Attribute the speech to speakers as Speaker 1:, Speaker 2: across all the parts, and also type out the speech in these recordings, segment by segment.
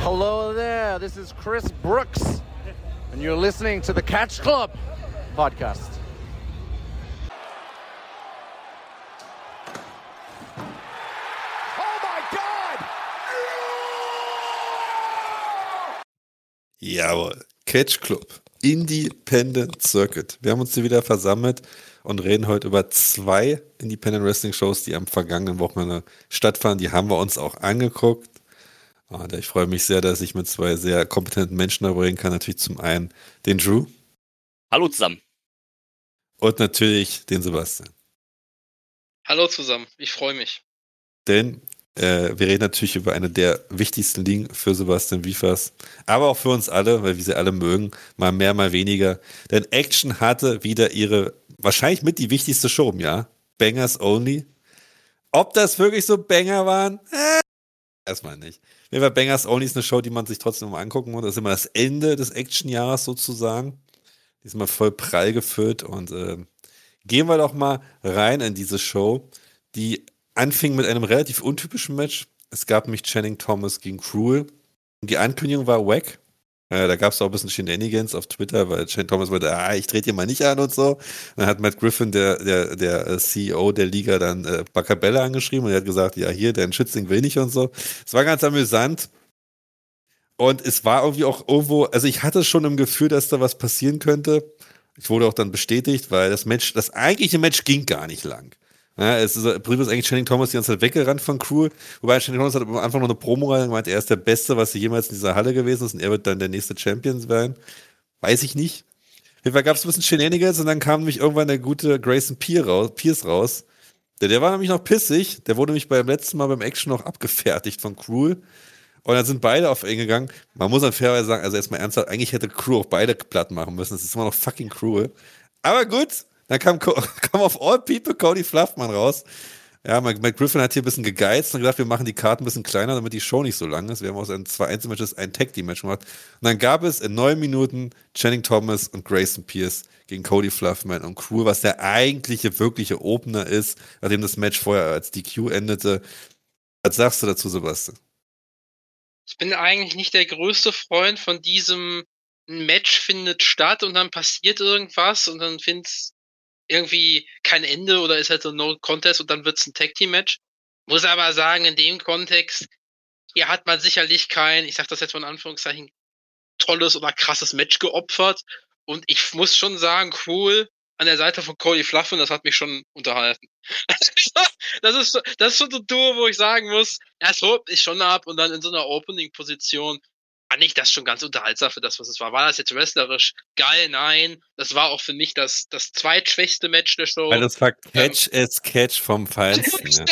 Speaker 1: Hello there, this is Chris Brooks, and you're listening to the Catch Club podcast.
Speaker 2: Oh my God!
Speaker 3: Jawohl, Catch Club, Independent Circuit. Wir haben uns hier wieder versammelt und reden heute über 2 Independent Wrestling Shows, die am vergangenen Wochenende stattfanden. Die haben wir uns auch angeguckt. Und ich freue mich sehr, dass ich mit 2 sehr kompetenten Menschen darüber reden kann. Natürlich zum einen den Drew.
Speaker 4: Hallo zusammen.
Speaker 3: Und natürlich den Sebastian.
Speaker 5: Hallo zusammen, ich freue mich.
Speaker 3: Denn wir reden natürlich über eine der wichtigsten Ligen für Sebastian Wiefers, aber auch für uns alle, weil wir sie alle mögen, mal mehr, mal weniger. Denn Action hatte wieder ihre, wahrscheinlich mit die wichtigste Show im Jahr, Bangers Only. Ob das wirklich so Banger waren? Erstmal nicht. Mir war Bangers Only ist eine Show, die man sich trotzdem mal angucken muss. Das ist immer das Ende des Action-Jahres sozusagen. Diesmal voll prall gefüllt und gehen wir doch mal rein in diese Show, die anfing mit einem relativ untypischen Match. Es gab nämlich Channing Thomas gegen Cruel. Und die Ankündigung war wack. Da gab es auch ein bisschen Shenanigans auf Twitter, weil Channing Thomas wollte, ich trete hier mal nicht an und so. Dann hat Matt Griffin, der CEO der Liga, dann Bacabella angeschrieben und er hat gesagt, ja hier, dein Schützling will nicht und so. Es war ganz amüsant. Und es war irgendwie auch irgendwo, also ich hatte schon im Gefühl, dass da was passieren könnte. Ich wurde auch dann bestätigt, weil das eigentliche Match ging gar nicht lang. Ja, im Prinzip ist eigentlich Channing Thomas die ganze Zeit weggerannt von Cruel. Wobei Channing Thomas hat am Anfang noch eine Promo gemeint, er ist der Beste, was jemals in dieser Halle gewesen ist und er wird dann der nächste Champion sein. Weiß ich nicht. Auf jeden Fall gab es ein bisschen Shenanigans und dann kam nämlich irgendwann der gute Grayson Pierce raus. Der war nämlich noch pissig. Der wurde nämlich beim letzten Mal beim Action noch abgefertigt von Cruel. Und dann sind beide auf ihn gegangen. Man muss dann fairerweise sagen, also erstmal ernsthaft, eigentlich hätte Cruel auch beide platt machen müssen. Das ist immer noch fucking Cruel. Aber gut. Dann kam auf All People Cody Fluffman raus. Ja, Mike Griffin hat hier ein bisschen gegeizt und gesagt, wir machen die Karten ein bisschen kleiner, damit die Show nicht so lang ist. Wir haben aus 2 Einzelmatches ein Tag-Team-Match gemacht. Und dann gab es in 9 Minuten Channing Thomas und Grayson Pierce gegen Cody Fluffman und Cruel, was der eigentliche, wirkliche Opener ist, nachdem das Match vorher als DQ endete. Was sagst du dazu, Sebastian?
Speaker 5: Ich bin eigentlich nicht der größte Freund von diesem Match findet statt und dann passiert irgendwas und dann find's irgendwie kein Ende oder ist halt so ein No-Contest und dann wird's ein Tag-Team-Match. Muss aber sagen, in dem Kontext, hier hat man sicherlich kein, ich sag das jetzt mal in Anführungszeichen, tolles oder krasses Match geopfert. Und ich muss schon sagen, cool, an der Seite von Cody Fluffman, das hat mich schon unterhalten. Das ist schon so ein Duo, wo ich sagen muss, es holt mich schon ab und dann in so einer Opening-Position fand ich das schon ganz unterhaltsam für das, was es war. War das jetzt wrestlerisch geil? Nein. Das war auch für mich das zweitschwächste Match der Show.
Speaker 3: Weil das war Catch as Catch vom Feinsten.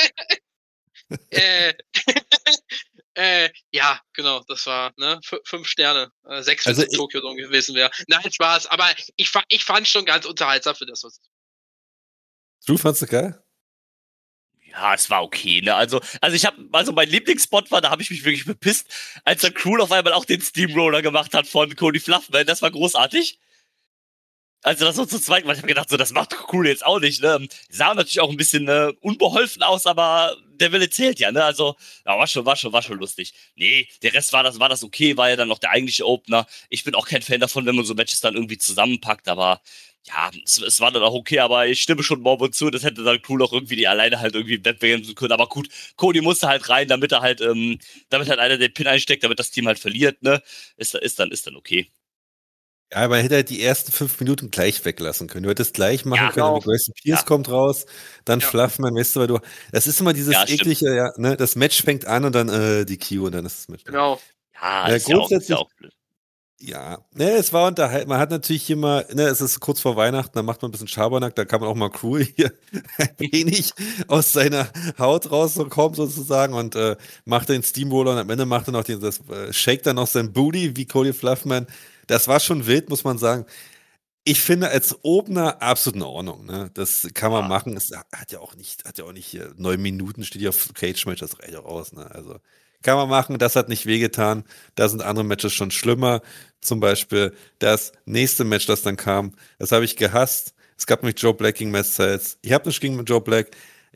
Speaker 5: Ja, genau, das war 5 Sterne. 6 wenn es in Tokio Dome gewesen wäre. Nein, Spaß, aber ich fand schon ganz unterhaltsam für das, was es war.
Speaker 3: Du fandst du geil?
Speaker 4: Ja, es war okay, ne? Also mein Lieblingsspot war, da habe ich mich wirklich bepisst, als der Cruel auf einmal auch den Steamroller gemacht hat von Cody Fluffman. Das war großartig. Also das so zu zweit, weil ich habe gedacht, so, das macht Cruel jetzt auch nicht, ne? Sah natürlich auch ein bisschen unbeholfen aus, aber der Wille zählt ja, ne? Also, ja, war schon lustig. Nee, der Rest war das okay, war ja dann noch der eigentliche Opener. Ich bin auch kein Fan davon, wenn man so Matches dann irgendwie zusammenpackt, aber ja, es war dann auch okay, aber ich stimme schon Mormon zu, das hätte dann Cruel auch irgendwie die alleine halt irgendwie wettbewerben können, aber gut, Cody musste halt rein, damit halt einer den Pin einsteckt, damit das Team halt verliert, ne? Ist dann okay.
Speaker 3: Ja, aber er hätte halt die ersten 5 Minuten gleich weglassen können. Du hättest gleich machen können,
Speaker 4: genau.
Speaker 3: Grayson Pierce kommt raus, dann Fluffman, weißt du, weil das ist immer dieses eklige, ne, das Match fängt an und dann die Q und dann ist das Match.
Speaker 5: Genau.
Speaker 4: Ja, ist ja auch blöd.
Speaker 3: Ja, ne, es war unterhalten. Man hat natürlich immer, ne, es ist kurz vor Weihnachten, da macht man ein bisschen Schabernack, da kann man auch mal Cruel hier ein wenig aus seiner Haut rauskommen sozusagen und macht den Steamroller und am Ende macht er noch shake dann noch sein Booty wie Cody Fluffman. Das war schon wild, muss man sagen. Ich finde als Opener absolut in Ordnung, ne? Das kann man machen. Es hat ja auch nicht hier 9 Minuten, steht ja auf Cage-Match, das reicht auch aus, ne? Also kann man machen, das hat nicht wehgetan. Da sind andere Matches schon schlimmer. Zum Beispiel das nächste Match, das dann kam, das habe ich gehasst. Es gab nämlich Joe Black gegen Matt Styles. Ich habe nichts gegen Joe Black.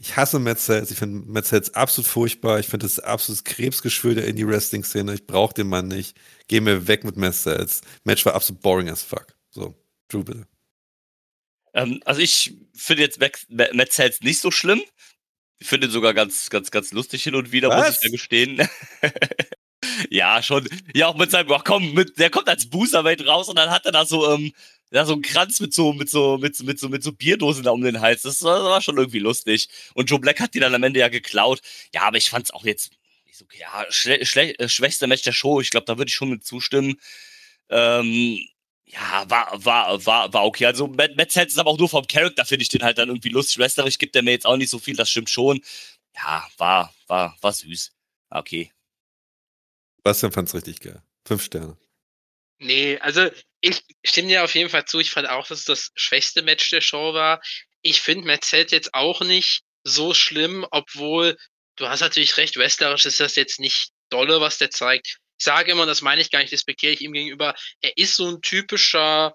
Speaker 3: Ich hasse Matt Sales. Ich finde Matt Sales absolut furchtbar. Ich finde das absolutes Krebsgeschwür der Indie-Wrestling-Szene. Ich brauche den Mann nicht. Geh mir weg mit Matt Sales. Match war absolut boring as fuck. So, Drew, bitte.
Speaker 4: Also ich finde jetzt Matt Sales nicht so schlimm. Ich finde ihn sogar ganz, ganz, ganz lustig hin und wieder, muss ich ja gestehen. Ja, schon. Ja, auch mit seinem, der kommt als Boosterweight raus und dann hat er da so einen Kranz mit so Bierdosen da um den Hals. Das war schon irgendwie lustig. Und Joe Black hat die dann am Ende ja geklaut. Ja, aber ich fand's auch jetzt nicht so, ja, schwächster Match der Show. Ich glaube, da würde ich schon mit zustimmen. Ja, war okay. Also Matt Sales ist aber auch nur vom Charakter, finde ich den halt dann irgendwie lustig. Wrestlerisch gibt er mir jetzt auch nicht so viel, das stimmt schon. Ja, war süß. Okay.
Speaker 3: Bastian fand's richtig geil. 5 Sterne.
Speaker 5: Nee, also ich stimme dir auf jeden Fall zu. Ich fand auch, dass es das schwächste Match der Show war. Ich finde Matt Sales jetzt auch nicht so schlimm, obwohl, du hast natürlich recht, wrestlerisch ist das jetzt nicht dolle, was der zeigt. Ich sage immer, das meine ich gar nicht, respektiere ich ihm gegenüber, er ist so ein typischer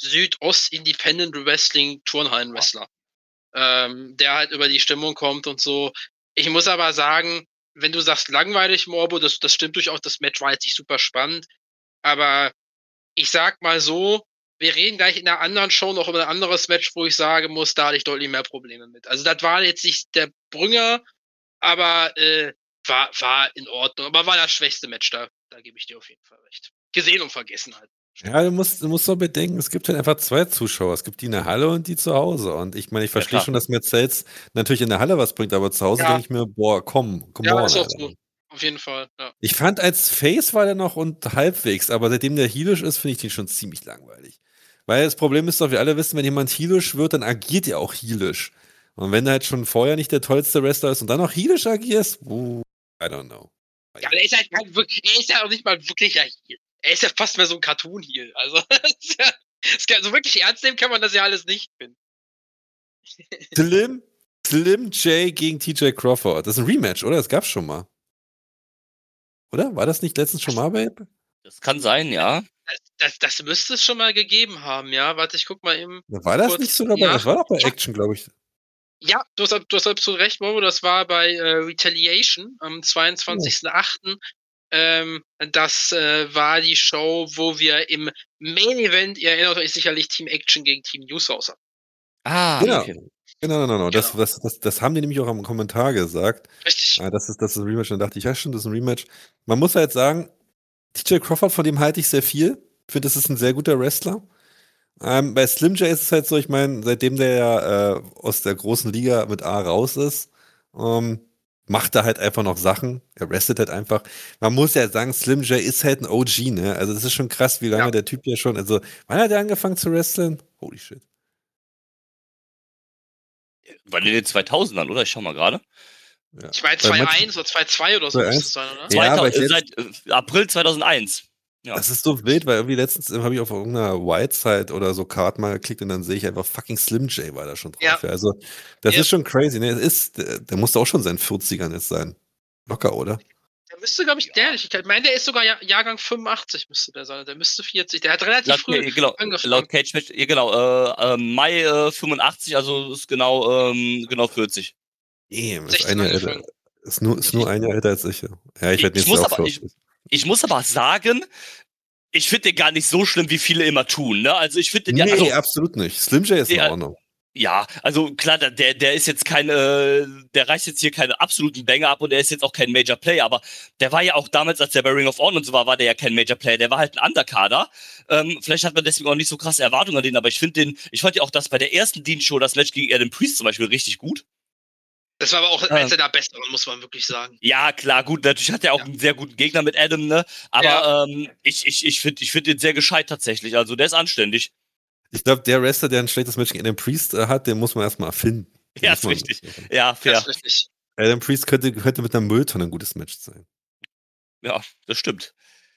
Speaker 5: Südost-Independent-Wrestling-Turnhallen-Wrestler, der halt über die Stimmung kommt und so. Ich muss aber sagen, wenn du sagst langweilig, Morbo, das stimmt durchaus, das Match war jetzt nicht super spannend, aber ich sag mal so, wir reden gleich in einer anderen Show noch über ein anderes Match, wo ich sagen muss, da hatte ich deutlich mehr Probleme mit. Also das war jetzt nicht der Brünger, aber war in Ordnung. Aber war das schwächste Match, da gebe ich dir auf jeden Fall recht. Gesehen und vergessen halt.
Speaker 3: Ja, du musst doch bedenken, es gibt halt einfach 2 Zuschauer. Es gibt die in der Halle und die zu Hause. Und ich meine, ich verstehe schon, dass Matt Sales natürlich in der Halle was bringt, aber zu Hause denke ich mir, boah, komm
Speaker 5: ja,
Speaker 3: on.
Speaker 5: Ist auch so. Auf jeden Fall, ja.
Speaker 3: Ich fand, als Face war der noch und halbwegs, aber seitdem der heelisch ist, finde ich den schon ziemlich langweilig. Weil das Problem ist doch, wir alle wissen, wenn jemand heelisch wird, dann agiert er auch heelisch. Und wenn er halt schon vorher nicht der tollste Wrestler ist und dann noch heelisch agierst, I don't know.
Speaker 5: Ja, aber er ist halt er ist ja auch nicht mal wirklicher Heel. Er ist ja fast mehr so ein Cartoon-Heel. Also, so wirklich ernst nehmen kann man das ja alles nicht, finden.
Speaker 3: Slim J gegen TJ Crawford. Das ist ein Rematch, oder? Das gab's schon mal. Oder? War das nicht letztens schon mal, Babe?
Speaker 4: Das kann sein, ja.
Speaker 5: Das müsste es schon mal gegeben haben, ja. Warte, ich guck mal eben.
Speaker 3: War das nicht sogar bei, das war doch bei Action, glaube ich.
Speaker 5: Ja, du hast absolut recht, Momo. Das war bei Retaliation am 22.08. Das war die Show, wo wir im Main Event, ihr erinnert euch sicherlich, Team Action gegen Team Newshouse haben.
Speaker 3: Genau.
Speaker 4: Okay.
Speaker 3: Genau. Das haben die nämlich auch am Kommentar gesagt.
Speaker 5: Richtig.
Speaker 3: Das ist ein Rematch. Dann dachte ich, ja, stimmt, das ist ein Rematch. Man muss halt sagen, TJ Crawford, von dem halte ich sehr viel. Ich finde, das ist ein sehr guter Wrestler. Bei Slim J ist es halt so, ich meine, seitdem der ja aus der großen Liga mit A raus ist, macht er halt einfach noch Sachen. Er wrestelt halt einfach. Man muss ja sagen, Slim J ist halt ein OG, ne? Also das ist schon krass, wie lange der Typ ja schon, also wann hat er angefangen zu wresteln? Holy shit.
Speaker 4: War in den 2000ern, oder? Ich schau mal gerade.
Speaker 5: Ja. Ich meine 2.1 oder 2.2 oder so müsste es sein, oder?
Speaker 3: Ja, aber
Speaker 4: seit April 2001. Ja.
Speaker 3: Das ist so wild, weil irgendwie letztens habe ich auf irgendeiner Whiteside oder so Card mal geklickt und dann sehe ich einfach fucking Slim J war da schon drauf. Ja. Also das ist schon crazy. Ne? Der musste auch schon in seinen 40ern jetzt sein. Locker, oder?
Speaker 5: Der müsste, glaube ich, ich meine, der ist sogar Jahrgang 85 müsste der sein. Der müsste 40. Der hat relativ früh angefangen.
Speaker 4: Laut Cage Match, genau, Mai 85, also ist genau 40.
Speaker 3: Ist nur ein Jahr älter als ich. Ja, ich werde nächstes Jahr auch 40.
Speaker 4: Ich muss aber sagen, ich finde den gar nicht so schlimm, wie viele immer tun. Ne? Also ich finde den
Speaker 3: Nee, absolut nicht. Slim J ist in Ordnung.
Speaker 4: Ja, also klar, der ist jetzt der reißt jetzt hier keine absoluten Banger ab und er ist jetzt auch kein Major Player, aber der war ja auch damals, als der bei Ring of Honor und so war der ja kein Major Player, der war halt ein Undercarder. Vielleicht hat man deswegen auch nicht so krasse Erwartungen an den, aber ich fand ja auch, dass bei der ersten Dean-Show das Match gegen Adam Priest zum Beispiel richtig gut. Das
Speaker 5: war aber auch eins der besseren, muss man wirklich sagen.
Speaker 4: Ja, klar, gut, natürlich hat er auch einen sehr guten Gegner mit Adam, ne? Aber ich finde den sehr gescheit tatsächlich. Also der ist anständig.
Speaker 3: Ich glaube, der Wrestler, der ein schlechtes Match gegen Adam Priest hat, den muss man erstmal erfinden.
Speaker 4: Ja, ist richtig. Ja, fair.
Speaker 5: Das ist richtig.
Speaker 3: Adam Priest könnte mit einer Mülltonne ein gutes Match sein.
Speaker 4: Ja, das stimmt.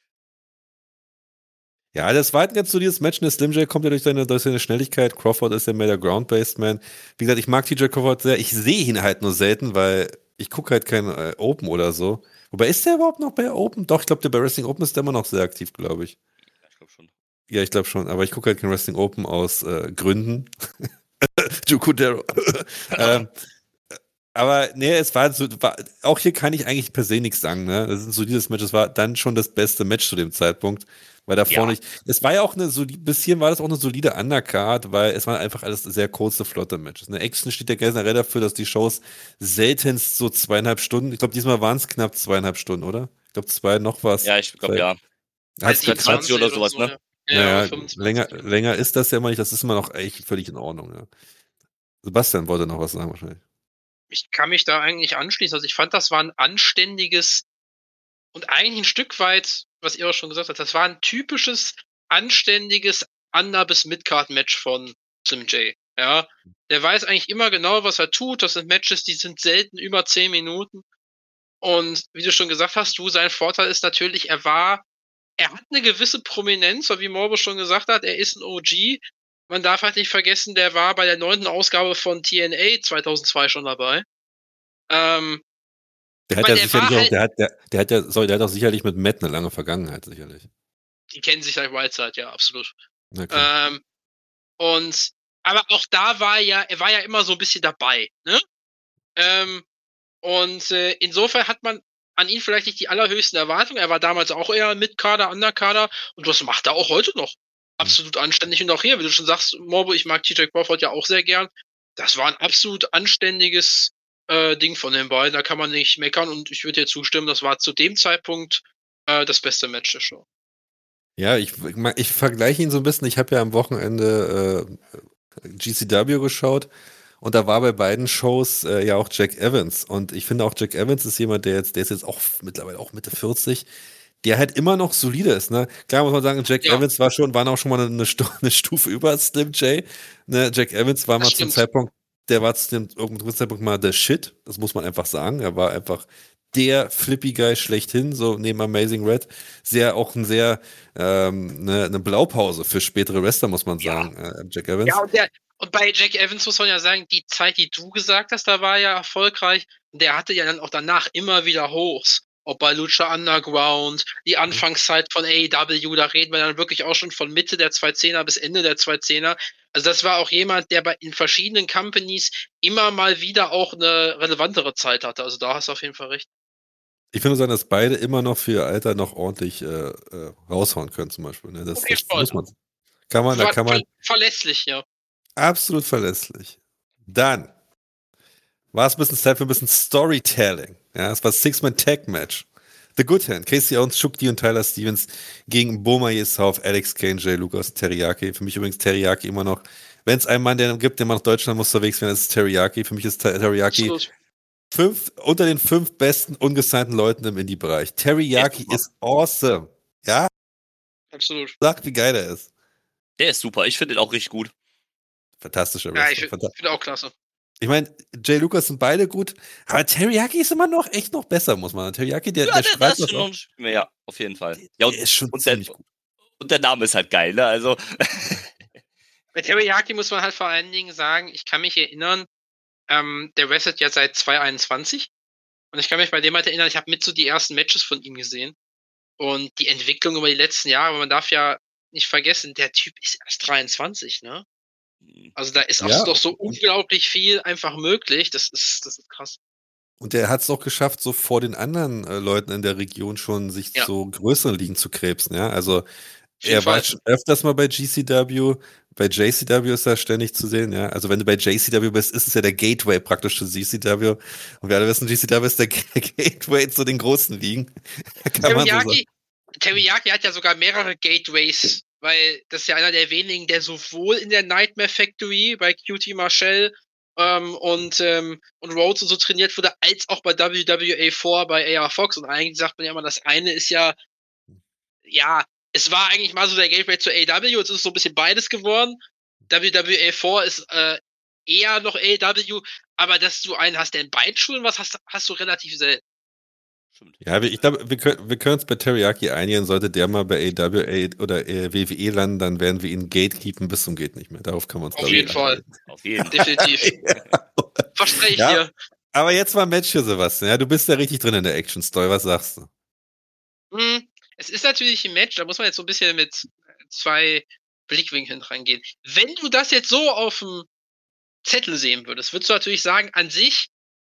Speaker 3: Ja, das war halt jetzt so dieses Match. Der Slim J kommt ja durch seine Schnelligkeit. Crawford ist ja mehr der Ground-Based Man. Wie gesagt, ich mag TJ Crawford sehr. Ich sehe ihn halt nur selten, weil ich gucke halt kein Open oder so. Wobei, ist der überhaupt noch bei Open? Doch, ich glaube, der bei Wrestling Open ist der immer noch sehr aktiv, glaube ich.
Speaker 4: Ja, ich glaube schon.
Speaker 3: Ja, ich glaube schon. Aber ich gucke halt kein Wrestling Open aus Gründen. Drew Cordero. Aber nee, es war so, auch hier kann ich eigentlich per se nichts sagen, ne? Das ist ein solides Match, es war dann schon das beste Match zu dem Zeitpunkt, weil davor
Speaker 4: Ja.
Speaker 3: nicht, es war ja auch bis hierhin war das auch eine solide Undercard, weil es waren einfach alles sehr kurze, flotte Matches. Ne? Action steht ja generell dafür, dass die Shows seltenst so 2,5 Stunden, ich glaube, diesmal waren es knapp 2,5 Stunden, oder? Ich glaube, zwei noch was.
Speaker 4: Ja, ich glaube, ja.
Speaker 3: Hat's
Speaker 5: Bei
Speaker 3: gekratzt.
Speaker 4: 20 oder sowas,
Speaker 5: so,
Speaker 4: ne?
Speaker 5: ja.
Speaker 3: Naja,
Speaker 5: 25.
Speaker 3: länger ist das ja immer nicht, das ist immer noch echt völlig in Ordnung, ja. Sebastian wollte noch was sagen wahrscheinlich.
Speaker 5: Ich kann mich da eigentlich anschließen. Also ich fand, das war ein anständiges und eigentlich ein Stück weit, was ihr auch schon gesagt habt, das war ein typisches, anständiges Under- bis Midcard-Match von Slim J. Ja, der weiß eigentlich immer genau, was er tut. Das sind Matches, die sind selten über 10 Minuten. Und wie du schon gesagt hast, sein Vorteil ist natürlich, er hat eine gewisse Prominenz, so wie Morbo schon gesagt hat, er ist ein OG. Man darf halt nicht vergessen, der war bei der 9. Ausgabe von TNA 2002 schon dabei.
Speaker 3: Der hat
Speaker 5: weil
Speaker 3: ja
Speaker 5: der
Speaker 3: sicherlich
Speaker 5: war
Speaker 3: auch, der hat auch sicherlich mit Matt eine lange Vergangenheit, sicherlich.
Speaker 5: Die kennen sich seit Whiteside, ja, absolut.
Speaker 3: Okay.
Speaker 5: Aber auch da er war ja immer so ein bisschen dabei, ne? Insofern hat man an ihn vielleicht nicht die allerhöchsten Erwartungen. Er war damals auch eher Mid-Kader, Underkader und das macht er auch heute noch. Absolut anständig. Und auch hier, wie du schon sagst, Morbo, ich mag TJ Crawford ja auch sehr gern. Das war ein absolut anständiges Ding von den beiden. Da kann man nicht meckern und ich würde dir zustimmen, das war zu dem Zeitpunkt das beste Match der Show.
Speaker 3: Ja, ich vergleiche ihn so ein bisschen. Ich habe ja am Wochenende GCW geschaut und da war bei beiden Shows ja auch Jack Evans. Und ich finde auch Jack Evans ist jemand, der ist jetzt auch mittlerweile auch Mitte 40, der halt immer noch solide ist. Ne? Klar muss man sagen, Jack Evans war auch schon mal eine Stufe über Slim J. Ne? Jack Evans war mal zum Zeitpunkt, der war zu dem irgendeinem Zeitpunkt mal der Shit. Das muss man einfach sagen. Er war einfach der Flippy Guy schlechthin, so neben Amazing Red. Eine Blaupause für spätere Wrestler, muss man sagen, Jack Evans.
Speaker 5: Ja, und bei Jack Evans muss man ja sagen, die Zeit, die du gesagt hast, da war er erfolgreich. Der hatte ja dann auch danach immer wieder Hochs. Ob bei Lucha Underground, die Anfangszeit von AEW, da reden wir dann wirklich auch schon von Mitte der 2010er bis Ende der 2010er. Also das war auch jemand, der in verschiedenen Companies immer mal wieder auch eine relevantere Zeit hatte. Also da hast du auf jeden Fall recht.
Speaker 3: Ich finde sagen, dass beide immer noch für ihr Alter noch ordentlich raushauen können, zum Beispiel. Ne? Das muss man. Da kann man.
Speaker 5: Verlässlich, ja.
Speaker 3: Absolut verlässlich. Dann war es ein bisschen Zeit für ein bisschen Storytelling. Ja, es war Six-Man-Tag-Match. The Good Hand, Casey Owens, Chuck D und Tyler Stevens gegen Boma Yeshauf, Alex Kane, Jay Lucas, Teriyaki. Für mich übrigens Teriyaki immer noch. Wenn es einen Mann gibt, der mal nach Deutschland muss unterwegs werden, ist es Teriyaki. Für mich ist Teriyaki unter den 5 besten ungesignten Leuten im Indie-Bereich. Teriyaki ist awesome. Ja?
Speaker 5: Absolut.
Speaker 3: Sag, wie geil der ist.
Speaker 4: Der ist super. Ich finde ihn auch richtig gut.
Speaker 3: Fantastischer Wrestler.
Speaker 5: Ja, ich finde auch klasse.
Speaker 3: Ich meine, Jay Lucas sind beide gut, aber Teriyaki ist immer noch echt noch besser, muss man sagen. Teriyaki, der strahlt das auch.
Speaker 4: Ja, auf jeden Fall. Ja,
Speaker 3: der ist schon ziemlich gut.
Speaker 4: Und der Name ist halt geil, ne? Also.
Speaker 5: Bei Teriyaki muss man halt vor allen Dingen sagen, ich kann mich erinnern, der wrestelt ja seit 2021 und ich kann mich bei dem halt erinnern, ich habe mit so die ersten Matches von ihm gesehen und die Entwicklung über die letzten Jahre, aber man darf ja nicht vergessen, der Typ ist erst 23, ne? Also da ist auch doch so unglaublich viel einfach möglich. Das ist krass.
Speaker 3: Und der hat es auch geschafft, so vor den anderen Leuten in der Region schon sich so größeren Ligen zu krebsen. Ja, also er war schon öfters mal bei GCW. Bei JCW ist er ständig zu sehen, ja. Also wenn du bei JCW bist, ist es ja der Gateway praktisch zu GCW. Und wir alle wissen, GCW ist der Gateway zu den großen Ligen.
Speaker 5: Teriyaki hat ja sogar mehrere Gateways, weil das ist ja einer der wenigen, der sowohl in der Nightmare Factory bei QT Marshall und Rhodes und so trainiert wurde, als auch bei WWA 4 bei AR Fox. Und eigentlich sagt man ja immer, das eine ist ja, es war eigentlich mal so der Gateway zu AEW, jetzt ist es so ein bisschen beides geworden. WWA 4 ist eher noch AEW, aber dass du einen hast, der in beiden Schulen was hast du relativ selten.
Speaker 3: Ja, ich glaube, wir können uns bei Teriyaki einigen, sollte der mal bei AEW oder WWE landen, dann werden wir ihn gatekeepen bis zum geht nicht mehr. Darauf kann man uns
Speaker 5: Auf jeden Fall.
Speaker 4: Auf jeden.
Speaker 5: Definitiv. Verspreche ich dir.
Speaker 3: Aber jetzt mal ein Match hier, Sebastian. Ja, du bist ja richtig drin in der Action-Story. Was sagst du?
Speaker 5: Es ist natürlich ein Match, da muss man jetzt so ein bisschen mit 2 Blickwinkeln rangehen. Wenn du das jetzt so auf dem Zettel sehen würdest du natürlich sagen, an sich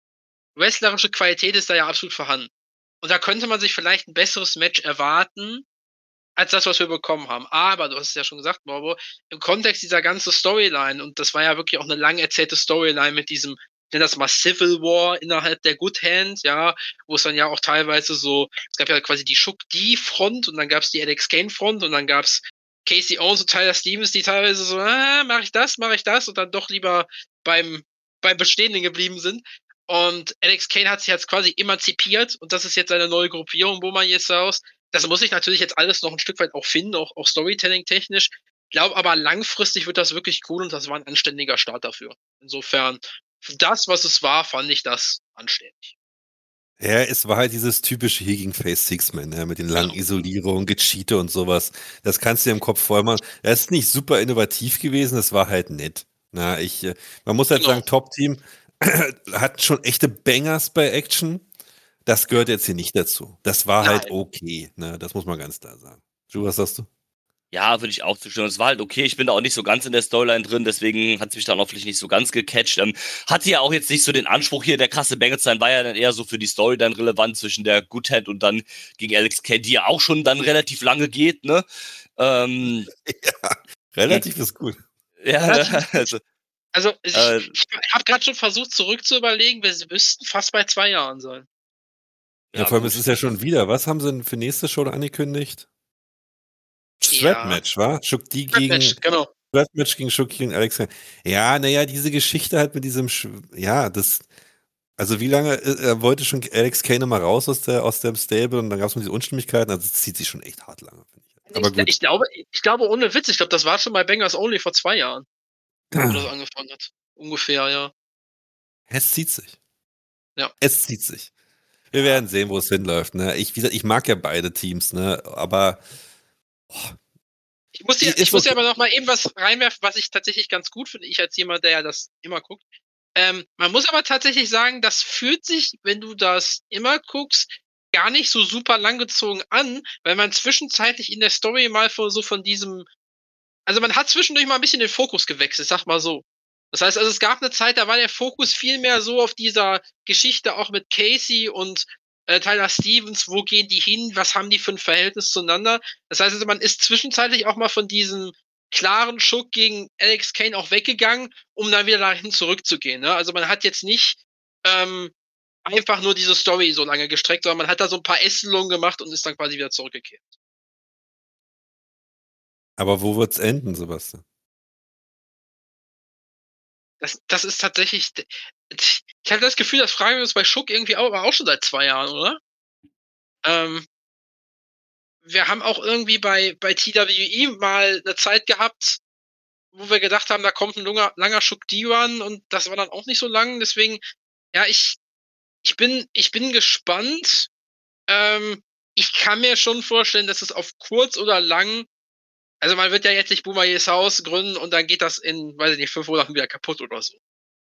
Speaker 5: wrestlerische Qualität ist da ja absolut vorhanden. Und da könnte man sich vielleicht ein besseres Match erwarten, als das, was wir bekommen haben. Aber, du hast es ja schon gesagt, Morbo, im Kontext dieser ganzen Storyline, und das war ja wirklich auch eine lang erzählte Storyline mit diesem, ich nenne das mal Civil War innerhalb der Good Hand, ja, wo es dann ja auch teilweise so, es gab ja quasi die Shook-D-Front und dann gab es die Alex Kane-Front und dann gab es Casey Owens und Tyler Stevens, die teilweise so, mache ich das und dann doch lieber beim Bestehenden geblieben sind. Und Alex Kane hat sich jetzt quasi emanzipiert und das ist jetzt eine neue Gruppierung, wo man jetzt raus. Das muss ich natürlich jetzt alles noch ein Stück weit auch finden, auch Storytelling-technisch. Ich glaube aber langfristig wird das wirklich cool und das war ein anständiger Start dafür. Insofern, für das, was es war, fand ich das anständig.
Speaker 3: Ja, es war halt dieses typische hier gegen Face Six-Man, ne, mit den langen Isolierungen, Gecheate und sowas. Das kannst du dir im Kopf voll machen. Das ist nicht super innovativ gewesen, das war halt nett. Na, man muss halt sagen, Top-Team hat schon echte Bangers bei Action. Das gehört jetzt hier nicht dazu. Das war halt okay, ne? Das muss man ganz klar sagen. Ju, was sagst du?
Speaker 4: Ja, würde ich auch zustimmen. Es war halt okay. Ich bin da auch nicht so ganz in der Storyline drin, deswegen hat es mich dann auch vielleicht nicht so ganz gecatcht. Hatte ja auch jetzt nicht so den Anspruch hier, der krasse Banger zu sein, war ja dann eher so für die Story dann relevant zwischen der Good Hand und dann gegen Alex Kane, die ja auch schon dann relativ lange geht, ne?
Speaker 3: Ja, relativ ist gut.
Speaker 4: Ja,
Speaker 5: also ich habe gerade schon versucht, zurückzuüberlegen, wir müssten fast bei 2 Jahren sein.
Speaker 3: Ja, vor allem, es ist ja schon wieder, was haben sie denn für nächste Show angekündigt? Strap-Match, wa? Shook-D gegen
Speaker 5: genau.
Speaker 3: Strap-Match gegen Shook gegen Alex Kane. Ja, naja, diese Geschichte halt mit diesem, also wie lange, er wollte schon Alex Kane mal raus aus dem Stable und dann gab es noch diese Unstimmigkeiten, also das zieht sich schon echt hart lange, finde ich. Aber gut.
Speaker 5: Ich glaube, ohne Witz, das war schon bei Bangers Only vor 2 Jahren, wo das angefangen hat. Ungefähr, ja.
Speaker 3: Es zieht sich.
Speaker 5: Ja.
Speaker 3: Es zieht sich. Wir werden sehen, wo es hinläuft, ne? Wie gesagt, ich mag ja beide Teams, ne? Aber
Speaker 5: ich muss ja aber noch mal eben was reinwerfen, was ich tatsächlich ganz gut finde. Ich als jemand, der ja das immer guckt. Man muss aber tatsächlich sagen, das fühlt sich, wenn du das immer guckst, gar nicht so super langgezogen an, weil man zwischenzeitlich in der Story mal von diesem, also man hat zwischendurch mal ein bisschen den Fokus gewechselt, sag mal so. Das heißt, also es gab eine Zeit, da war der Fokus viel mehr so auf dieser Geschichte auch mit Casey und Tyler Stevens, wo gehen die hin, was haben die für ein Verhältnis zueinander. Das heißt also, man ist zwischenzeitlich auch mal von diesem klaren Schuck gegen Alex Kane auch weggegangen, um dann wieder dahin zurückzugehen. Ne? Also man hat jetzt nicht einfach nur diese Story so lange gestreckt, sondern man hat da so ein paar Ästelungen gemacht und ist dann quasi wieder zurückgekehrt.
Speaker 3: Aber wo wird's enden, Sebastian?
Speaker 5: Das ist tatsächlich. Ich hatte das Gefühl, das fragen wir uns bei Schuck irgendwie auch schon seit 2 Jahren, oder? Wir haben auch irgendwie bei TWE mal eine Zeit gehabt, wo wir gedacht haben, da kommt ein langer Schuck D-Run und das war dann auch nicht so lang. Deswegen, ja, ich bin gespannt. Ich kann mir schon vorstellen, dass es auf kurz oder lang, also man wird ja jetzt nicht Boomer's Haus gründen und dann geht das in, weiß ich nicht, 5 Monaten wieder kaputt oder so.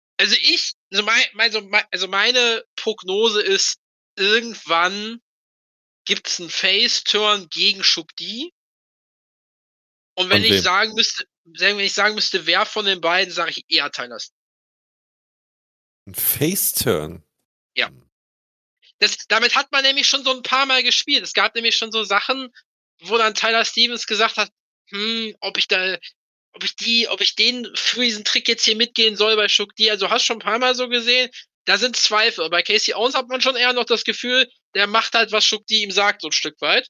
Speaker 5: Also meine Prognose ist, irgendwann gibt's einen Face-Turn gegen Shook D. Und wenn ich sagen müsste, wer von den beiden, sage ich eher Tyler.
Speaker 3: Ein Face-Turn?
Speaker 5: Ja. Damit hat man nämlich schon so ein paar Mal gespielt. Es gab nämlich schon so Sachen, wo dann Tyler Stevens gesagt hat, ob ich den für diesen Trick jetzt hier mitgehen soll bei Shook D. Also hast schon ein paar Mal so gesehen, da sind Zweifel. Bei Casey Owens hat man schon eher noch das Gefühl, der macht halt, was Shook D ihm sagt, so ein Stück weit.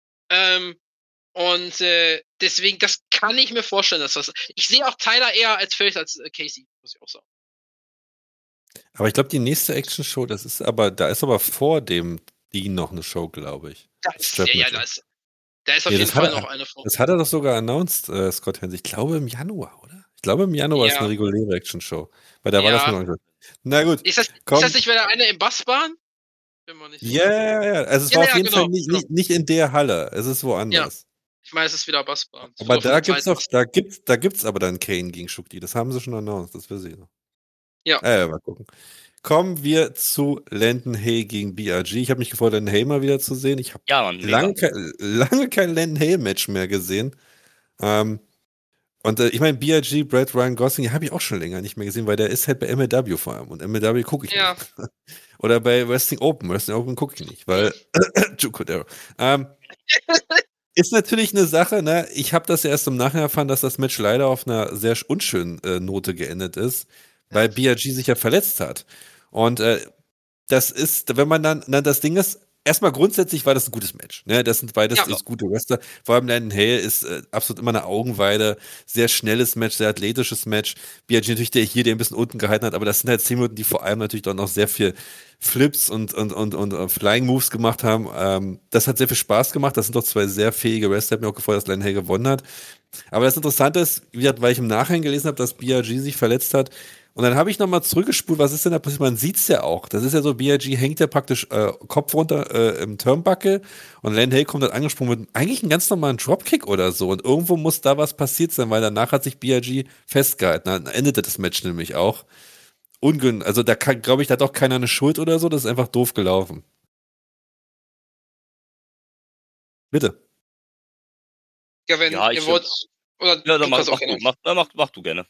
Speaker 5: Deswegen, das kann ich mir vorstellen, dass das. Ich sehe auch Tyler eher als Face als Casey, muss ich auch sagen.
Speaker 3: Aber ich glaube, die nächste Action-Show, da ist aber vor dem Dean noch eine Show, glaube ich.
Speaker 5: Da ist auf jeden Fall noch eine vor.
Speaker 3: Das hat er doch sogar announced, Scott Hens. Ich glaube im Januar, oder? Ich glaube im Januar ist eine reguläre Action-Show. Weil da war das noch nicht. Na gut.
Speaker 5: Ist das nicht wieder eine im Bassbahn?
Speaker 3: Ja. Also es war auf jeden Fall nicht in der Halle. Es ist woanders.
Speaker 5: Ja. Ich meine, es ist wieder Bassbahn.
Speaker 3: Aber da gibt's aber dann Kane gegen Shook D. Das haben sie schon announced, das wir sehen.
Speaker 5: Ja.
Speaker 3: Mal gucken. Kommen wir zu Landon Hay gegen BRG. Ich habe mich gefreut, Landon Hay mal wieder zu sehen. Ich habe lange kein Landon Hay-Match mehr gesehen. Und ich meine, BRG, Brad Ryan Gosling, habe ich auch schon länger nicht mehr gesehen, weil der ist halt bei MLW vor allem. Und MLW gucke ich
Speaker 5: Ja.
Speaker 3: nicht. Oder bei Wrestling Open. Wrestling Open gucke ich nicht, weil Chukwudero. Ist natürlich eine Sache, ne? Ich habe das ja erst im Nachhinein erfahren, dass das Match leider auf einer sehr unschönen Note geendet ist, weil BRG sich ja verletzt hat. Und das ist, wenn man dann das Ding ist, erstmal grundsätzlich war das ein gutes Match. Ne? Das sind beides ist gute Wrestler. Vor allem Landon Hale ist absolut immer eine Augenweide. Sehr schnelles Match, sehr athletisches Match. BRG natürlich der ein bisschen unten gehalten hat, aber das sind halt 10 Minuten, die vor allem natürlich dann noch sehr viel Flips und Flying Moves gemacht haben. Das hat sehr viel Spaß gemacht. Das sind doch zwei sehr fähige Wrestler. Hat mir auch gefreut, dass Landon Hale gewonnen hat. Aber das Interessante ist, wie gesagt, weil ich im Nachhinein gelesen habe, dass BRG sich verletzt hat. Und dann habe ich nochmal zurückgespult, was ist denn da passiert? Man sieht's ja auch. Das ist ja so, BRG hängt ja praktisch Kopf runter im Turnbuckle und Landon Hale kommt dann angesprungen mit eigentlich einem ganz normalen Dropkick oder so. Und irgendwo muss da was passiert sein, weil danach hat sich BRG festgehalten. Dann endete das Match nämlich auch. Also da glaube ich, da hat auch keiner eine Schuld oder so. Das ist einfach doof gelaufen. Bitte.
Speaker 5: Ja, wenn
Speaker 4: Ja,
Speaker 5: ihr wollt. Oder
Speaker 4: Ja, dann
Speaker 5: kannst auch gerne.
Speaker 4: mach du gerne.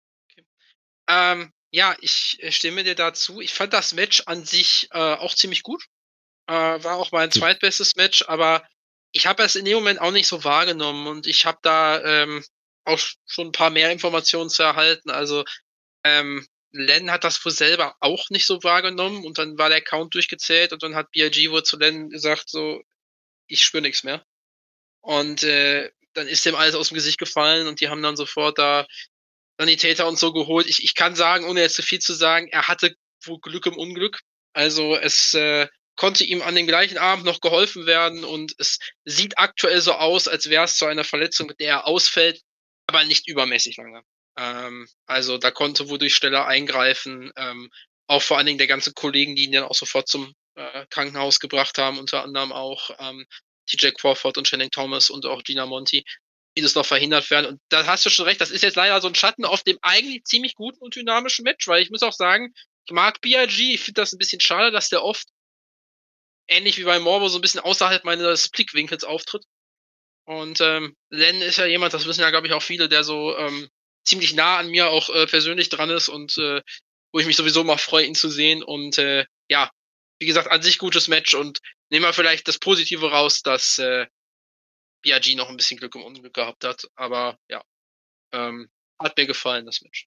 Speaker 5: Ja, ich stimme dir dazu. Ich fand das Match an sich auch ziemlich gut. War auch mein zweitbestes Match, aber ich habe es in dem Moment auch nicht so wahrgenommen und ich habe da auch schon ein paar mehr Informationen zu erhalten. Also Len hat das wohl selber auch nicht so wahrgenommen und dann war der Count durchgezählt und dann hat BRG wohl zu Len gesagt, so, ich spüre nichts mehr. Und dann ist dem alles aus dem Gesicht gefallen und die haben dann sofort da Sanitäter und so geholt. Ich kann sagen, ohne jetzt zu viel zu sagen, er hatte wohl Glück im Unglück. Also es konnte ihm an dem gleichen Abend noch geholfen werden und es sieht aktuell so aus, als wäre es zu einer Verletzung, mit der er ausfällt, aber nicht übermäßig lange. Also da konnte wohl durch schneller eingreifen, auch vor allen Dingen der ganze Kollegen, die ihn dann auch sofort zum Krankenhaus gebracht haben, unter anderem auch TJ Crawford und Channing Thomas und auch Gina Monty, die das noch verhindert werden. Und da hast du schon recht, das ist jetzt leider so ein Schatten auf dem eigentlich ziemlich guten und dynamischen Match, weil ich muss auch sagen, ich mag BRG, ich finde das ein bisschen schade, dass der oft ähnlich wie bei Morbo so ein bisschen außerhalb meines Blickwinkels auftritt. Und Len ist ja jemand, das wissen ja glaube ich auch viele, der so ziemlich nah an mir auch persönlich dran ist und wo ich mich sowieso mal freue, ihn zu sehen. Und ja, wie gesagt, an sich gutes Match und nehmen wir vielleicht das Positive raus, dass BRG noch ein bisschen Glück im Unglück gehabt hat. Aber ja, hat mir gefallen, das Match.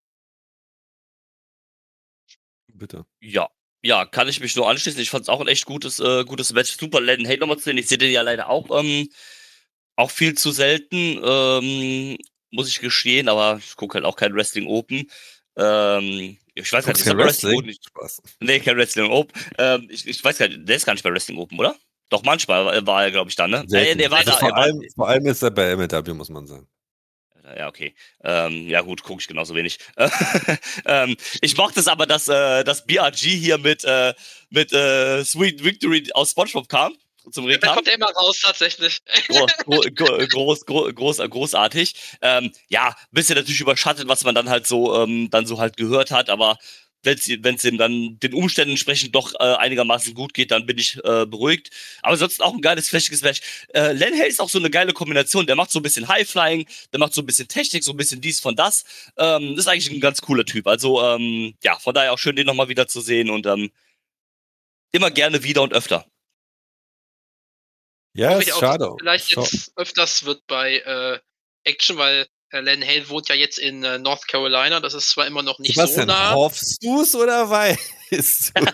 Speaker 3: Bitte.
Speaker 4: Ja, kann ich mich nur anschließen. Ich fand es auch ein echt gutes Match. Super, Landon Hale nochmal zu sehen. Ich sehe den ja leider auch viel zu selten, muss ich gestehen, aber ich gucke halt auch kein Wrestling Open. Ich weiß gar nicht, ist er bei Wrestling Open?
Speaker 3: Spaß.
Speaker 4: Nee, kein Wrestling Open. Ich weiß gar nicht, der ist gar nicht bei Wrestling Open, oder? Doch, manchmal war er, glaube ich, da, ne?
Speaker 3: Der war vor allem ist er bei MLW, muss man sagen.
Speaker 4: Ja, okay. Ja gut, gucke ich genauso wenig. Ich mochte es aber, dass BRG hier mit Sweet Victory aus SpongeBob kam. Zum Ring
Speaker 5: Da kommt er immer raus, tatsächlich.
Speaker 4: Großartig. Ja, bisschen natürlich überschattet, was man dann halt so halt gehört hat, aber wenn es ihm dann den Umständen entsprechend doch einigermaßen gut geht, dann bin ich beruhigt. Aber sonst auch ein geiles, flächiges Match. Len Hale ist auch so eine geile Kombination. Der macht so ein bisschen High-Flying, der macht so ein bisschen Technik, so ein bisschen dies von das. Ist eigentlich ein ganz cooler Typ. Also, ja, von daher auch schön, den nochmal wieder zu sehen und immer gerne wieder und öfter.
Speaker 3: Ja, ist schade.
Speaker 5: Vielleicht jetzt öfters wird bei Action, weil Len Hale wohnt ja jetzt in North Carolina. Das ist zwar immer noch nicht so nah.
Speaker 3: Hoffst du's oder weißt du?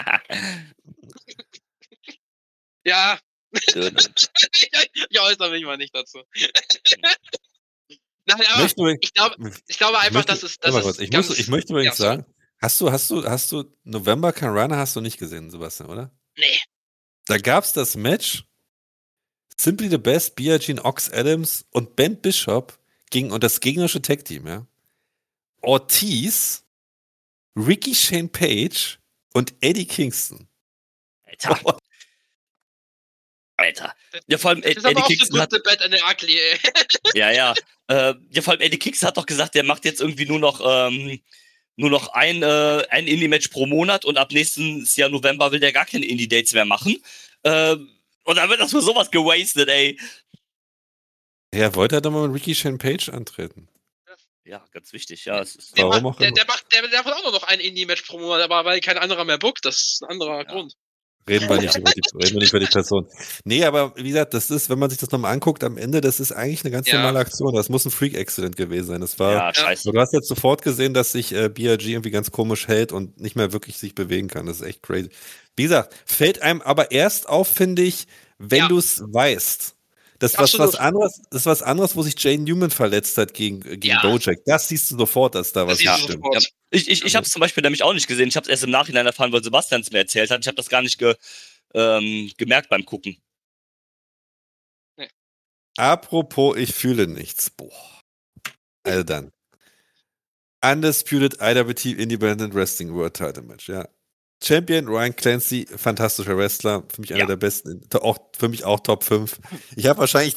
Speaker 5: Ja. Ich äußere mich mal nicht dazu. Nein, aber ich glaube einfach, dass es.
Speaker 3: Ich möchte übrigens sagen, hast du November Can Run hast du nicht gesehen, Sebastian, oder?
Speaker 5: Nee.
Speaker 3: Da gab's das Match Simply the Best, BRG, Ox Adams und Ben Bishop und das gegnerische Tag-Team, ja. Ortiz, Ricky Shane Page und Eddie Kingston.
Speaker 4: Alter. Ja, vor allem
Speaker 5: das ist
Speaker 4: Eddie
Speaker 5: aber
Speaker 4: Kingston
Speaker 5: auch so Bad and the Ugly, ey.
Speaker 4: Ja. Ja, vor allem Eddie Kingston hat doch gesagt, der macht jetzt irgendwie nur noch ein Indie-Match pro Monat und ab nächstes Jahr November will der gar keine Indie-Dates mehr machen. Und dann wird das für sowas gewastet, ey.
Speaker 3: Ja, wollte er doch mal mit Ricky Shane Page antreten.
Speaker 4: Ja, ganz wichtig. Ja, es ist,
Speaker 5: Der
Speaker 3: Warum
Speaker 5: macht,
Speaker 3: auch
Speaker 5: der,
Speaker 3: immer.
Speaker 5: der macht auch nur noch ein Indie-Match pro Monat, aber weil kein anderer mehr bookt, das ist ein anderer Grund.
Speaker 3: Reden wir nicht über die Person. Nee, aber wie gesagt, das ist, wenn man sich das nochmal anguckt, am Ende, das ist eigentlich eine ganz
Speaker 5: Ja.
Speaker 3: normale Aktion. Das muss ein Freak-Accident gewesen sein. Das war,
Speaker 4: ja, scheiße.
Speaker 3: du hast jetzt sofort gesehen, dass sich BRG irgendwie ganz komisch hält und nicht mehr wirklich sich bewegen kann. Das ist echt crazy. Wie gesagt, fällt einem aber erst auf, finde ich, wenn
Speaker 5: Ja.
Speaker 3: du es weißt. Das ist
Speaker 5: Absolut.
Speaker 3: was anderes, wo sich Jane Newman verletzt hat gegen
Speaker 5: Ja.
Speaker 3: Bojack. Das siehst du sofort, dass da was
Speaker 5: siehst
Speaker 3: nicht
Speaker 5: du
Speaker 3: stimmt.
Speaker 5: sofort.
Speaker 4: Ja. Ich habe es zum Beispiel nämlich auch nicht gesehen. Ich habe es erst im Nachhinein erfahren, weil Sebastian es mir erzählt hat. Ich habe das gar nicht gemerkt beim Gucken.
Speaker 3: Apropos, ich fühle nichts. Boah. Also dann. Undisputed IWT Independent Wrestling World Title Match, ja. Champion Ryan Clancy, fantastischer Wrestler, für mich einer
Speaker 4: Ja.
Speaker 3: der besten, für mich auch Top 5. Ich habe wahrscheinlich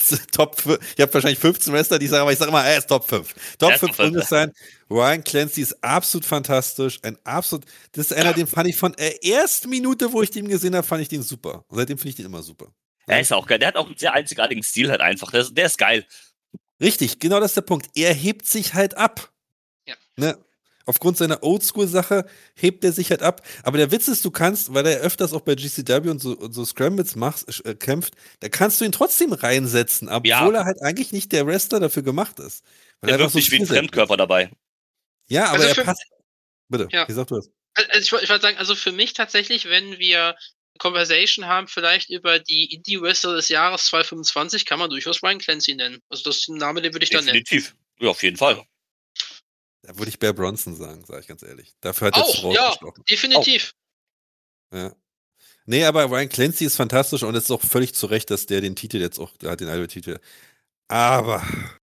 Speaker 3: 15 Wrestler, die sagen, aber ich sage mal, er ist Top 5. Top
Speaker 4: Er ist
Speaker 3: 5
Speaker 4: Top 5,
Speaker 3: muss es sein. Ryan Clancy ist absolut fantastisch, das ist einer, den fand ich von der ersten Minute, wo ich den gesehen habe, fand ich den super. Und seitdem finde ich den immer super.
Speaker 4: Er ist auch geil. Der hat auch einen sehr einzigartigen Stil halt einfach. Der ist geil.
Speaker 3: Richtig, genau das ist der Punkt. Er hebt sich halt ab.
Speaker 5: Ja.
Speaker 3: Ne? Aufgrund seiner Oldschool-Sache hebt er sich halt ab. Aber der Witz ist, du kannst, weil er öfters auch bei GCW und so Scrambles kämpft, da kannst du ihn trotzdem reinsetzen, obwohl er halt eigentlich nicht der Wrestler dafür gemacht ist. Weil
Speaker 4: Der
Speaker 3: er
Speaker 4: wirkt
Speaker 3: einfach
Speaker 4: nicht wie ein
Speaker 3: stilsetzt.
Speaker 4: Fremdkörper dabei.
Speaker 3: Ja, aber
Speaker 5: Also
Speaker 3: er
Speaker 5: für-
Speaker 3: passt. Bitte,
Speaker 5: Ja.
Speaker 3: wie sagst du das?
Speaker 5: Also ich wollte sagen, also für mich tatsächlich, wenn wir Conversation haben, vielleicht über die Indie-Wrestler des Jahres 2025, kann man durchaus Ryan Clancy nennen. Also das ist ein Name, den würde ich dann nennen.
Speaker 4: Definitiv. Ja, auf jeden Fall.
Speaker 3: Da würde ich Bear Bronson sagen, sage ich ganz ehrlich. Dafür hat er zu
Speaker 5: Auch, ja,
Speaker 3: rausgestochen.
Speaker 5: definitiv.
Speaker 3: Ja. Nee, aber Ryan Clancy ist fantastisch und es ist auch völlig zu Recht, dass der den Titel jetzt auch, der hat den IWT-Titel. Aber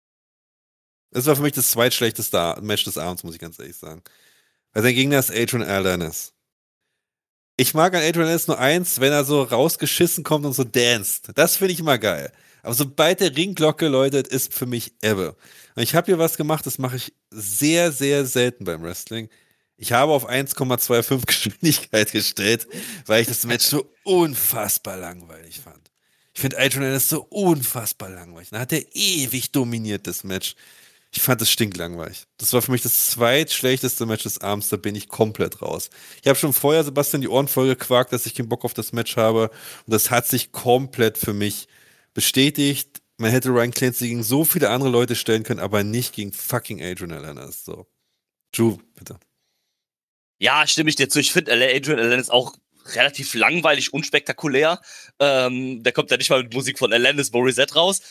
Speaker 3: es war für mich das zweitschlechteste Match des Abends, muss ich ganz ehrlich sagen. Weil sein Gegner ist Adrian Alanis. Ich mag an Adrian Alanis nur eins, wenn er so rausgeschissen kommt und so danced. Das finde ich immer geil. Aber sobald der Ringglocke läutet, ist für mich Ebbe. Und ich habe hier was gemacht, das mache ich sehr, sehr selten beim Wrestling. Ich habe auf 1,25 Geschwindigkeit gestellt, weil ich das Match so unfassbar langweilig fand. Ich finde Adrian Alanis so unfassbar langweilig. Dann hat er ewig dominiert, das Match. Ich fand es stinklangweilig. Das war für mich das zweitschlechteste Match des Abends, da bin ich komplett raus. Ich habe schon vorher Sebastian die Ohren voll gequakt, dass ich keinen Bock auf das Match habe. Und das hat sich komplett für mich bestätigt. Man hätte Ryan Clancy gegen so viele andere Leute stellen können, aber nicht gegen fucking Adrian Alanis. So. Drew, bitte.
Speaker 4: Ja, stimme ich dir zu. Ich finde Adrian Alanis auch relativ langweilig, unspektakulär. Der kommt ja nicht mal mit Musik von Alanis Morissette raus.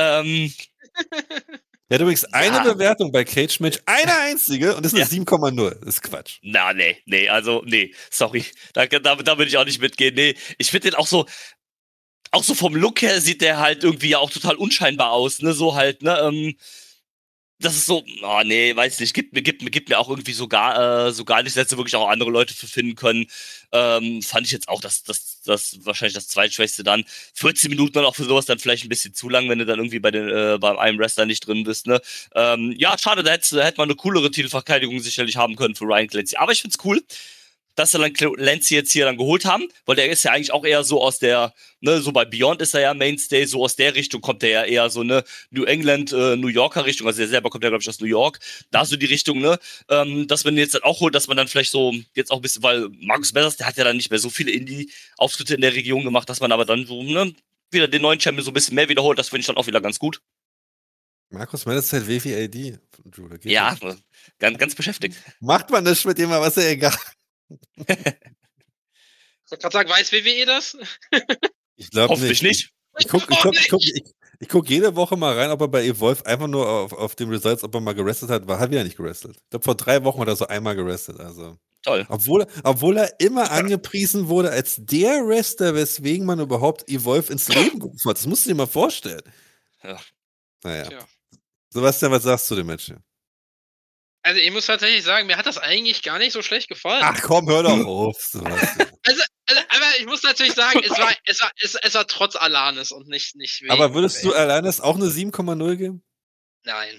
Speaker 3: Er hat übrigens eine Bewertung bei Cage Match, eine einzige, und das ist eine 7,0. Das ist Quatsch.
Speaker 4: Na, nee, also, sorry. Da würde ich auch nicht mitgehen. Nee, ich finde den auch so vom Look her sieht der halt irgendwie ja auch total unscheinbar aus, ne, so halt, ne, das ist so, weiß nicht, gibt mir auch irgendwie so gar nicht, hätte wirklich auch andere Leute für finden können. Fand ich jetzt auch, das wahrscheinlich das zweitschwächste dann. 14 Minuten dann auch für sowas dann vielleicht ein bisschen zu lang, wenn du dann irgendwie bei einem Wrestler nicht drin bist, ne. Ja, schade, da hätte man eine coolere Titelverteidigung sicherlich haben können für Ryan Clancy. Aber ich find's cool, dass sie dann Clancy jetzt hier dann geholt haben, weil der ist ja eigentlich auch eher so aus der, ne, so bei Beyond ist er ja Mainstay, so aus der Richtung kommt der ja eher so, ne, New England, New Yorker Richtung, also er selber kommt ja, glaube ich, aus New York, da so die Richtung, ne, dass man jetzt dann auch holt, dass man dann vielleicht so jetzt auch ein bisschen, weil Marcus Messers, der hat ja dann nicht mehr so viele Indie-Auftritte in der Region gemacht, dass man aber dann so, ne, wieder den neuen Champion so ein bisschen mehr wiederholt, das finde ich dann auch wieder ganz gut.
Speaker 3: Markus Mellis halt WWAD. Drew, da geht
Speaker 4: Ja,
Speaker 3: das.
Speaker 4: ganz beschäftigt.
Speaker 3: Macht man das mit dem, aber ist ja egal.
Speaker 5: Ich wollte gerade sagen, weiß WWE das?
Speaker 3: Ich glaube
Speaker 4: Hoffentlich nicht.
Speaker 3: Ich guck jede Woche mal rein, ob er bei Evolve einfach nur auf dem Results, ob er mal gewrestelt hat, hat wieder nicht gewrestelt. Ich glaube, vor 3 Wochen oder so einmal gewrestelt. Also.
Speaker 4: Toll.
Speaker 3: Obwohl er immer angepriesen wurde als der Wrestler, weswegen man überhaupt Evolve ins Leben gerufen hat. Das musst du dir mal vorstellen.
Speaker 4: Ja.
Speaker 3: Naja.
Speaker 5: Tja.
Speaker 3: Sebastian, was sagst du dem Match hier?
Speaker 5: Also ich muss tatsächlich sagen, mir hat das eigentlich gar nicht so schlecht gefallen.
Speaker 3: Ach komm, hör doch auf. Sebastian.
Speaker 5: Aber ich muss natürlich sagen, es war trotz Alanis und nicht wegen.
Speaker 3: Aber würdest du Alanis auch eine 7,0 geben?
Speaker 5: Nein.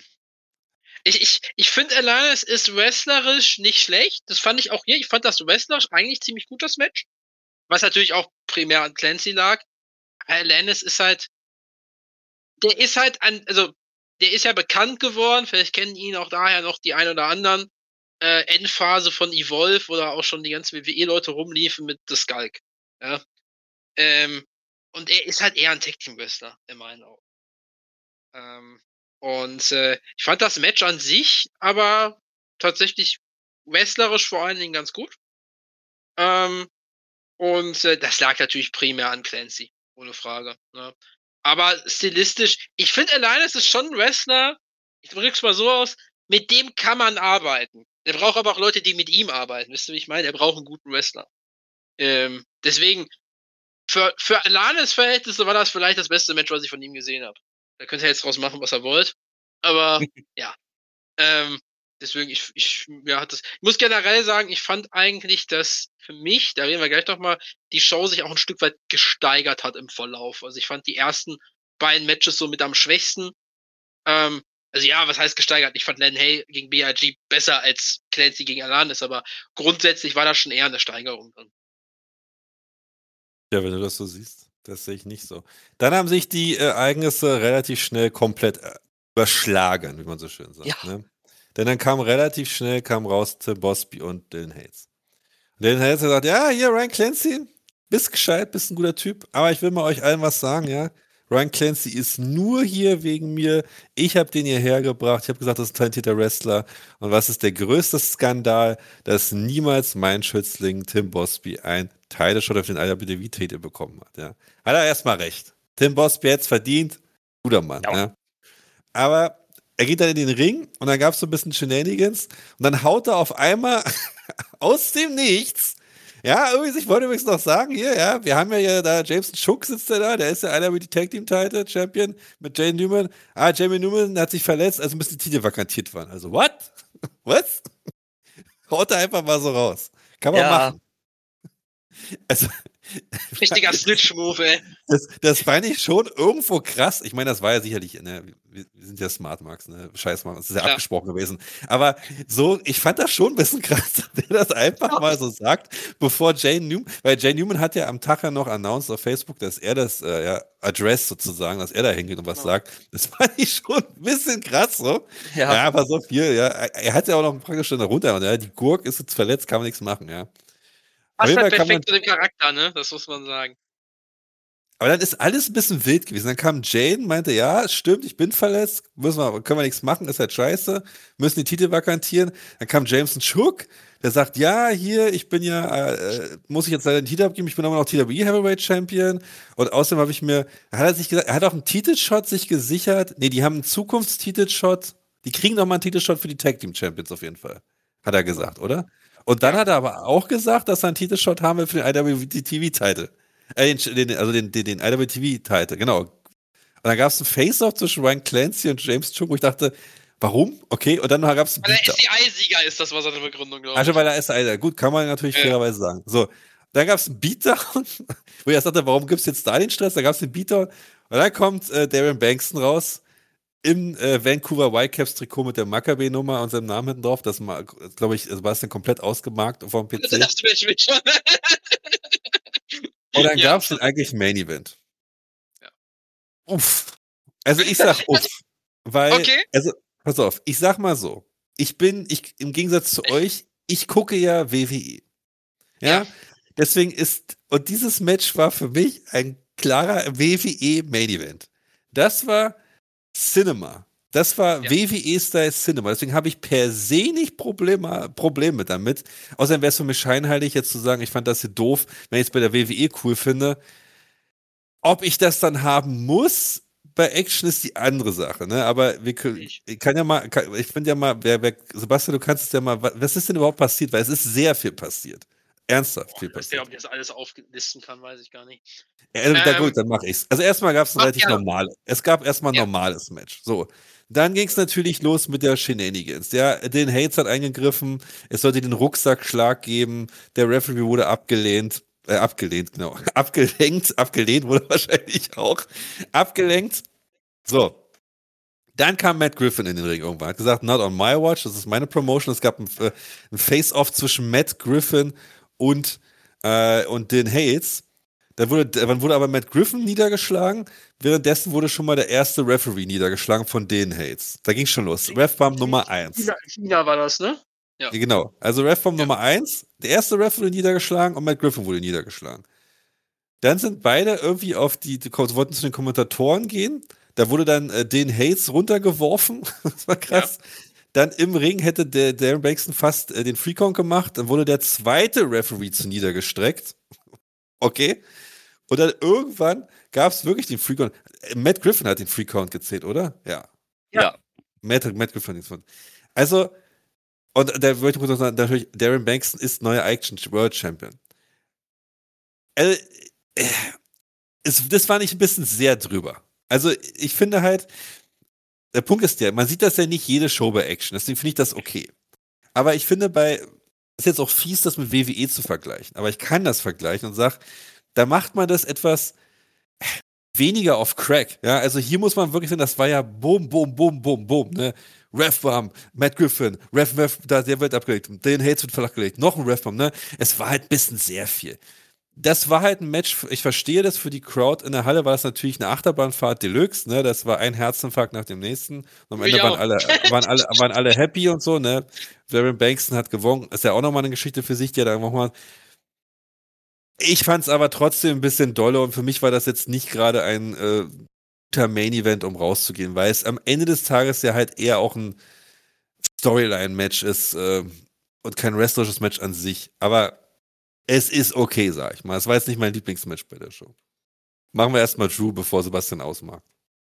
Speaker 5: Ich finde, Alanis ist wrestlerisch nicht schlecht. Das fand ich auch hier. Ich fand das wrestlerisch eigentlich ziemlich gut, das Match. Was natürlich auch primär an Clancy lag. Alanis ist halt. Der ist halt also der ist ja bekannt geworden, vielleicht kennen ihn auch daher noch die ein oder anderen, Endphase von Evolve, oder auch schon die ganzen WWE-Leute rumliefen mit The Skulk. Ja. Und er ist halt eher ein Tag-Team-Wrestler, in meinen Augen. Ich fand das Match an sich aber tatsächlich wrestlerisch vor allen Dingen ganz gut. Das lag natürlich primär an Clancy, ohne Frage. Ne? Aber stilistisch, ich finde alleine, es ist schon ein Wrestler, ich drück's mal so aus, mit dem kann man arbeiten. Der braucht aber auch Leute, die mit ihm arbeiten. Wisst ihr, wie ich meine? Er braucht einen guten Wrestler. Deswegen, für Alanes Verhältnisse war das vielleicht das beste Match, was ich von ihm gesehen habe. Da könnt ihr jetzt draus machen, was ihr wollt. Aber, ja. Deswegen, ich muss generell sagen, ich fand eigentlich, dass für mich, da reden wir gleich nochmal, die Show sich auch ein Stück weit gesteigert hat im Verlauf. Also ich fand die ersten beiden Matches so mit am schwächsten. Also ja, was heißt gesteigert? Ich fand Len Hay gegen BIG besser als Clancy gegen Alanis, aber grundsätzlich war das schon eher eine Steigerung drin.
Speaker 3: Ja, wenn du das so siehst, das sehe ich nicht so. Dann haben sich die Ereignisse relativ schnell komplett überschlagen, wie man so schön sagt.
Speaker 4: Ja.
Speaker 3: Ne? Denn dann kam relativ schnell raus Tim Bosby und Dylan Hayes. Und Dylan Hayes hat gesagt, ja, hier, Ryan Clancy, bist gescheit, bist ein guter Typ, aber ich will mal euch allen was sagen, ja. Ryan Clancy ist nur hier wegen mir. Ich habe den hierher gebracht. Ich habe gesagt, das ist ein talentierter Wrestler. Und was ist der größte Skandal, dass niemals mein Schützling Tim Bosby ein Title-Shot auf den IWTV-Titel bekommen hat. Ja. Hat er erstmal recht. Tim Bosby hat es verdient. Guter Mann.
Speaker 4: Ja.
Speaker 3: Ja. Aber er geht dann in den Ring und dann gab es so ein bisschen Shenanigans und dann haut er auf einmal aus dem Nichts. Ja, übrigens, ich wollte übrigens noch sagen, hier, ja, wir haben ja da, Jameson Shook sitzt da, der ist ja einer mit die Tag Team Title Champion mit Jay Newman. Jamie Newman hat sich verletzt, also müssen die Titel vakantiert waren. Also, what? Was? Haut er einfach mal so raus. Kann man machen. Also,
Speaker 5: richtiger Snitch-Move, ey.
Speaker 3: Das fand ich schon irgendwo krass. Ich meine, das war ja sicherlich, ne, wir sind ja Smart Marks, ne? Scheiß mal, das ist ja abgesprochen gewesen. Aber so, ich fand das schon ein bisschen krass, dass der das einfach mal so sagt, bevor Jay Newman, weil Jay Newman hat ja am Tag ja noch announced auf Facebook, dass er das Address sozusagen, dass er da hingeht und was sagt. Das fand ich schon ein bisschen krass, so. Ja, aber so viel, ja. Er hat ja auch noch praktisch schon runter und ja, die Gurk ist jetzt verletzt, kann man nichts machen, ja.
Speaker 5: Passt halt perfekt zu dem Charakter, ne? Das muss man sagen.
Speaker 3: Aber dann ist alles ein bisschen wild gewesen. Dann kam Jane, meinte, ja, stimmt, ich bin verletzt, können wir nichts machen, ist halt scheiße, müssen die Titel vakantieren. Dann kam Jameson Shook, der sagt, ja, hier, ich bin ja, muss ich jetzt leider den Titel abgeben, ich bin aber noch TWE Heavyweight Champion. Und außerdem habe ich mir, er hat auch einen Titelshot sich gesichert. Nee, die haben einen Zukunftstitelshot. Die kriegen noch mal einen Titelshot für die Tag Team Champions auf jeden Fall. Hat er gesagt, oder? Und dann hat er aber auch gesagt, dass er einen Titelshot haben will für den IWTV-Titel. Also den IWTV-Titel, genau. Und dann gab es ein Face-Off zwischen Ryan Clancy und James Chung, wo ich dachte, warum? Okay, und dann gab es einen
Speaker 5: Weil der SCI-Sieger ist, das war seine Begründung, glaube ich.
Speaker 3: Also weil er SCI, gut, kann man natürlich fairerweise sagen. So, dann gab es einen Beatdown, wo ich erst dachte, warum gibt es jetzt da den Stress? Da gab es den Beatdown und dann kommt Darren Bankston raus im Vancouver Whitecaps Trikot mit der Maccabee-Nummer und seinem Namen hinten drauf. Das, glaube ich, Sebastian komplett ausgemarkt vom PC.
Speaker 5: Das wird schon.
Speaker 3: Und dann gab es den eigentlichen Main Event. Ja. Uff. Also ich sag uff. Weil, also, pass auf, ich sag mal so. Im Gegensatz zu euch, ich gucke ja WWE. Ja? Deswegen und dieses Match war für mich ein klarer WWE Main Event. Das war Cinema. Das war WWE-Style Cinema. Deswegen habe ich per se nicht Probleme damit. Außerdem wäre es für mich scheinheilig, jetzt zu sagen, ich fand das hier doof, wenn ich es bei der WWE cool finde. Ob ich das dann haben muss, bei Action ist die andere Sache, ne? Aber ich finde ja mal, Sebastian, du kannst es ja mal, was ist denn überhaupt passiert? Weil es ist sehr viel passiert. Ernsthaft viel passiert.
Speaker 5: Ob ich das alles auflisten kann, weiß ich gar nicht.
Speaker 3: Gut, dann mache ich's. Also erstmal gab es ein relativ normales Match. So. Dann ging es natürlich los mit der Shenanigans. Den Hayes hat eingegriffen, es sollte den Rucksackschlag geben, der Referee wurde abgelehnt, genau. Abgelehnt wurde wahrscheinlich auch. Abgelenkt. So. Dann kam Matt Griffin in den Ring irgendwann. Hat gesagt, not on my watch, das ist meine Promotion. Es gab ein Face-Off zwischen Matt Griffin und den Hayes. Dann wurde aber Matt Griffin niedergeschlagen. Währenddessen wurde schon mal der erste Referee niedergeschlagen von den Hates. Da ging schon los. Refbomb Nummer 1.
Speaker 5: China war das, ne? Ja.
Speaker 3: Genau. Also Refbomb Nummer 1. Der erste Referee niedergeschlagen und Matt Griffin wurde niedergeschlagen. Dann sind beide irgendwie wollten zu den Kommentatoren gehen. Da wurde dann den Hates runtergeworfen. Das war krass. Ja. Dann im Ring hätte der Darren Bankston fast den Freecount gemacht. Dann wurde der zweite Referee zu niedergestreckt. Okay. Und dann irgendwann gab es wirklich den Freecount. Matt Griffin hat den Freecount gezählt, oder? Ja. Matt Griffin hat den. Also, und da wollte ich sagen, natürlich, Darren Bankston ist neuer Action World Champion. Das war nicht ein bisschen sehr drüber. Also, ich finde halt, der Punkt ist ja, man sieht das ja nicht jede Show bei Action, deswegen finde ich das okay. Aber ich finde ist jetzt auch fies, das mit WWE zu vergleichen, aber ich kann das vergleichen und sage, da macht man das etwas weniger auf Crack. Ja, also hier muss man wirklich sagen, das war ja boom, boom, boom, boom, boom, ne? Refbomb, Matt Griffin, der wird abgelegt, den Hates wird flachgelegt, noch ein Refbomb, ne? Es war halt ein bisschen sehr viel. Das war halt ein Match, ich verstehe das, für die Crowd in der Halle war es natürlich eine Achterbahnfahrt Deluxe, ne? Das war ein Herzinfarkt nach dem nächsten. Und am Ende waren alle happy und so, ne? Darren Bankston hat gewonnen. Ist ja auch nochmal eine Geschichte für sich, die er da nochmal. Ich fand es aber trotzdem ein bisschen dolle und für mich war das jetzt nicht gerade ein guter Main-Event, um rauszugehen, weil es am Ende des Tages ja halt eher auch ein Storyline-Match ist und kein wrestlerisches Match an sich. Aber es ist okay, sag ich mal. Es war jetzt nicht mein Lieblingsmatch bei der Show. Machen wir erstmal Drew, bevor Sebastian ausmacht.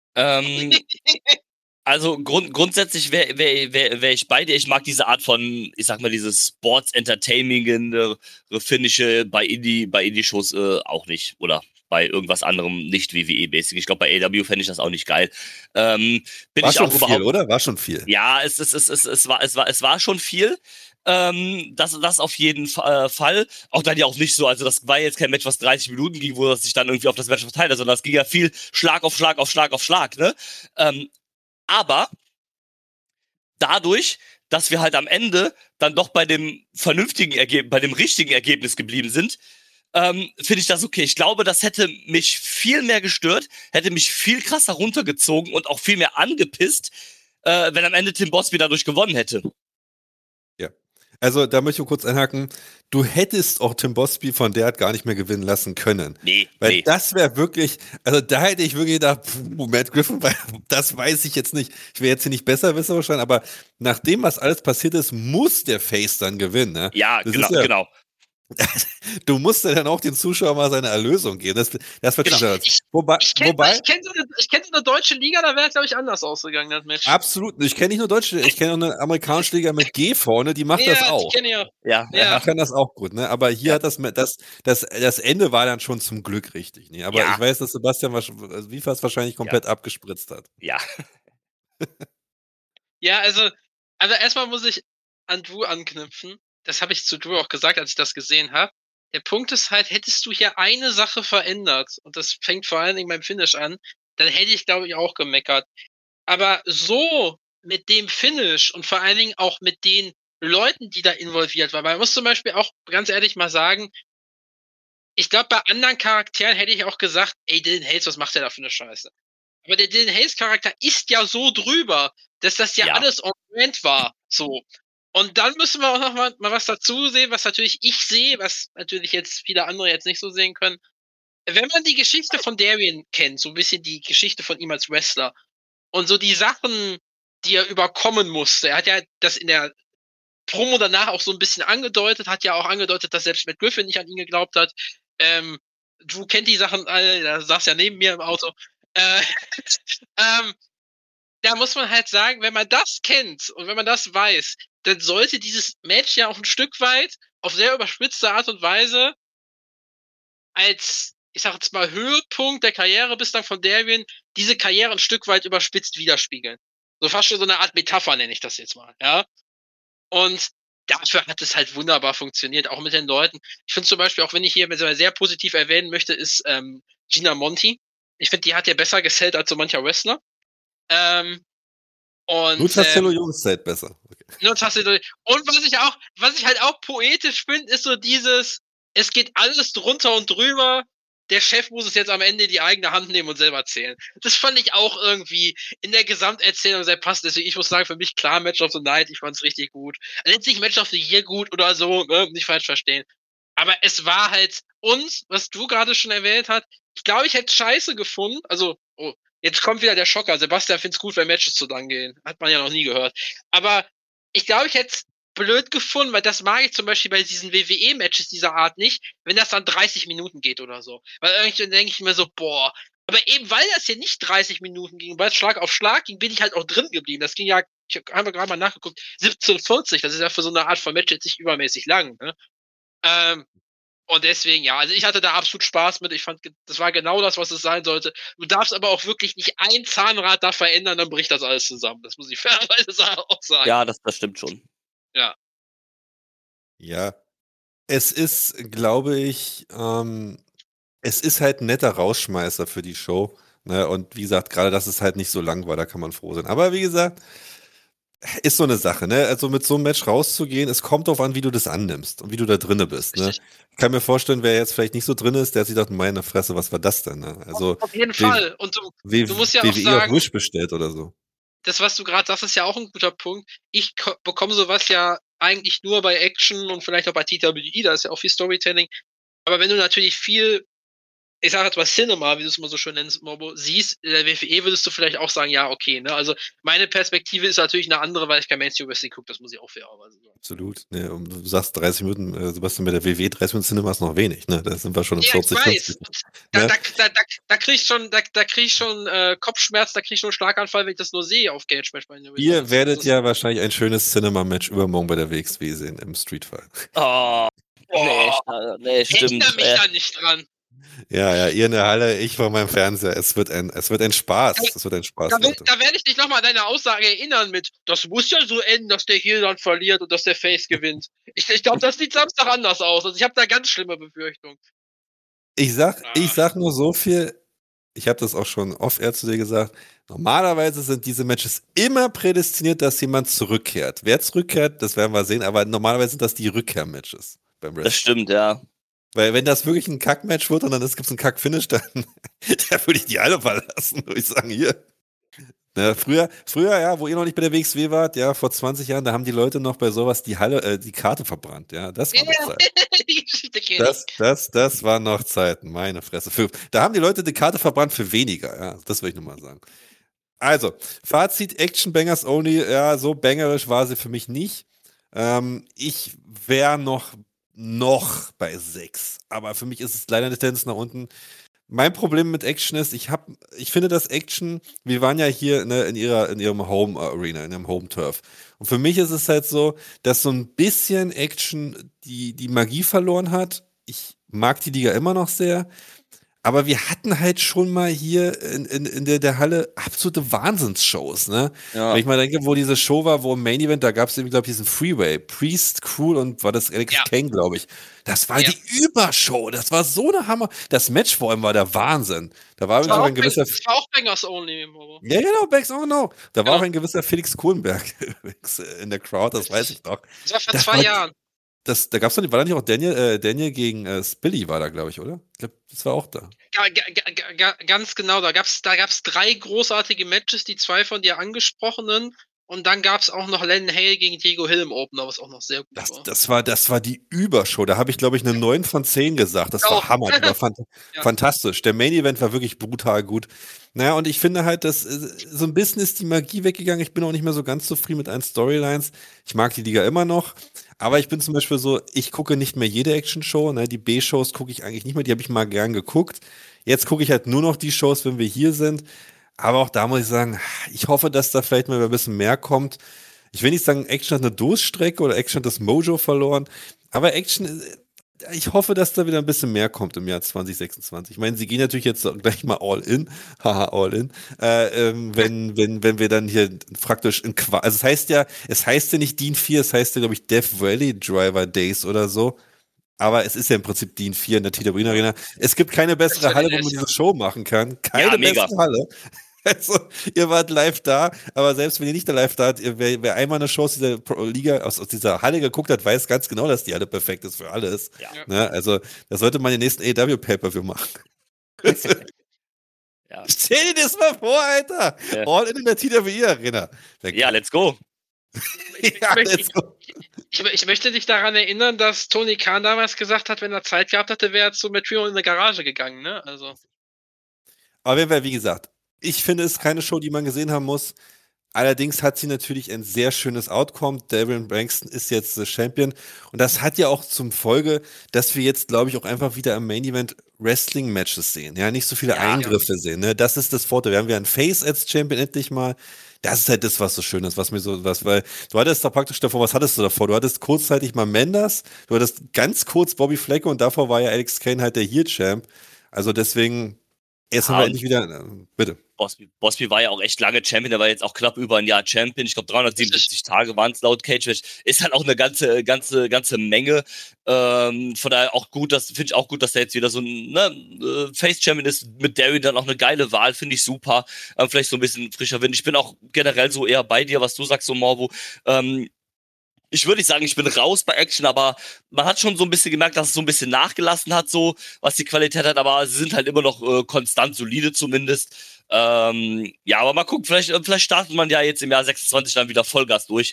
Speaker 4: Also grundsätzlich wär ich bei dir. Ich mag diese Art von, ich sag mal, dieses Sports-Entertaining Finische bei Indie-Shows auch nicht. Oder bei irgendwas anderem nicht WWE-mäßig. Ich glaube, bei AEW fände ich das auch nicht geil.
Speaker 3: War schon viel, oder? War schon viel.
Speaker 4: Ja, es war schon viel. Das auf jeden Fall. Auch dann ja auch nicht so, also das war jetzt kein Match, was 30 Minuten ging, wo das sich dann irgendwie auf das Match verteilt hat, sondern das ging ja viel Schlag auf Schlag auf Schlag auf Schlag, ne? Aber dadurch, dass wir halt am Ende dann doch bei dem vernünftigen Ergebnis, bei dem richtigen Ergebnis geblieben sind, finde ich das okay. Ich glaube, das hätte mich viel mehr gestört, hätte mich viel krasser runtergezogen und auch viel mehr angepisst, wenn am Ende Tim Bosby dadurch gewonnen hätte.
Speaker 3: Ja. Also, da möchte ich kurz einhaken. Du hättest auch Tim Bosby von der Art gar nicht mehr gewinnen lassen können. Weil das wäre wirklich, also da hätte ich wirklich gedacht, Matt Griffin, weil das weiß ich jetzt nicht. Ich wäre jetzt hier nicht besser wissen wahrscheinlich, aber nach dem, was alles passiert ist, muss der Face dann gewinnen. Ne?
Speaker 4: Ja, genau.
Speaker 3: Du musst ja dann auch den Zuschauer mal seine Erlösung geben. Das wird
Speaker 5: genau. Ich kenne so eine deutsche Liga, da wäre es, glaube ich, anders ausgegangen, das Match.
Speaker 3: Absolut. Ich kenne nicht nur deutsche, ich kenne auch eine amerikanische Liga mit G vorne, die macht das auch.
Speaker 5: Die kenne ich
Speaker 4: auch.
Speaker 3: Ja. Die kann das auch gut, ne? Aber hier hat das Ende war dann schon zum Glück richtig. Ne? Aber ich weiß, dass Sebastian Wifas wahrscheinlich komplett abgespritzt hat.
Speaker 4: Ja.
Speaker 5: Ja, also erstmal muss ich an Drew anknüpfen. Das habe ich zu Drew auch gesagt, als ich das gesehen habe. Der Punkt ist halt, hättest du hier eine Sache verändert, und das fängt vor allen Dingen beim Finish an, dann hätte ich, glaube ich, auch gemeckert. Aber so mit dem Finish und vor allen Dingen auch mit den Leuten, die da involviert waren, man muss zum Beispiel auch ganz ehrlich mal sagen, ich glaube, bei anderen Charakteren hätte ich auch gesagt, ey, Dylan Hayes, was macht der da für eine Scheiße? Aber der Dylan Hayes-Charakter ist ja so drüber, dass das ja alles on brand war, so. Und dann müssen wir auch noch mal was dazu sehen, was natürlich ich sehe, was natürlich jetzt viele andere jetzt nicht so sehen können. Wenn man die Geschichte von Darian kennt, so ein bisschen die Geschichte von ihm als Wrestler und so die Sachen, die er überkommen musste, er hat ja das in der Promo danach auch so ein bisschen angedeutet, hat ja auch angedeutet, dass selbst Matt Griffin nicht an ihn geglaubt hat. Drew kennt die Sachen alle, der saß ja neben mir im Auto. Da muss man halt sagen, wenn man das kennt und wenn man das weiß, dann sollte dieses Match ja auch ein Stück weit auf sehr überspitzte Art und Weise als, ich sag jetzt mal, Höhepunkt der Karriere bislang von Darian diese Karriere ein Stück weit überspitzt widerspiegeln. So fast schon so eine Art Metapher nenne ich das jetzt mal, ja. Und dafür hat es halt wunderbar funktioniert, auch mit den Leuten. Ich finde zum Beispiel, auch wenn ich hier sehr positiv erwähnen möchte, ist Gina Monty. Ich finde, die hat ja besser gesellt als so mancher Wrestler. Und
Speaker 3: nur Tastello-Jungs-Zeit besser. Okay.
Speaker 5: Nur Tastello. Und was ich halt auch poetisch finde, ist so dieses, es geht alles drunter und drüber, der Chef muss es jetzt am Ende in die eigene Hand nehmen und selber zählen. Das fand ich auch irgendwie in der Gesamterzählung sehr passend. Deswegen, ich muss sagen, für mich klar Match of the Night, ich fand's richtig gut. Letztlich Match of the Year gut oder so, ne? Nicht falsch verstehen. Aber es war halt uns, was du gerade schon erwähnt hast, ich glaube, ich hätte scheiße gefunden. Also, jetzt kommt wieder der Schocker. Sebastian find's gut, wenn Matches zu lang gehen. Hat man ja noch nie gehört. Aber ich glaube, ich hätte es blöd gefunden, weil das mag ich zum Beispiel bei diesen WWE-Matches dieser Art nicht, wenn das dann 30 Minuten geht oder so. Weil irgendwie denke ich mir so, boah. Aber eben weil das hier nicht 30 Minuten ging, weil es Schlag auf Schlag ging, bin ich halt auch drin geblieben. Das ging ja, ich habe gerade mal nachgeguckt, 17:40. Das ist ja für so eine Art von Match jetzt nicht übermäßig lang. Ne? Und deswegen, ja, also ich hatte da absolut Spaß mit. Ich fand, das war genau das, was es sein sollte. Du darfst aber auch wirklich nicht ein Zahnrad da verändern, dann bricht das alles zusammen. Das muss ich fairerweise auch sagen.
Speaker 4: Ja, das stimmt schon.
Speaker 5: Ja.
Speaker 3: Ja. Es ist, glaube ich, es ist halt ein netter Rausschmeißer für die Show. Ne? Und wie gesagt, gerade dass es halt nicht so lang war, da kann man froh sein. Aber wie gesagt, ist so eine Sache, ne? Also mit so einem Match rauszugehen, es kommt darauf an, wie du das annimmst und wie du da drinne bist, ne?
Speaker 5: Richtig.
Speaker 3: Ich kann mir vorstellen, wer jetzt vielleicht nicht so drin ist, der hat sich gedacht, meine Fresse, was war das denn, ne? Also
Speaker 5: Auf jeden Fall. Und du musst ja auch
Speaker 3: WWE
Speaker 5: sagen,
Speaker 3: auf Wish bestellt oder so.
Speaker 5: das, was du gerade sagst, ist ja auch ein guter Punkt. Ich bekomme sowas ja eigentlich nur bei Action und vielleicht auch bei TWE, da ist ja auch viel Storytelling. Aber wenn du natürlich viel, ich sage jetzt mal Cinema, wie du es mal so schön nennst, Mobo, siehst, in der WWE würdest du vielleicht auch sagen, ja, okay, ne? Also meine Perspektive ist natürlich eine andere, weil ich kein Mainstream Wrestling gucke, das muss ich auch fairerweise sagen.
Speaker 3: Absolut. Ne, und du sagst 30 Minuten, Sebastian, mit der WWE 30 Minuten Cinema ist noch wenig, ne? Da sind wir schon in
Speaker 5: Ja,
Speaker 3: 40,
Speaker 5: ich weiß.
Speaker 3: 50.
Speaker 5: Da krieg ich schon Kopfschmerz, da krieg ich schon einen Schlaganfall, wenn ich das nur sehe auf Cage Match.
Speaker 3: Ihr werdet ja wahrscheinlich ein schönes Cinema-Match übermorgen bei der WXW sehen im Streetfight.
Speaker 4: Oh, nee, stimmt.
Speaker 5: Erinnere mich da nicht dran.
Speaker 3: Ja, ihr in der Halle, ich vor meinem Fernseher. Es wird ein Spaß. Es wird ein Spaß.
Speaker 5: Da
Speaker 3: Leute.
Speaker 5: werde ich dich nochmal an deine Aussage erinnern mit, das muss ja so enden, dass der Heel dann verliert und dass der Face gewinnt. Ich glaube, das sieht Samstag anders aus. Also ich habe da ganz schlimme Befürchtungen.
Speaker 3: Ich sag nur so viel, ich habe das auch schon off-air zu dir gesagt, normalerweise sind diese Matches immer prädestiniert, dass jemand zurückkehrt. Wer zurückkehrt, das werden wir sehen, aber normalerweise sind das die Rückkehr-Matches beim Wrestling.
Speaker 4: Das stimmt, ja.
Speaker 3: Weil wenn das wirklich ein Kack-Match wird und dann gibt es einen Kack-Finish, dann da würde ich die alle verlassen, würde ich sagen, hier. Na, früher, ja, wo ihr noch nicht bei der WXW wart, ja, vor 20 Jahren, da haben die Leute noch bei sowas die Karte verbrannt, ja, das war noch Zeit.
Speaker 5: Die Geschichte kenn ich.
Speaker 3: Das waren noch Zeiten, meine Fresse. Da haben die Leute die Karte verbrannt für weniger, ja, das will ich nur mal sagen. Also, Fazit, Action Bangers Only, ja, so bangerisch war sie für mich nicht. Ich wäre noch bei 6, aber für mich ist es leider eine Tendenz nach unten. Mein Problem mit Action ist, ich finde das Action, wir waren ja hier in ihrem Home Arena, in ihrem Home Turf. Und für mich ist es halt so, dass so ein bisschen Action die Magie verloren hat. Ich mag die Liga immer noch sehr. Aber wir hatten halt schon mal hier in der Halle absolute Wahnsinnsshows, ne?
Speaker 4: Ja.
Speaker 3: Wenn ich mal denke, wo diese Show war, wo im Main Event, da gab es irgendwie, glaube ich, diesen Freeway, Priest, Cruel und war das Alex Kane, glaube ich. Das war die Übershow, das war so eine Hammer. Das Match vor allem war der Wahnsinn. Da war auch ein gewisser...
Speaker 5: Das war auch Bangers Only. Aber.
Speaker 3: Ja, genau, Backs, oh no. Da war auch ein gewisser Felix Kohlenberg in der Crowd, das weiß ich noch.
Speaker 5: Das war vor 2 Jahren.
Speaker 3: Da gab's war da nicht auch Daniel gegen Spilly war da, glaube ich, oder? Ich glaube, das war auch da.
Speaker 5: Ganz genau, da gab's 3 großartige Matches, die 2 von dir angesprochenen. Und dann gab's auch noch Lennon Hale gegen Diego Hill im Opener, was auch noch sehr gut war.
Speaker 3: Das war die Übershow. Da habe ich, glaube ich, eine 9 von 10 gesagt. Das war Hammer. Das war fantastisch. Der Main Event war wirklich brutal gut. Naja, und ich finde halt, dass so ein bisschen ist die Magie weggegangen. Ich bin auch nicht mehr so ganz zufrieden mit allen Storylines. Ich mag die Liga immer noch. Aber ich bin zum Beispiel so, ich gucke nicht mehr jede Action-Show. Ne? Die B-Shows gucke ich eigentlich nicht mehr. Die habe ich mal gern geguckt. Jetzt gucke ich halt nur noch die Shows, wenn wir hier sind. Aber auch da muss ich sagen, ich hoffe, dass da vielleicht mal ein bisschen mehr kommt. Ich will nicht sagen, Action hat eine Durststrecke oder Action hat das Mojo verloren. Aber Action, ich hoffe, dass da wieder ein bisschen mehr kommt im Jahr 2026. Ich meine, sie gehen natürlich jetzt gleich mal all in. Haha, all in. Wenn wir dann hier praktisch also es heißt ja nicht DIN 4, es heißt ja, glaube ich, Death Valley Driver Days oder so. Aber es ist ja im Prinzip DIN 4 in der TWE Arena. Es gibt keine bessere Halle, wo man diese Show machen kann. Keine bessere Halle. Also, ihr wart live da, aber selbst wenn ihr nicht da live da wart, wer einmal eine Show aus dieser Liga, aus dieser Halle geguckt hat, weiß ganz genau, dass die Halle perfekt ist für alles. Ja. Ne? Also, da sollte man den nächsten AEW Pay-Per-View machen.
Speaker 4: Ja.
Speaker 3: Stell dir das mal vor, Alter.
Speaker 4: Ja.
Speaker 3: All in der TWE-Arena.
Speaker 4: Ja, let's go.
Speaker 3: Ja, let's go.
Speaker 5: Ich möchte dich daran erinnern, dass Tony Khan damals gesagt hat, wenn er Zeit gehabt hätte, wäre er zu Matt Riddle in eine Garage gegangen, ne? Also.
Speaker 3: Aber wie gesagt, ich finde, es ist keine Show, die man gesehen haben muss. Allerdings hat sie natürlich ein sehr schönes Outcome. Darren Braxton ist jetzt Champion. Und das hat ja auch zum Folge, dass wir jetzt, glaube ich, auch einfach wieder am Main Event Wrestling-Matches sehen. Ja, nicht so viele
Speaker 4: Ja,
Speaker 3: Eingriffe sehen. Ne? Das ist das Vorteil. Wir haben wieder einen Face als Champion endlich mal. Das ist halt das, was so schön ist, was mir so, weil du hattest da praktisch davor, was hattest du davor? Du hattest kurzzeitig mal Mendes, du hattest ganz kurz Bobby Flecke und davor war ja Alex Kane halt der Heel-Champ. Also deswegen, jetzt haben wir endlich wieder, bitte.
Speaker 4: Bosby war ja auch echt lange Champion, der war jetzt auch knapp über ein Jahr Champion. Ich glaube 377 Tage waren es laut Cage Match. Ist halt auch eine ganze Menge. Von daher auch gut, finde ich auch gut, dass der jetzt wieder so ein Face Champion ist. Mit Darren dann auch eine geile Wahl, finde ich super. Vielleicht so ein bisschen frischer Wind. Ich bin auch generell so eher bei dir, was du sagst, so Morbo. Ich würde nicht sagen, ich bin raus bei Action, aber man hat schon so ein bisschen gemerkt, dass es so ein bisschen nachgelassen hat, so was die Qualität hat, aber sie sind halt immer noch konstant solide zumindest. Ja, aber mal gucken, vielleicht startet man ja jetzt im Jahr 26 dann wieder Vollgas durch.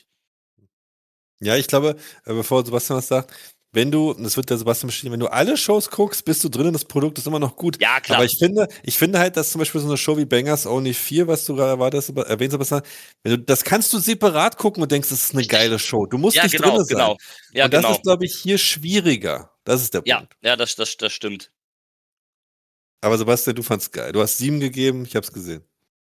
Speaker 3: Ja, ich glaube, bevor Sebastian was sagt, wenn du, das wird der Sebastian bestätigen, wenn du alle Shows guckst, bist du drin, das Produkt ist immer noch gut.
Speaker 4: Ja, klar.
Speaker 3: Aber ich finde halt, dass zum Beispiel so eine Show wie Bangers Only 4, was du gerade erwähnt, Sebastian, das kannst du separat gucken und denkst, das ist eine geile Show. Du musst nicht drin sein.
Speaker 4: Genau. Ja,
Speaker 3: und das
Speaker 4: genau.
Speaker 3: ist, glaube ich, hier schwieriger. Das ist der Punkt.
Speaker 4: Ja, das stimmt.
Speaker 3: Aber Sebastian, du fandst geil. Du hast 7 gegeben, ich hab's gesehen.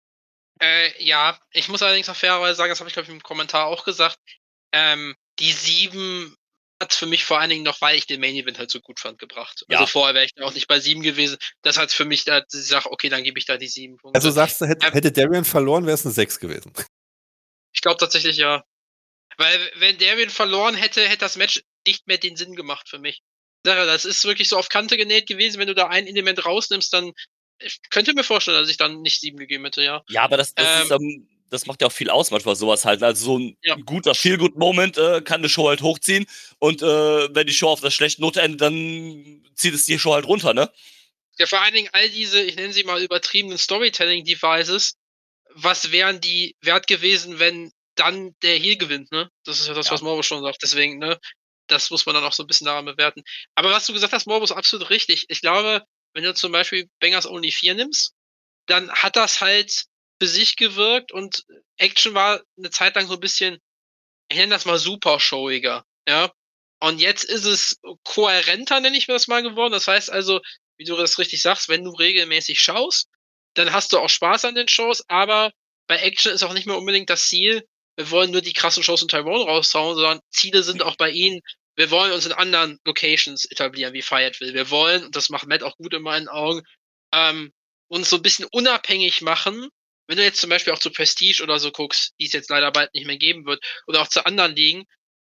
Speaker 5: Ja, ich muss allerdings auch fairerweise sagen, das habe ich, glaube ich, im Kommentar auch gesagt, die 7 hat für mich vor allen Dingen noch, weil ich den Main Event halt so gut fand, gebracht.
Speaker 4: Ja.
Speaker 5: Also vorher wäre ich auch nicht bei 7 gewesen. Das hat für mich da die Sache, okay, dann gebe ich da die 7 Punkte.
Speaker 3: Also sagst du, hätte Darren verloren, wäre es eine 6 gewesen.
Speaker 5: Ich glaube tatsächlich ja. Weil wenn Darren verloren hätte das Match nicht mehr den Sinn gemacht für mich. Das ist wirklich so auf Kante genäht gewesen. Wenn du da ein Element rausnimmst, dann ich könnte mir vorstellen, dass ich dann nicht 7 gegeben hätte, ja.
Speaker 4: Ja, aber das macht ja auch viel aus, manchmal sowas halt. Also so ein guter Feel-Good-Moment kann eine Show halt hochziehen und wenn die Show auf der schlechten Note endet, dann zieht es die Show halt runter, ne?
Speaker 5: Ja, vor allen Dingen all diese, ich nenne sie mal übertriebenen Storytelling-Devices, was wären die wert gewesen, wenn dann der Heel gewinnt, ne? Das ist ja das, was Morbo schon sagt. Deswegen, ne? Das muss man dann auch so ein bisschen daran bewerten. Aber was du gesagt hast, Morbo, ist absolut richtig. Ich glaube, wenn du zum Beispiel Bangers Only 4 nimmst, dann hat das halt für sich gewirkt und Action war eine Zeit lang so ein bisschen, ich nenne das mal super showiger, ja. Und jetzt ist es kohärenter, nenne ich mir das mal geworden. Das heißt also, wie du das richtig sagst, wenn du regelmäßig schaust, dann hast du auch Spaß an den Shows, aber bei Action ist auch nicht mehr unbedingt das Ziel, wir wollen nur die krassen Shows in Taiwan raushauen, sondern Ziele sind auch bei ihnen, wir wollen uns in anderen Locations etablieren, wie Fayetteville. Wir wollen, und das macht Matt auch gut in meinen Augen, uns so ein bisschen unabhängig machen. Wenn du jetzt zum Beispiel auch zu Prestige oder so guckst, die es jetzt leider bald nicht mehr geben wird, oder auch zu anderen Ligen,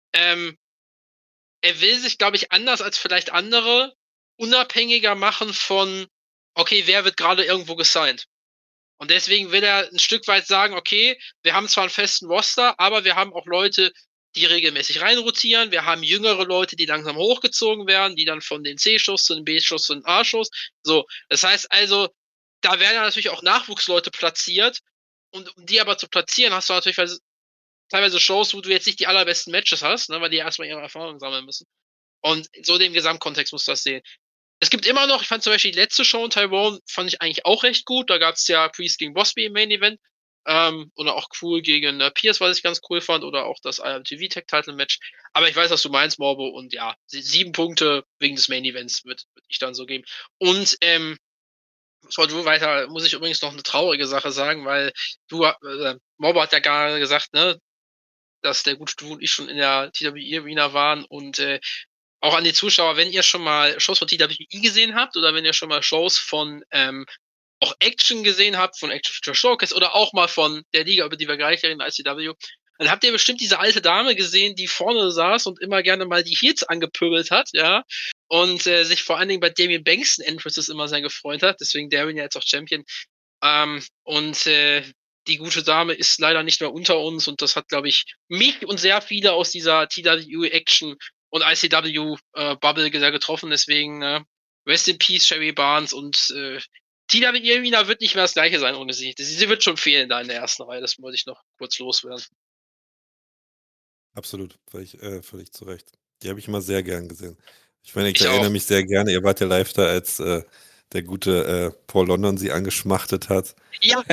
Speaker 5: er will sich, glaube ich, anders als vielleicht andere unabhängiger machen von, okay, wer wird gerade irgendwo gesigned? Und deswegen will er ein Stück weit sagen, okay, wir haben zwar einen festen Roster, aber wir haben auch Leute, die regelmäßig reinrotieren. Wir haben jüngere Leute, die langsam hochgezogen werden, die dann von den C-Shows zu den B-Shows zu den A-Shows. So, das heißt also, da werden natürlich auch Nachwuchsleute platziert. Und um die aber zu platzieren, hast du natürlich teilweise Shows, wo du jetzt nicht die allerbesten Matches hast, ne, weil die erstmal ihre Erfahrungen sammeln müssen. Und so den Gesamtkontext musst du das sehen. Es gibt immer noch, ich fand zum Beispiel die letzte Show in Taiwan, fand ich eigentlich auch recht gut. Da gab es ja Priest gegen Bosby im Main Event. Oder auch Cool gegen Pierce, was ich ganz cool fand. Oder auch das IMTV Tag Title Match. Aber ich weiß, was du meinst, Morbo. Und ja, 7 Punkte wegen des Main Events würde ich dann so geben. Und weiter muss ich übrigens noch eine traurige Sache sagen, weil Morbo hat ja gerade gesagt, ne, dass der gute Du und ich schon in der TWE Arena waren und auch an die Zuschauer, wenn ihr schon mal Shows von TWE gesehen habt oder wenn ihr schon mal Shows von auch Action gesehen habt, von Action Future Showcase oder auch mal von der Liga, über die wir gleich reden, ICW, dann habt ihr bestimmt diese alte Dame gesehen, die vorne saß und immer gerne mal die Heels angepöbelt hat, ja, und sich vor allen Dingen bei Damien Bankston Entrances immer sehr gefreut hat, deswegen Darren ja jetzt auch Champion. Die gute Dame ist leider nicht mehr unter uns und das hat, glaube ich, mich und sehr viele aus dieser TWE Action und ICW Bubble sehr getroffen, deswegen Rest in Peace, Sherry Barnes und TWE Arena wird nicht mehr das gleiche sein ohne sie. Sie wird schon fehlen da in der ersten Reihe. Das wollte ich noch kurz loswerden.
Speaker 3: Absolut, völlig zu Recht. Die habe ich immer sehr gern gesehen. Ich meine, ich
Speaker 5: Ich
Speaker 3: erinnere
Speaker 5: auch.
Speaker 3: mich sehr gerne, ihr wart ja live da, als der gute Paul London sie angeschmachtet hat.
Speaker 5: Ja.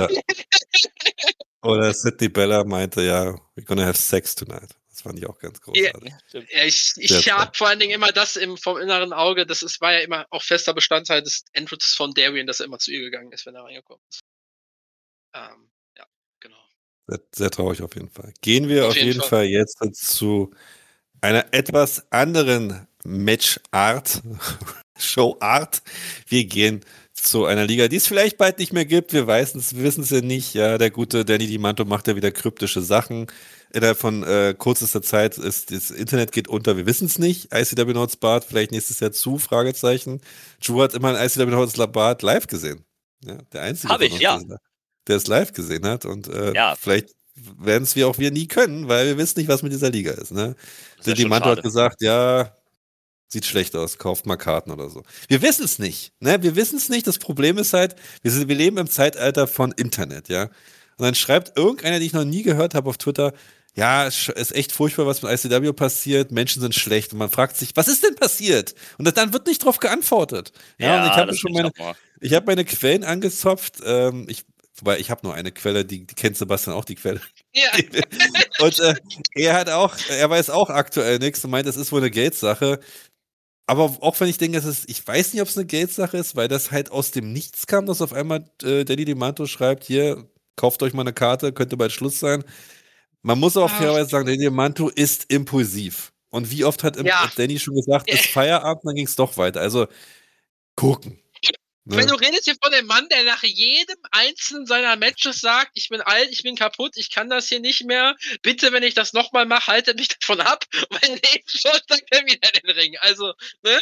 Speaker 3: Oder Sydney Bella meinte, ja, we're gonna have sex tonight. Das fand ich auch ganz großartig.
Speaker 4: Stimmt.
Speaker 5: Ja, ich habe vor allen Dingen immer das vom inneren Auge, war ja immer auch fester Bestandteil des Entrances von Darien, dass er immer zu ihr gegangen ist, wenn er reingekommen ist. Ja, genau.
Speaker 3: Sehr, sehr traurig auf jeden Fall. Gehen wir
Speaker 5: Auf
Speaker 3: auf
Speaker 5: jeden
Speaker 3: jeden
Speaker 5: Fall.
Speaker 3: Fall jetzt zu einer etwas anderen Matchart, Showart. Wir gehen zu einer Liga, die es vielleicht bald nicht mehr gibt. Wir wissen es ja nicht. Ja, der gute Danny Dimanto macht ja wieder kryptische Sachen. Innerhalb von kürzester Zeit ist das Internet geht unter. Wir wissen es nicht. ICW Nordsbad vielleicht nächstes Jahr zu? Fragezeichen. Drew hat immer ein ICW Nordsbad live gesehen. Ja, der einzige,
Speaker 4: Hab ich,
Speaker 3: von
Speaker 4: ja.
Speaker 3: uns, der es live gesehen hat. Und
Speaker 4: Ja.
Speaker 3: vielleicht werden es wir nie können, weil wir wissen nicht, was mit dieser Liga ist. Ne?
Speaker 4: Das ist ja
Speaker 3: Die
Speaker 4: schon
Speaker 3: Manto hat
Speaker 4: schade.
Speaker 3: gesagt, ja, sieht schlecht aus, kauft mal Karten oder so. Wir wissen es nicht. Ne? Wir wissen es nicht. Das Problem ist halt, wir leben im Zeitalter von Internet, ja. Und dann schreibt irgendeiner, den ich noch nie gehört habe auf Twitter, ja, ist echt furchtbar, was mit ICW passiert, Menschen sind schlecht. Und man fragt sich, was ist denn passiert? Und dann wird nicht drauf geantwortet. Ja, und ich habe
Speaker 4: das
Speaker 3: schon
Speaker 4: bin ich auch mal.
Speaker 3: ich habe meine Quellen angezopft. Wobei, ich habe nur eine Quelle, die kennt Sebastian auch, die Quelle.
Speaker 5: Ja.
Speaker 3: Und er weiß auch aktuell nichts und meint, das ist wohl eine Geldsache. Aber auch wenn ich denke, ich weiß nicht, ob es eine Geldsache ist, weil das halt aus dem Nichts kam, dass auf einmal Danny Dimanto schreibt, hier, kauft euch mal eine Karte, könnte bald Schluss sein. Man muss aber fairerweise sagen, Danny Dimanto ist impulsiv. Und wie oft hat Danny schon gesagt, ist Feierabend, dann ging es doch weiter. Also, gucken. Ne?
Speaker 5: Wenn du redest hier von dem Mann, der nach jedem einzelnen seiner Matches sagt, ich bin alt, ich bin kaputt, ich kann das hier nicht mehr. Bitte, wenn ich das nochmal mache, haltet mich davon ab. Mein Leben schon, dann kann wieder in den Ring. Also, ne?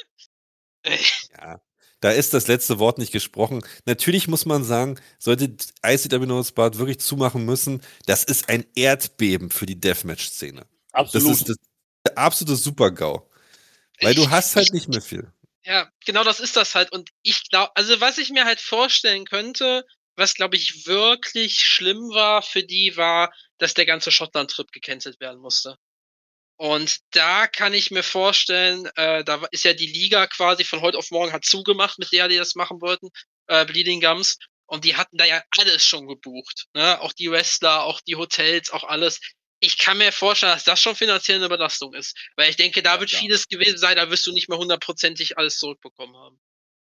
Speaker 3: Ja, da ist das letzte Wort nicht gesprochen. Natürlich muss man sagen, sollte ICW Nordsbad wirklich zumachen müssen, das ist ein Erdbeben für die Deathmatch-Szene.
Speaker 4: Absolut.
Speaker 3: Das ist der absolute Super-GAU. Weil du hast halt nicht mehr viel.
Speaker 5: Ja, genau das ist das halt. Und ich glaube, also was ich mir halt vorstellen könnte, was glaube ich wirklich schlimm war für die, war, dass der ganze Schottland-Trip gecancelt werden musste. Und da kann ich mir vorstellen, da ist ja die Liga quasi von heute auf morgen hat zugemacht, mit der die das machen wollten, Bleeding Gums. Und die hatten da ja alles schon gebucht. Ne? Auch die Wrestler, auch die Hotels, auch alles. Ich kann mir vorstellen, dass das schon finanziell eine Belastung ist. Weil ich denke, da wird vieles gewesen sein, da wirst du nicht mehr hundertprozentig alles zurückbekommen haben.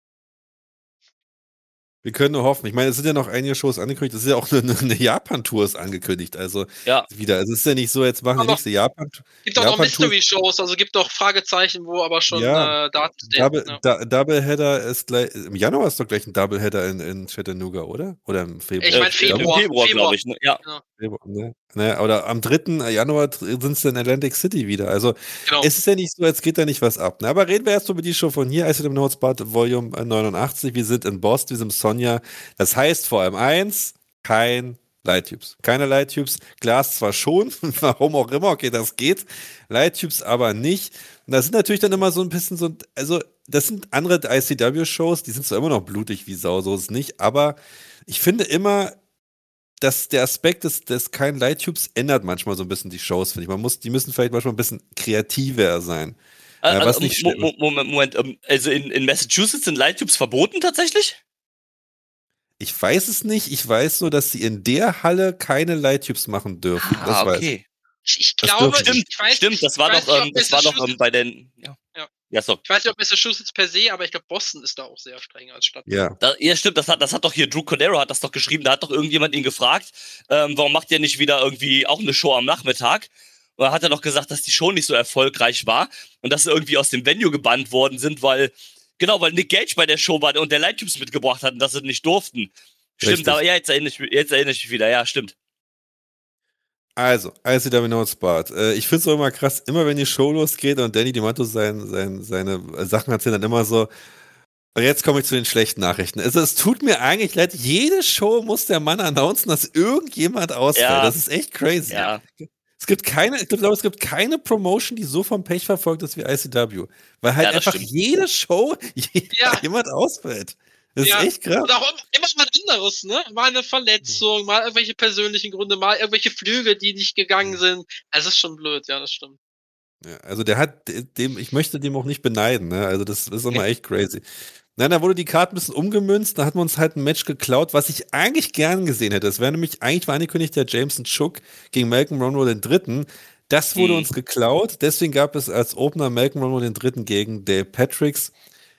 Speaker 3: Wir können nur hoffen. Ich meine, es sind ja noch einige Shows angekündigt. Es ist ja auch eine Japan-Tour ist angekündigt. Also wieder. Also es ist ja nicht so, jetzt machen wir nächste Japan-Tour.
Speaker 5: Gibt auch noch Mystery-Shows, also gibt doch Fragezeichen, wo aber schon Daten stehen.
Speaker 3: Doubleheader ist gleich, im Januar ist doch gleich ein Doubleheader in Chattanooga, oder? Oder im Februar?
Speaker 5: Ich meine Februar,
Speaker 4: glaube ich. Ne? Ja.
Speaker 3: Februar, ne? Oder am 3. Januar sind es in Atlantic City wieder. Also es ist ja nicht so, als geht da nicht was ab. Ne? Aber reden wir erst über die Show von hier, ICW Nordsbad Volume 89. Wir sind in Boston, wir sind im Sonja. Das heißt vor allem eins, kein Light-Tubes. Keine Light-Tubes. Glas zwar schon, warum auch immer, okay, das geht. Light-Tubes aber nicht. Und das sind natürlich dann immer so ein bisschen so, also das sind andere ICW-Shows, die sind zwar immer noch blutig wie Sau, so ist es nicht, aber ich finde immer, dass der Aspekt des kein Light-Tubes ändert manchmal so ein bisschen die Shows, finde ich. Die müssen vielleicht manchmal ein bisschen kreativer sein. Was nicht
Speaker 4: Moment, also in Massachusetts sind Light-Tubes verboten tatsächlich?
Speaker 3: Ich weiß es nicht. Ich weiß nur, dass sie in der Halle keine Light-Tubes machen dürfen. Das
Speaker 4: okay.
Speaker 5: Ich glaube,
Speaker 4: stimmt, das war doch bei den. Ja, so.
Speaker 5: Ich weiß nicht, ob Massachusetts per se, aber ich glaube, Boston ist da auch sehr streng als Stadt.
Speaker 3: Ja,
Speaker 4: stimmt, das hat doch hier Drew Cordero hat das doch geschrieben, da hat doch irgendjemand ihn gefragt, warum macht ihr nicht wieder irgendwie auch eine Show am Nachmittag? Und da hat er doch gesagt, dass die Show nicht so erfolgreich war und dass sie irgendwie aus dem Venue gebannt worden sind, weil Nick Gage bei der Show war und der Light-Tubes mitgebracht hat und dass sie nicht durften. Stimmt, aber ja, jetzt erinnere ich mich wieder, ja, stimmt.
Speaker 3: Also, ICW Nordsbad. Ich finde es auch immer krass, immer wenn die Show losgeht und Danny Dimanto seine Sachen erzählt, dann immer so, und jetzt komme ich zu den schlechten Nachrichten. Also, es tut mir eigentlich leid, jede Show muss der Mann announcen, dass irgendjemand ausfällt. Ja. Das ist echt crazy.
Speaker 4: Ja.
Speaker 3: Ich glaube, es gibt keine Promotion, die so vom Pech verfolgt ist wie ICW. Weil halt einfach jede Show jemand ausfällt. Das ist echt krass.
Speaker 5: Und auch immer was anderes, ne? Mal eine Verletzung, mal irgendwelche persönlichen Gründe, mal irgendwelche Flüge, die nicht gegangen sind. Also, das ist schon blöd, ja, das stimmt.
Speaker 3: Ja, also ich möchte dem auch nicht beneiden, ne? Also das ist immer echt crazy. Nein, da wurde die Karte ein bisschen umgemünzt, da hat man uns halt ein Match geklaut, was ich eigentlich gern gesehen hätte. Es wäre nämlich, eigentlich war angekündigt der Jameson Shook gegen Malcolm Monroe den Dritten. Das wurde uns geklaut, deswegen gab es als Opener Malcolm Monroe den Dritten gegen Dale Patricks.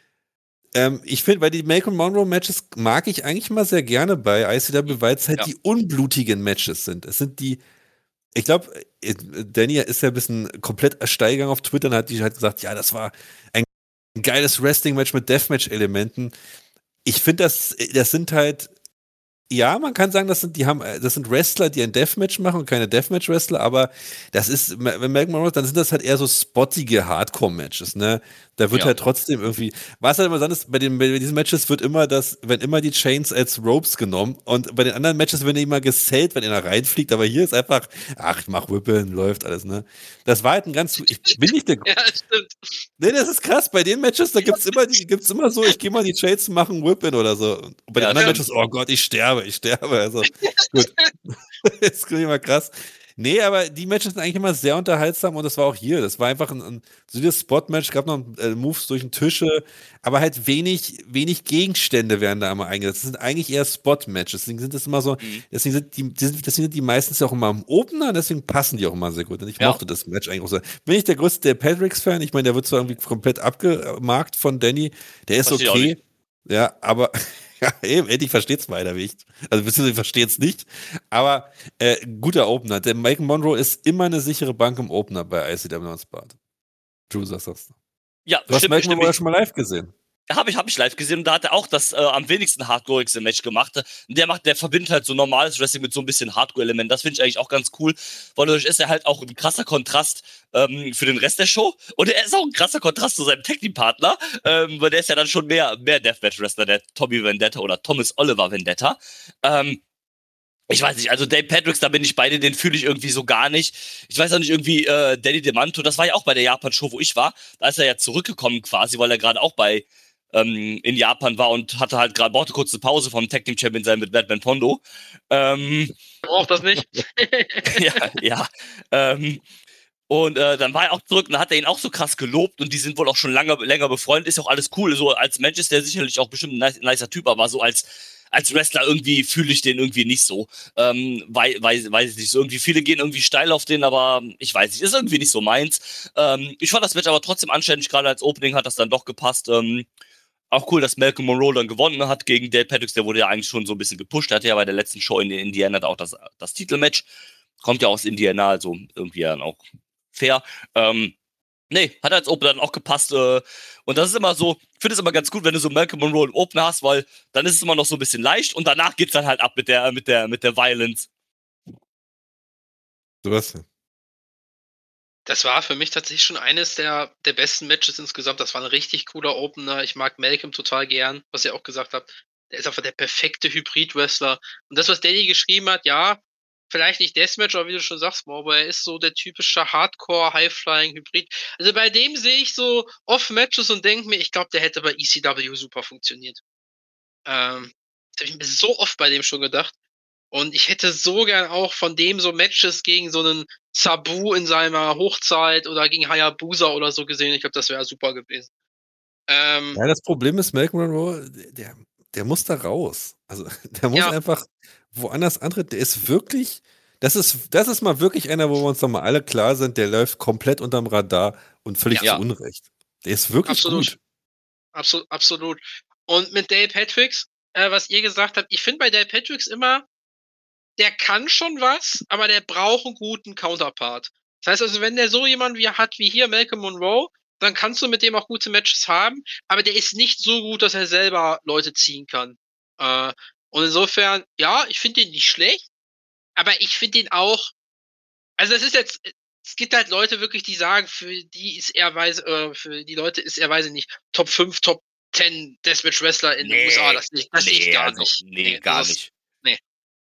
Speaker 3: Ich finde, weil die Malcolm Monroe Matches mag ich eigentlich mal sehr gerne bei ICW, weil es halt die unblutigen Matches sind. Es sind die, ich glaube, Danny ist ja ein bisschen komplett ersteigern auf Twitter und hat gesagt, ja, das war ein geiles Wrestling-Match mit Deathmatch-Elementen. Ich finde, das sind halt, ja, man kann sagen, das sind Wrestler, die ein Deathmatch machen und keine Deathmatch-Wrestler, aber das ist, wenn Malcolm Monroe, dann sind das halt eher so spottige Hardcore-Matches, ne? Da wird halt trotzdem irgendwie, was halt immer dann ist, bei diesen Matches wenn immer die Chains als Ropes genommen und bei den anderen Matches werden die immer gesellt, wenn einer reinfliegt, aber hier ist einfach, ach, ich mach Whippeln, läuft alles, ne? Das war halt ich bin nicht der,
Speaker 5: Ja, stimmt.
Speaker 3: nee, das ist krass, bei den Matches, da gibt's immer so, ich gehe mal die Chains machen, Whippin oder so. Und bei den anderen Matches, oh Gott, ich sterbe, also, gut. Das ist immer krass. Nee, aber die Matches sind eigentlich immer sehr unterhaltsam und das war auch hier. Das war einfach ein solides Spot-Match, gab noch Moves durch den Tische, aber halt wenig Gegenstände werden da immer eingesetzt. Das sind eigentlich eher Spot-Matches. Deswegen sind das immer so, deswegen sind die meistens ja auch immer im Opener, deswegen passen die auch immer sehr gut. Und ich mochte das Match eigentlich auch sehr. Bin ich der größte der Patricks-Fan? Ich meine, der wird zwar irgendwie komplett abgemarkt von Danny, der ist okay. Ja, aber ja, eben, endlich versteht's mal einer nicht. Also beziehungsweise versteht's nicht. Aber guter Opener. Der Malcolm Monroe ist immer eine sichere Bank im Opener bei ICW und Spart. Drew, sagst du.
Speaker 4: Ja,
Speaker 3: du hast Malcolm Monroe schon mal live gesehen.
Speaker 4: Hab ich live gesehen und da hat er auch das am wenigsten hardcoreigste Match gemacht. Der verbindet halt so normales Wrestling mit so ein bisschen Hardcore-Element. Das finde ich eigentlich auch ganz cool, weil dadurch ist er halt auch ein krasser Kontrast für den Rest der Show und er ist auch ein krasser Kontrast zu seinem Tag-Team-Partner, weil der ist ja dann schon mehr Deathmatch-Wrestler, der Tommy Vendetta oder Thomas Oliver Vendetta. Ich weiß nicht, also Dave Patricks, da bin ich beide, den fühle ich irgendwie so gar nicht. Ich weiß auch nicht, irgendwie Danny DeManto, das war ja auch bei der Japan-Show, wo ich war. Da ist er ja zurückgekommen quasi, weil er gerade auch in Japan war und brauchte kurz eine Pause vom Tag Team Champion sein mit Batman Pondo.
Speaker 5: Braucht das nicht.
Speaker 4: ja. Und dann war er auch zurück und dann hat er ihn auch so krass gelobt und die sind wohl auch schon länger befreundet. Ist auch alles cool. So als Mensch ist der sicherlich auch bestimmt ein nicer Typ, aber so als Wrestler irgendwie fühle ich den irgendwie nicht so. Weiß ich nicht. So irgendwie viele gehen irgendwie steil auf den, aber ich weiß nicht. Ist irgendwie nicht so meins. Ich fand das Match aber trotzdem anständig. Gerade als Opening hat das dann doch gepasst. Auch cool, dass Malcolm Monroe dann gewonnen hat gegen Dale Patricks. Der wurde ja eigentlich schon so ein bisschen gepusht. Er hatte ja bei der letzten Show in Indiana da auch das Titelmatch. Kommt ja aus Indiana, also irgendwie dann auch fair. Nee, hat als Opener dann auch gepasst. Und das ist immer so, ich finde es immer ganz gut, wenn du so Malcolm Monroe im Opener hast, weil dann ist es immer noch so ein bisschen leicht und danach geht's dann halt ab mit der Violence.
Speaker 3: Sebastian.
Speaker 5: Das war für mich tatsächlich schon eines der besten Matches insgesamt. Das war ein richtig cooler Opener. Ich mag Malcolm total gern, was ihr auch gesagt habt. Der ist einfach der perfekte Hybrid-Wrestler. Und das, was Danny geschrieben hat, ja, vielleicht nicht Deathmatch, aber wie du schon sagst, aber er ist so der typische Hardcore-High-Flying-Hybrid. Also bei dem sehe ich so Off-Matches und denke mir, ich glaube, der hätte bei ECW super funktioniert. Das habe ich mir so oft bei dem schon gedacht. Und ich hätte so gern auch von dem so Matches gegen so einen Sabu in seiner Hochzeit oder gegen Hayabusa oder so gesehen. Ich glaube, das wäre super gewesen.
Speaker 3: Ja, das Problem ist, Malcolm Monroe, der muss da raus. Also, der muss einfach woanders antreten. Der ist wirklich, das ist mal wirklich einer, wo wir uns doch mal alle klar sind, der läuft komplett unterm Radar und völlig zu Unrecht. Der ist wirklich gut.
Speaker 5: Absolut. Und mit Dale Patricks, was ihr gesagt habt, ich finde bei Dale Patricks immer, der kann schon was, aber der braucht einen guten Counterpart. Das heißt also, wenn der so jemanden hat wie hier Malcolm Monroe, dann kannst du mit dem auch gute Matches haben, aber der ist nicht so gut, dass er selber Leute ziehen kann. Und insofern, ja, ich finde den nicht schlecht, aber ich finde den auch, also es gibt halt Leute wirklich, die sagen, für die Leute ist er, weiß ich nicht, Top 5, Top 10 Deathmatch Wrestler in den USA. Das sehe ich gar nicht.
Speaker 4: Nee, gar nicht.
Speaker 5: Nee.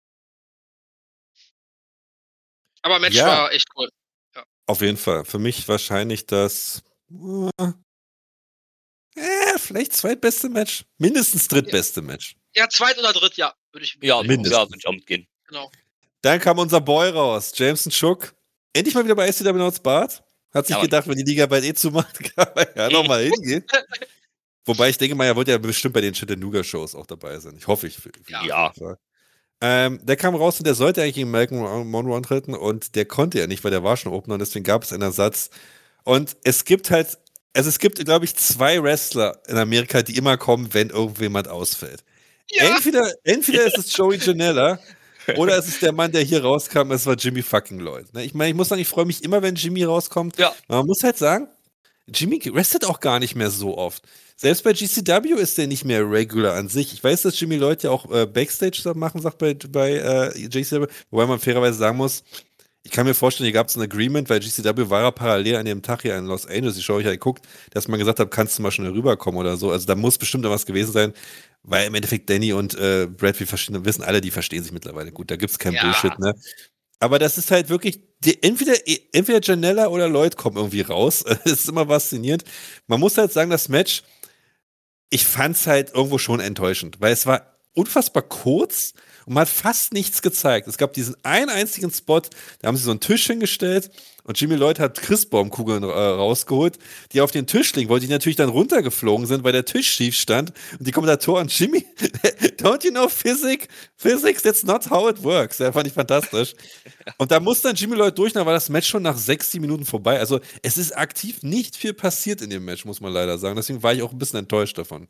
Speaker 5: Aber Match war echt cool. Ja.
Speaker 3: Auf jeden Fall. Für mich wahrscheinlich das vielleicht zweitbeste Match? Mindestens drittbeste Match.
Speaker 5: Ja, zweit oder dritt, ja, würde ich
Speaker 3: mindestens.
Speaker 4: Ja, würde ich auch mitgehen.
Speaker 5: Genau.
Speaker 3: Dann kam unser Boy raus, Jameson Shook. Endlich mal wieder bei ICW North Bart. Hat sich gedacht, wenn die Liga bald zumacht, kann man ja nochmal hingehen. Wobei ich denke mal, er wird ja bestimmt bei den Chattanooga-Shows auch dabei sein. Ich hoffe,
Speaker 4: Ja.
Speaker 3: Der kam raus und der sollte eigentlich gegen Malcolm Monroe antreten und der konnte ja nicht, weil der war schon Opener und deswegen gab es einen Ersatz. Und es gibt, glaube ich, 2 Wrestler in Amerika, die immer kommen, wenn irgendjemand ausfällt. Ja. Entweder ist es Joey Janela oder es ist der Mann, der hier rauskam, es war Jimmy fucking Lloyd. Ne? Ich meine, ich muss sagen, ich freue mich immer, wenn Jimmy rauskommt. Ja. Man muss halt sagen, Jimmy restet auch gar nicht mehr so oft. Selbst bei GCW ist der nicht mehr regular an sich. Ich weiß, dass Jimmy Lloyd ja auch Backstage machen sagt bei GCW, wobei man fairerweise sagen muss, ich kann mir vorstellen, hier gab es ein Agreement, weil GCW war ja parallel an dem Tag hier in Los Angeles, die Show ich ja geguckt, dass man gesagt hat, kannst du mal schnell rüberkommen oder so. Also da muss bestimmt was gewesen sein, weil im Endeffekt Danny und Brad, wir wissen alle, die verstehen sich mittlerweile gut. Da gibt es kein Bullshit, ne? Aber das ist halt wirklich, entweder Janella oder Lloyd kommen irgendwie raus. Das ist immer faszinierend. Man muss halt sagen, das Match, ich fand es halt irgendwo schon enttäuschend, weil es war unfassbar kurz und man hat fast nichts gezeigt. Es gab diesen einen einzigen Spot, da haben sie so einen Tisch hingestellt und Jimmy Lloyd hat Christbaumkugeln rausgeholt, die auf den Tisch liegen, weil die natürlich dann runtergeflogen sind, weil der Tisch schief stand und die Kommentatoren, Jimmy, don't you know physics? Physics, that's not how it works. Ja, fand ich fantastisch. Und da muss dann Jimmy Lloyd durch, dann war das Match schon nach 6-7 Minuten vorbei. Also es ist aktiv nicht viel passiert in dem Match, muss man leider sagen. Deswegen war ich auch ein bisschen enttäuscht davon.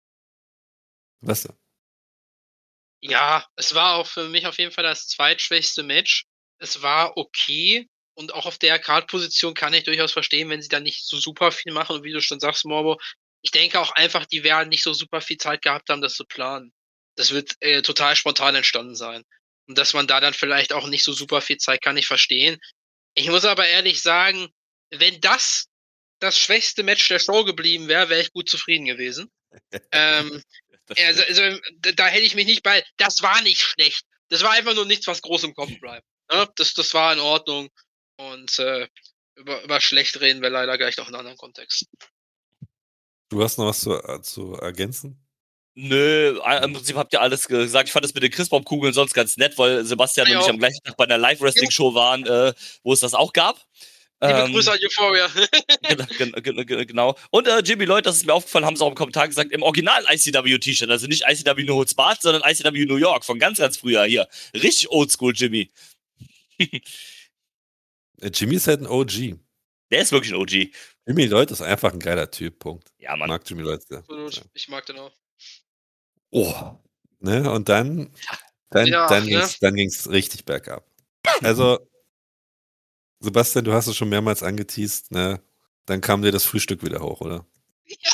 Speaker 3: Was denn?
Speaker 5: Ja, es war auch für mich auf jeden Fall das zweitschwächste Match. Es war okay und auch auf der Card-Position kann ich durchaus verstehen, wenn sie da nicht so super viel machen und wie du schon sagst, Morbo, ich denke auch einfach, die werden nicht so super viel Zeit gehabt haben, das zu planen. Das wird total spontan entstanden sein. Und dass man da dann vielleicht auch nicht so super viel Zeit kann ich verstehen. Ich muss aber ehrlich sagen, wenn das schwächste Match der Show geblieben wäre, wäre ich gut zufrieden gewesen. Also, da hätte ich mich nicht bei. Das war nicht schlecht. Das war einfach nur nichts, was groß im Kopf bleibt. Ne? Das war in Ordnung. Und über schlecht reden wir leider gleich noch in einem anderen Kontext.
Speaker 3: Du hast noch was zu ergänzen?
Speaker 4: Nö, im Prinzip habt ihr alles gesagt. Ich fand das mit den Christbaumkugeln sonst ganz nett, weil Sebastian und ich am gleichen Tag bei einer Live-Wrestling-Show waren, wo es das auch gab.
Speaker 5: Liebe Grüße an Euphoria.
Speaker 4: Genau. Und Jimmy Lloyd, das ist mir aufgefallen, haben sie auch im Kommentar gesagt, im Original ICW-T-Shirt, also nicht ICW No Holds Barred, sondern ICW New York, von ganz, ganz früher hier. Richtig oldschool, Jimmy.
Speaker 3: Jimmy ist halt ein OG.
Speaker 4: Der ist wirklich ein OG.
Speaker 3: Jimmy Lloyd ist einfach ein geiler Typ, Punkt.
Speaker 4: Ja, Mann.
Speaker 3: Ich mag Jimmy Lloyd sehr.
Speaker 5: Absolut, ja. Ich mag den auch.
Speaker 3: Oh. Ne? Und dann ging's richtig bergab. Also, Sebastian, du hast es schon mehrmals angeteased, ne? Dann kam dir das Frühstück wieder hoch, oder?
Speaker 5: Ja.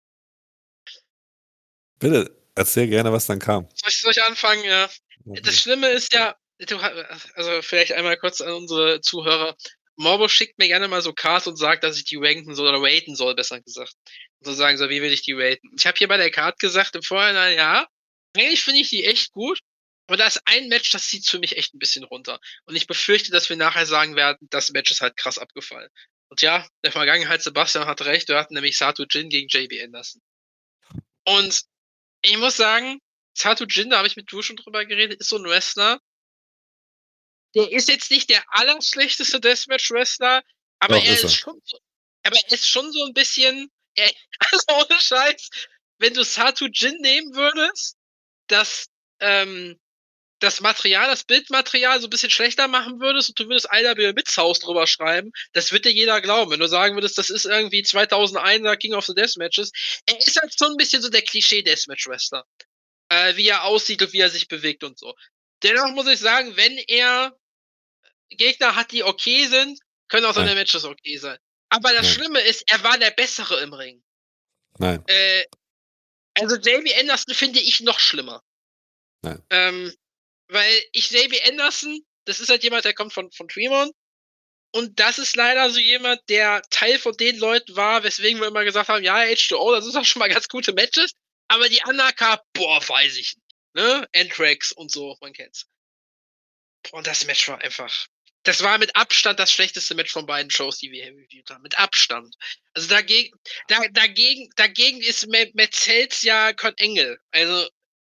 Speaker 3: Bitte, erzähl gerne, was dann kam.
Speaker 5: Soll ich anfangen? Ja. Das Schlimme ist ja, also vielleicht einmal kurz an unsere Zuhörer. Morbo schickt mir gerne mal so Cards und sagt, dass ich die ranken soll oder raten soll, besser gesagt. Und so sagen so, wie will ich die raten? Ich habe hier bei der Card gesagt im Vorhinein, ja, eigentlich finde ich die echt gut, aber da ist ein Match, das zieht für mich echt ein bisschen runter. Und ich befürchte, dass wir nachher sagen werden, das Match ist halt krass abgefallen. Und ja, in der Vergangenheit, Sebastian hat recht, wir hatten nämlich Sato Jin gegen JB Anderson. Und ich muss sagen, Sato Jin, da habe ich mit du schon drüber geredet, ist so ein Wrestler, der ist jetzt nicht der allerschlechteste Deathmatch-Wrestler, aber er ist schon so ein bisschen, also ohne Scheiß, wenn du Sato Jin nehmen würdest, das Material, das Bildmaterial so ein bisschen schlechter machen würdest und du würdest IWL Midshouse drüber schreiben, das wird dir jeder glauben. Wenn du sagen würdest, das ist irgendwie 2001er King of the Deathmatches, er ist halt schon ein bisschen so der Klischee-Deathmatch-Wrestler. Wie er aussieht und wie er sich bewegt und so. Dennoch muss ich sagen, wenn er Gegner hat, die okay sind, können auch seine Matches okay sein. Aber das Schlimme ist, er war der Bessere im Ring.
Speaker 3: Nein.
Speaker 5: Also JB Anderson finde ich noch schlimmer.
Speaker 3: Nein.
Speaker 5: Weil JB Anderson, das ist halt jemand, der kommt von Tremont. Und das ist leider so jemand, der Teil von den Leuten war, weswegen wir immer gesagt haben, ja, H2O, das ist auch schon mal ganz gute Matches. Aber die Undercard, weiß ich nicht. Ne? Anthrax und so, man kennt's. Und das Match war einfach, das war mit Abstand das schlechteste Match von beiden Shows, die wir hier reviewt haben. Mit Abstand. Also dagegen ist Metzells ja Kurt Angle. Also,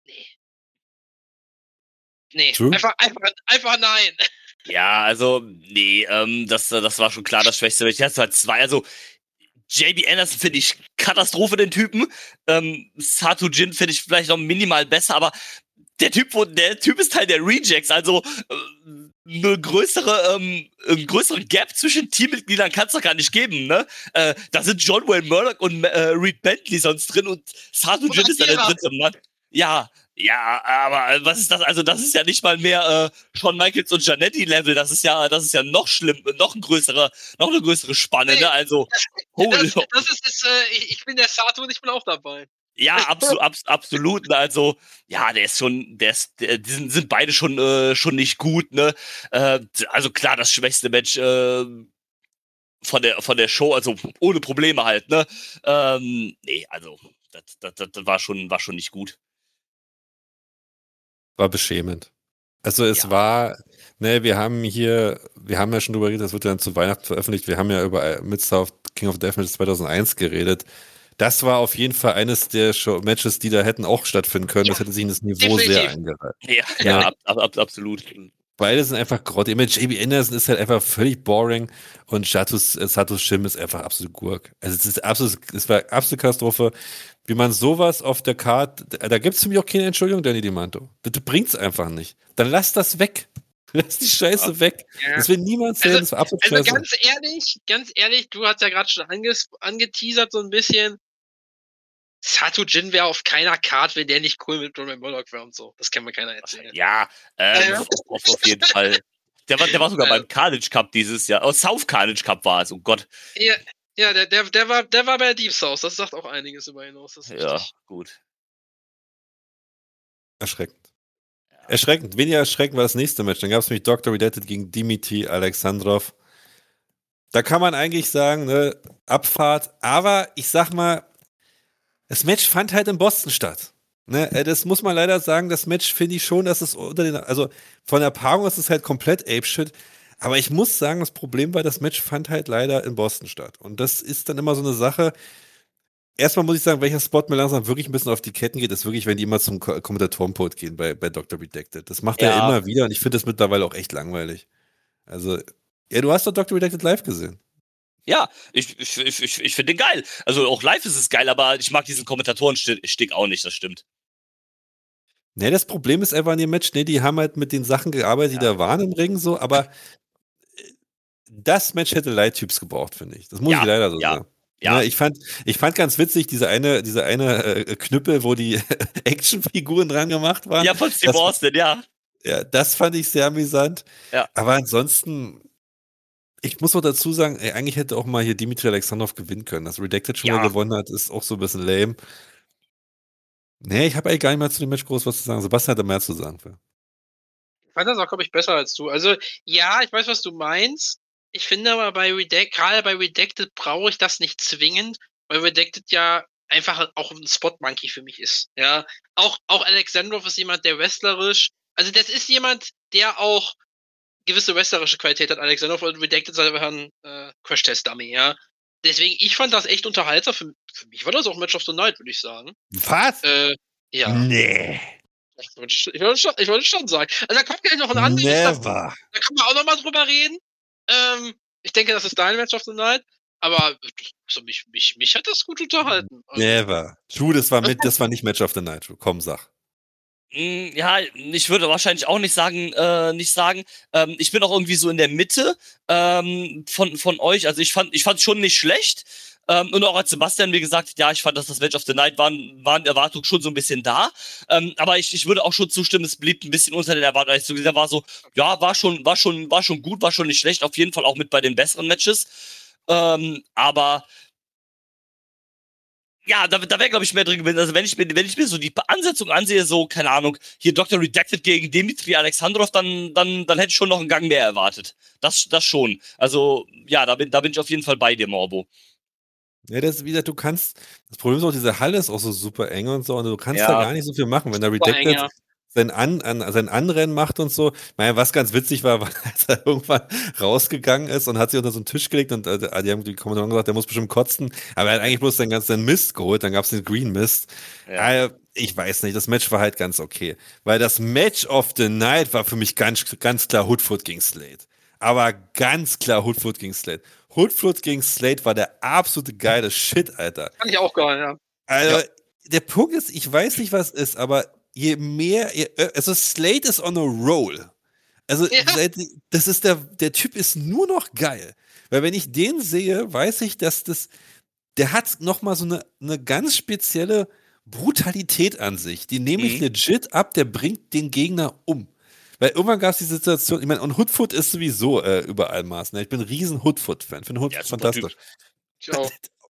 Speaker 5: nee.
Speaker 3: True.
Speaker 5: Einfach nein.
Speaker 4: Ja, also, nee, das war schon klar das Schwächste. Ich hatte halt zwei, also JB Anderson finde ich Katastrophe, den Typen. Sato Jin finde ich vielleicht noch minimal besser, aber der Typ ist Teil der Rejects, also einen größeren Gap zwischen Teammitgliedern kann es doch gar nicht geben, ne? Da sind John Wayne Murdoch und Reed Bentley sonst drin und Sato Jin ist dann der dritte Mann. Ja, aber was ist das? Also, das ist ja nicht mal mehr Shawn Michaels und Giannetti-Level. Das ist ja noch schlimm, noch eine größere Spanne, ne? Also,
Speaker 5: ich bin der Sato und ich bin auch dabei.
Speaker 4: Ja, absolut. Ne? Also, ja, die sind beide schon nicht gut, ne? Also klar, das schwächste Match von der Show, also ohne Probleme halt, ne? Nee, also das war schon nicht gut.
Speaker 3: War beschämend. Also es war, ne, wir haben ja schon drüber geredet, das wird dann zu Weihnachten veröffentlicht, wir haben ja über Mid-South King of Deathmatch 2001 geredet. Das war auf jeden Fall eines der Matches, die da hätten auch stattfinden können. Das hätte sich in das Niveau sehr eingereiht.
Speaker 4: Ja, absolut.
Speaker 3: Beide sind einfach grottig. Ich meine, JB Anderson ist halt einfach völlig boring und Sato Shim ist einfach absolut Gurk. Also es war absolute Katastrophe. Wie man sowas auf der Karte, da gibt es für mich auch keine Entschuldigung, Danny Dimanto. Das bringt's einfach nicht. Dann lass das weg. Lass die Scheiße weg. Ja. Das will niemand sehen, das war absolut scheiße.
Speaker 5: Ganz ehrlich, du hast ja gerade schon angeteasert so ein bisschen. Sato Jin wäre auf keiner Card, wenn der nicht cool mit Roman Murdoch wäre und so. Das kann mir keiner erzählen.
Speaker 4: Ja, auf jeden Fall. Der war sogar beim Carnage Cup dieses Jahr. Oh, South Carnage Cup war es, oh Gott.
Speaker 5: Ja, der war bei Deep South. Das sagt auch einiges über ihn aus. Das ist richtig.
Speaker 4: Gut.
Speaker 3: Erschreckend. Weniger erschreckend war das nächste Match. Dann gab es nämlich Dr. Redacted gegen Dimitri Alexandrov. Da kann man eigentlich sagen, ne, Abfahrt. Aber ich sag mal, das Match fand halt in Boston statt. Ne, das muss man leider sagen, das Match finde ich schon, dass es also von der Paarung ist es halt komplett Apeshit. Aber ich muss sagen, das Problem war, das Match fand halt leider in Boston statt. Und das ist dann immer so eine Sache. Erstmal muss ich sagen, welcher Spot mir langsam wirklich ein bisschen auf die Ketten geht, ist wirklich, wenn die immer zum Kommentatorenpult gehen bei Dr. Redacted. Das macht er immer wieder und ich finde das mittlerweile auch echt langweilig. Also, ja, du hast doch Dr. Redacted live gesehen.
Speaker 4: Ja, ich finde den geil. Also auch live ist es geil, aber ich mag diesen Kommentatorenstick auch nicht, das stimmt.
Speaker 3: Ne, das Problem ist einfach in dem Match, ne, die haben halt mit den Sachen gearbeitet, die da waren im Ring so, aber das Match hätte Light-Typs gebraucht, finde ich. Das muss ich leider so sagen. Ja. Ich fand ganz witzig, diese eine Knüppel, wo die Actionfiguren dran gemacht waren.
Speaker 4: Ja, von Steve Austin, ja.
Speaker 3: Ja, das fand ich sehr amüsant.
Speaker 4: Ja.
Speaker 3: Aber ansonsten, ich muss auch dazu sagen, eigentlich hätte auch mal hier Dimitri Alexandrov gewinnen können. Dass Redacted schon mal gewonnen hat, ist auch so ein bisschen lame. Nee, ich habe eigentlich gar nicht mehr zu dem Match groß was zu sagen. Sebastian hatte mehr zu sagen.
Speaker 5: Ich fand das auch, glaube ich, besser als du. Also, ja, ich weiß, was du meinst. Ich finde aber gerade bei Redacted brauche ich das nicht zwingend, weil Redacted ja einfach auch ein Spot-Monkey für mich ist. Ja, auch Alexandrov ist jemand, der wrestlerisch, also das ist jemand, der auch gewisse wrestlerische Qualität hat. Alexandrov und Redacted ist einfach ein Crash-Test-Dummy, ja. Deswegen, ich fand das echt unterhaltsam. Für mich war das auch Match of the Night, würde ich sagen.
Speaker 3: Was?
Speaker 5: Ja.
Speaker 3: Nee.
Speaker 5: Ich wollte schon sagen. Also da kommt gleich noch ein anderes. Da kann man auch noch mal drüber reden. Ich denke, das ist dein Match of the Night. Aber also mich hat das gut unterhalten. Also,
Speaker 3: Never. True, das war nicht Match of the Night. Komm, sag.
Speaker 4: Ja, ich würde wahrscheinlich auch nicht sagen. Ich bin auch irgendwie so in der Mitte von euch. Also ich fand schon nicht schlecht. Und auch als Sebastian, wie gesagt, ja, ich fand, dass das Match of the Night waren Erwartungen schon so ein bisschen da. Aber ich würde auch schon zustimmen, es blieb ein bisschen unter den Erwartungen. Also, da war so, ja, war schon gut, war schon nicht schlecht. Auf jeden Fall auch mit bei den besseren Matches. Aber ja, da wäre, glaube ich, mehr drin gewesen. Also wenn ich mir so die Ansetzung ansehe, so, keine Ahnung, hier Dr. Redacted gegen Dimitri Alexandrov, dann hätte ich schon noch einen Gang mehr erwartet. Das schon. Also, ja, da bin ich auf jeden Fall bei dir, Morbo.
Speaker 3: Ja, das ist wieder, das Problem ist auch, diese Halle ist auch so super eng und so, und du kannst da gar nicht so viel machen, wenn da Redacted sein Anrennen macht und so. Naja, was ganz witzig war, als er irgendwann rausgegangen ist und hat sich unter so einen Tisch gelegt und die haben die Kommentatoren gesagt, der muss bestimmt kotzen. Aber er hat eigentlich bloß seinen ganzen Mist geholt, dann gab es den Green Mist.
Speaker 4: Ja.
Speaker 3: Ich weiß nicht, das Match war halt ganz okay. Weil das Match of the Night war für mich ganz klar Hoodfoot gegen Slade. Aber ganz klar Hoodfoot gegen Slade. Hoodfoot gegen Slade war der absolute geile Shit, Alter.
Speaker 5: Fand ich auch geil, ja.
Speaker 3: Also, der Punkt ist, ich weiß nicht, was ist, aber je mehr, also Slade ist on a roll. Also, das ist der Typ ist nur noch geil. Weil wenn ich den sehe, weiß ich, dass der hat nochmal so eine ganz spezielle Brutalität an sich. Die nehme ich legit ab, der bringt den Gegner um. Weil irgendwann gab es die Situation, ich meine, und Hoodfoot ist sowieso über allen Maßen. Ich bin ein riesen Hoodfoot-Fan, finde Hoodfoot fantastisch.
Speaker 5: Ich auch.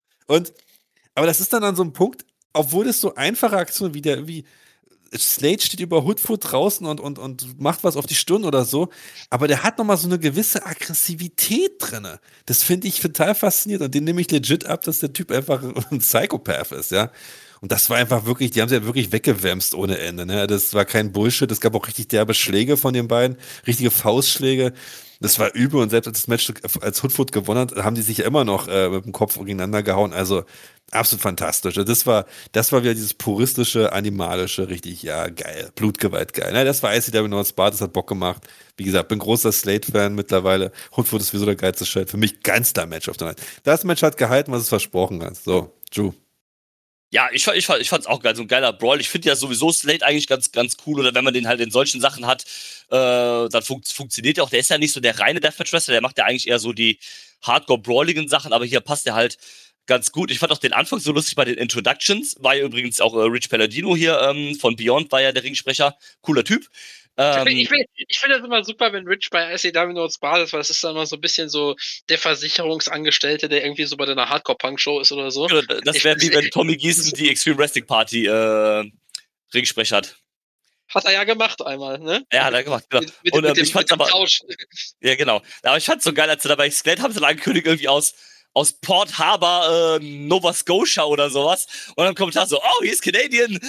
Speaker 3: Aber das ist dann an so einem Punkt, obwohl es so einfache Aktionen wie Slade steht über Hoodfoot draußen und macht was auf die Stirn oder so, aber der hat nochmal so eine gewisse Aggressivität drin. Das finde ich total faszinierend und den nehme ich legit ab, dass der Typ einfach ein Psychopath ist, ja. Und das war einfach wirklich, die haben sie ja wirklich weggewämst ohne Ende, ne? Das war kein Bullshit, es gab auch richtig derbe Schläge von den beiden, richtige Faustschläge. Das war übel und selbst als das Match als Hoodfoot gewonnen hat, haben die sich ja immer noch mit dem Kopf gegeneinander gehauen. Also absolut fantastisch. Das war wieder dieses puristische, animalische, richtig, ja, geil. Blutgewalt, geil. Ne, das war ICW North Spa, das hat Bock gemacht. Wie gesagt, bin großer Slade-Fan mittlerweile. Hoodfoot ist sowieso der geilste Shit. Für mich ganz klar Match of the Night. Das Match hat gehalten, was es versprochen hat. So, Drew.
Speaker 4: Ja, ich fand's auch geil, so ein geiler Brawl. Ich finde ja sowieso Slade eigentlich ganz, ganz cool. Oder wenn man den halt in solchen Sachen hat, dann funktioniert er auch. Der ist ja nicht so der reine Deathmatch-Wrestler, der macht ja eigentlich eher so die Hardcore-brawligen Sachen, aber hier passt er halt ganz gut. Ich fand auch den Anfang so lustig bei den Introductions. War ja übrigens auch Rich Palladino hier von Beyond, war ja der Ringsprecher. Cooler Typ.
Speaker 5: Ich finde das immer super, wenn Rich bei ICW North Spa ist, weil das ist dann immer so ein bisschen so der Versicherungsangestellte, der irgendwie so bei einer Hardcore-Punk-Show ist oder so.
Speaker 4: Das wäre wie wenn Tommy Gießen die Extreme Wrestling Party Ringsprecher hat.
Speaker 5: Hat er ja gemacht einmal, ne?
Speaker 4: Ja, hat er gemacht, genau. Und ich fand's aber. Ja, genau. Aber ich fand's so geil, als sie dabei Skelett haben sie dann angekündigt, irgendwie aus Port Harbor, Nova Scotia oder sowas. Und dann Kommentar so, oh, he's Canadian.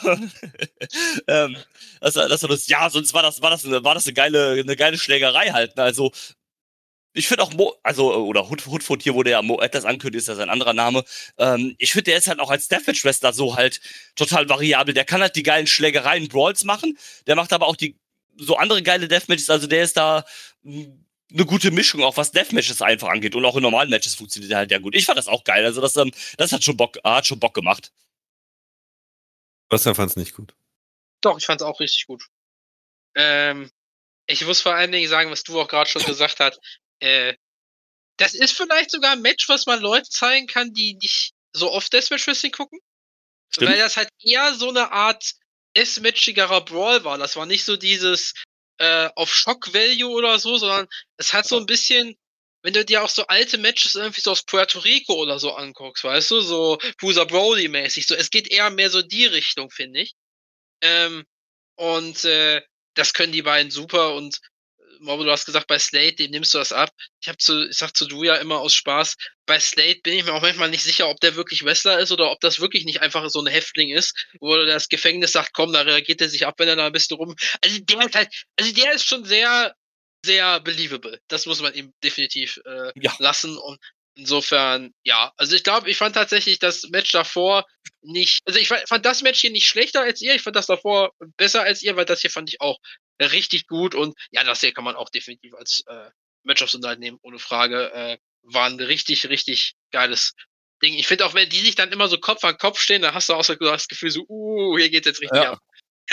Speaker 4: Das war das, ja, sonst war das eine geile Schlägerei halt. Ne? Also, ich finde auch oder Hoodfoot hier, wo der Mo etwas ankündigt, ist ja sein anderer Name. Ich finde, der ist halt auch als Deathmatch-Wrestler so halt total variabel. Der kann halt die geilen Schlägereien, Brawls machen. Der macht aber auch die so andere geile Deathmatches. Also, der ist da eine gute Mischung, auch was Deathmatches einfach angeht. Und auch in normalen Matches funktioniert der halt ja gut. Ich fand das auch geil. Also das hat schon Bock gemacht.
Speaker 3: Bastian fand es nicht gut.
Speaker 5: Doch, ich fand es auch richtig gut. Ich muss vor allen Dingen sagen, was du auch gerade schon gesagt hast. Das ist vielleicht sogar ein Match, was man Leuten zeigen kann, die nicht so oft Deathmatch Wrestling gucken. Stimmt. Weil das halt eher so eine Art Deathmatchigerer Brawl war. Das war nicht so dieses auf Shock Value oder so, sondern es hat so ein bisschen, wenn du dir auch so alte Matches irgendwie so aus Puerto Rico oder so anguckst, weißt du, so Bruiser Brody mäßig, so, es geht eher mehr so die Richtung, finde ich. Das können die beiden super und Morbo, du hast gesagt, bei Slade, dem nimmst du das ab. Ich sag zu du ja immer aus Spaß, bei Slade bin ich mir auch manchmal nicht sicher, ob der wirklich Wrestler ist oder ob das wirklich nicht einfach so ein Häftling ist, wo das Gefängnis sagt, komm, da reagiert er sich ab, wenn er da ein bisschen rum. Also der ist schon sehr, sehr believable. Das muss man ihm definitiv lassen. Und insofern, ja. Also ich glaube, ich fand tatsächlich das Match davor nicht, also ich fand das Match hier nicht schlechter als ihr, ich fand das davor besser als ihr, weil das hier fand ich auch richtig gut und ja, das hier kann man auch definitiv als Match of the Night nehmen, ohne Frage. War ein richtig, richtig geiles Ding. Ich finde auch, wenn die sich dann immer so Kopf an Kopf stehen, dann hast du auch so das Gefühl so, hier geht's jetzt richtig ab.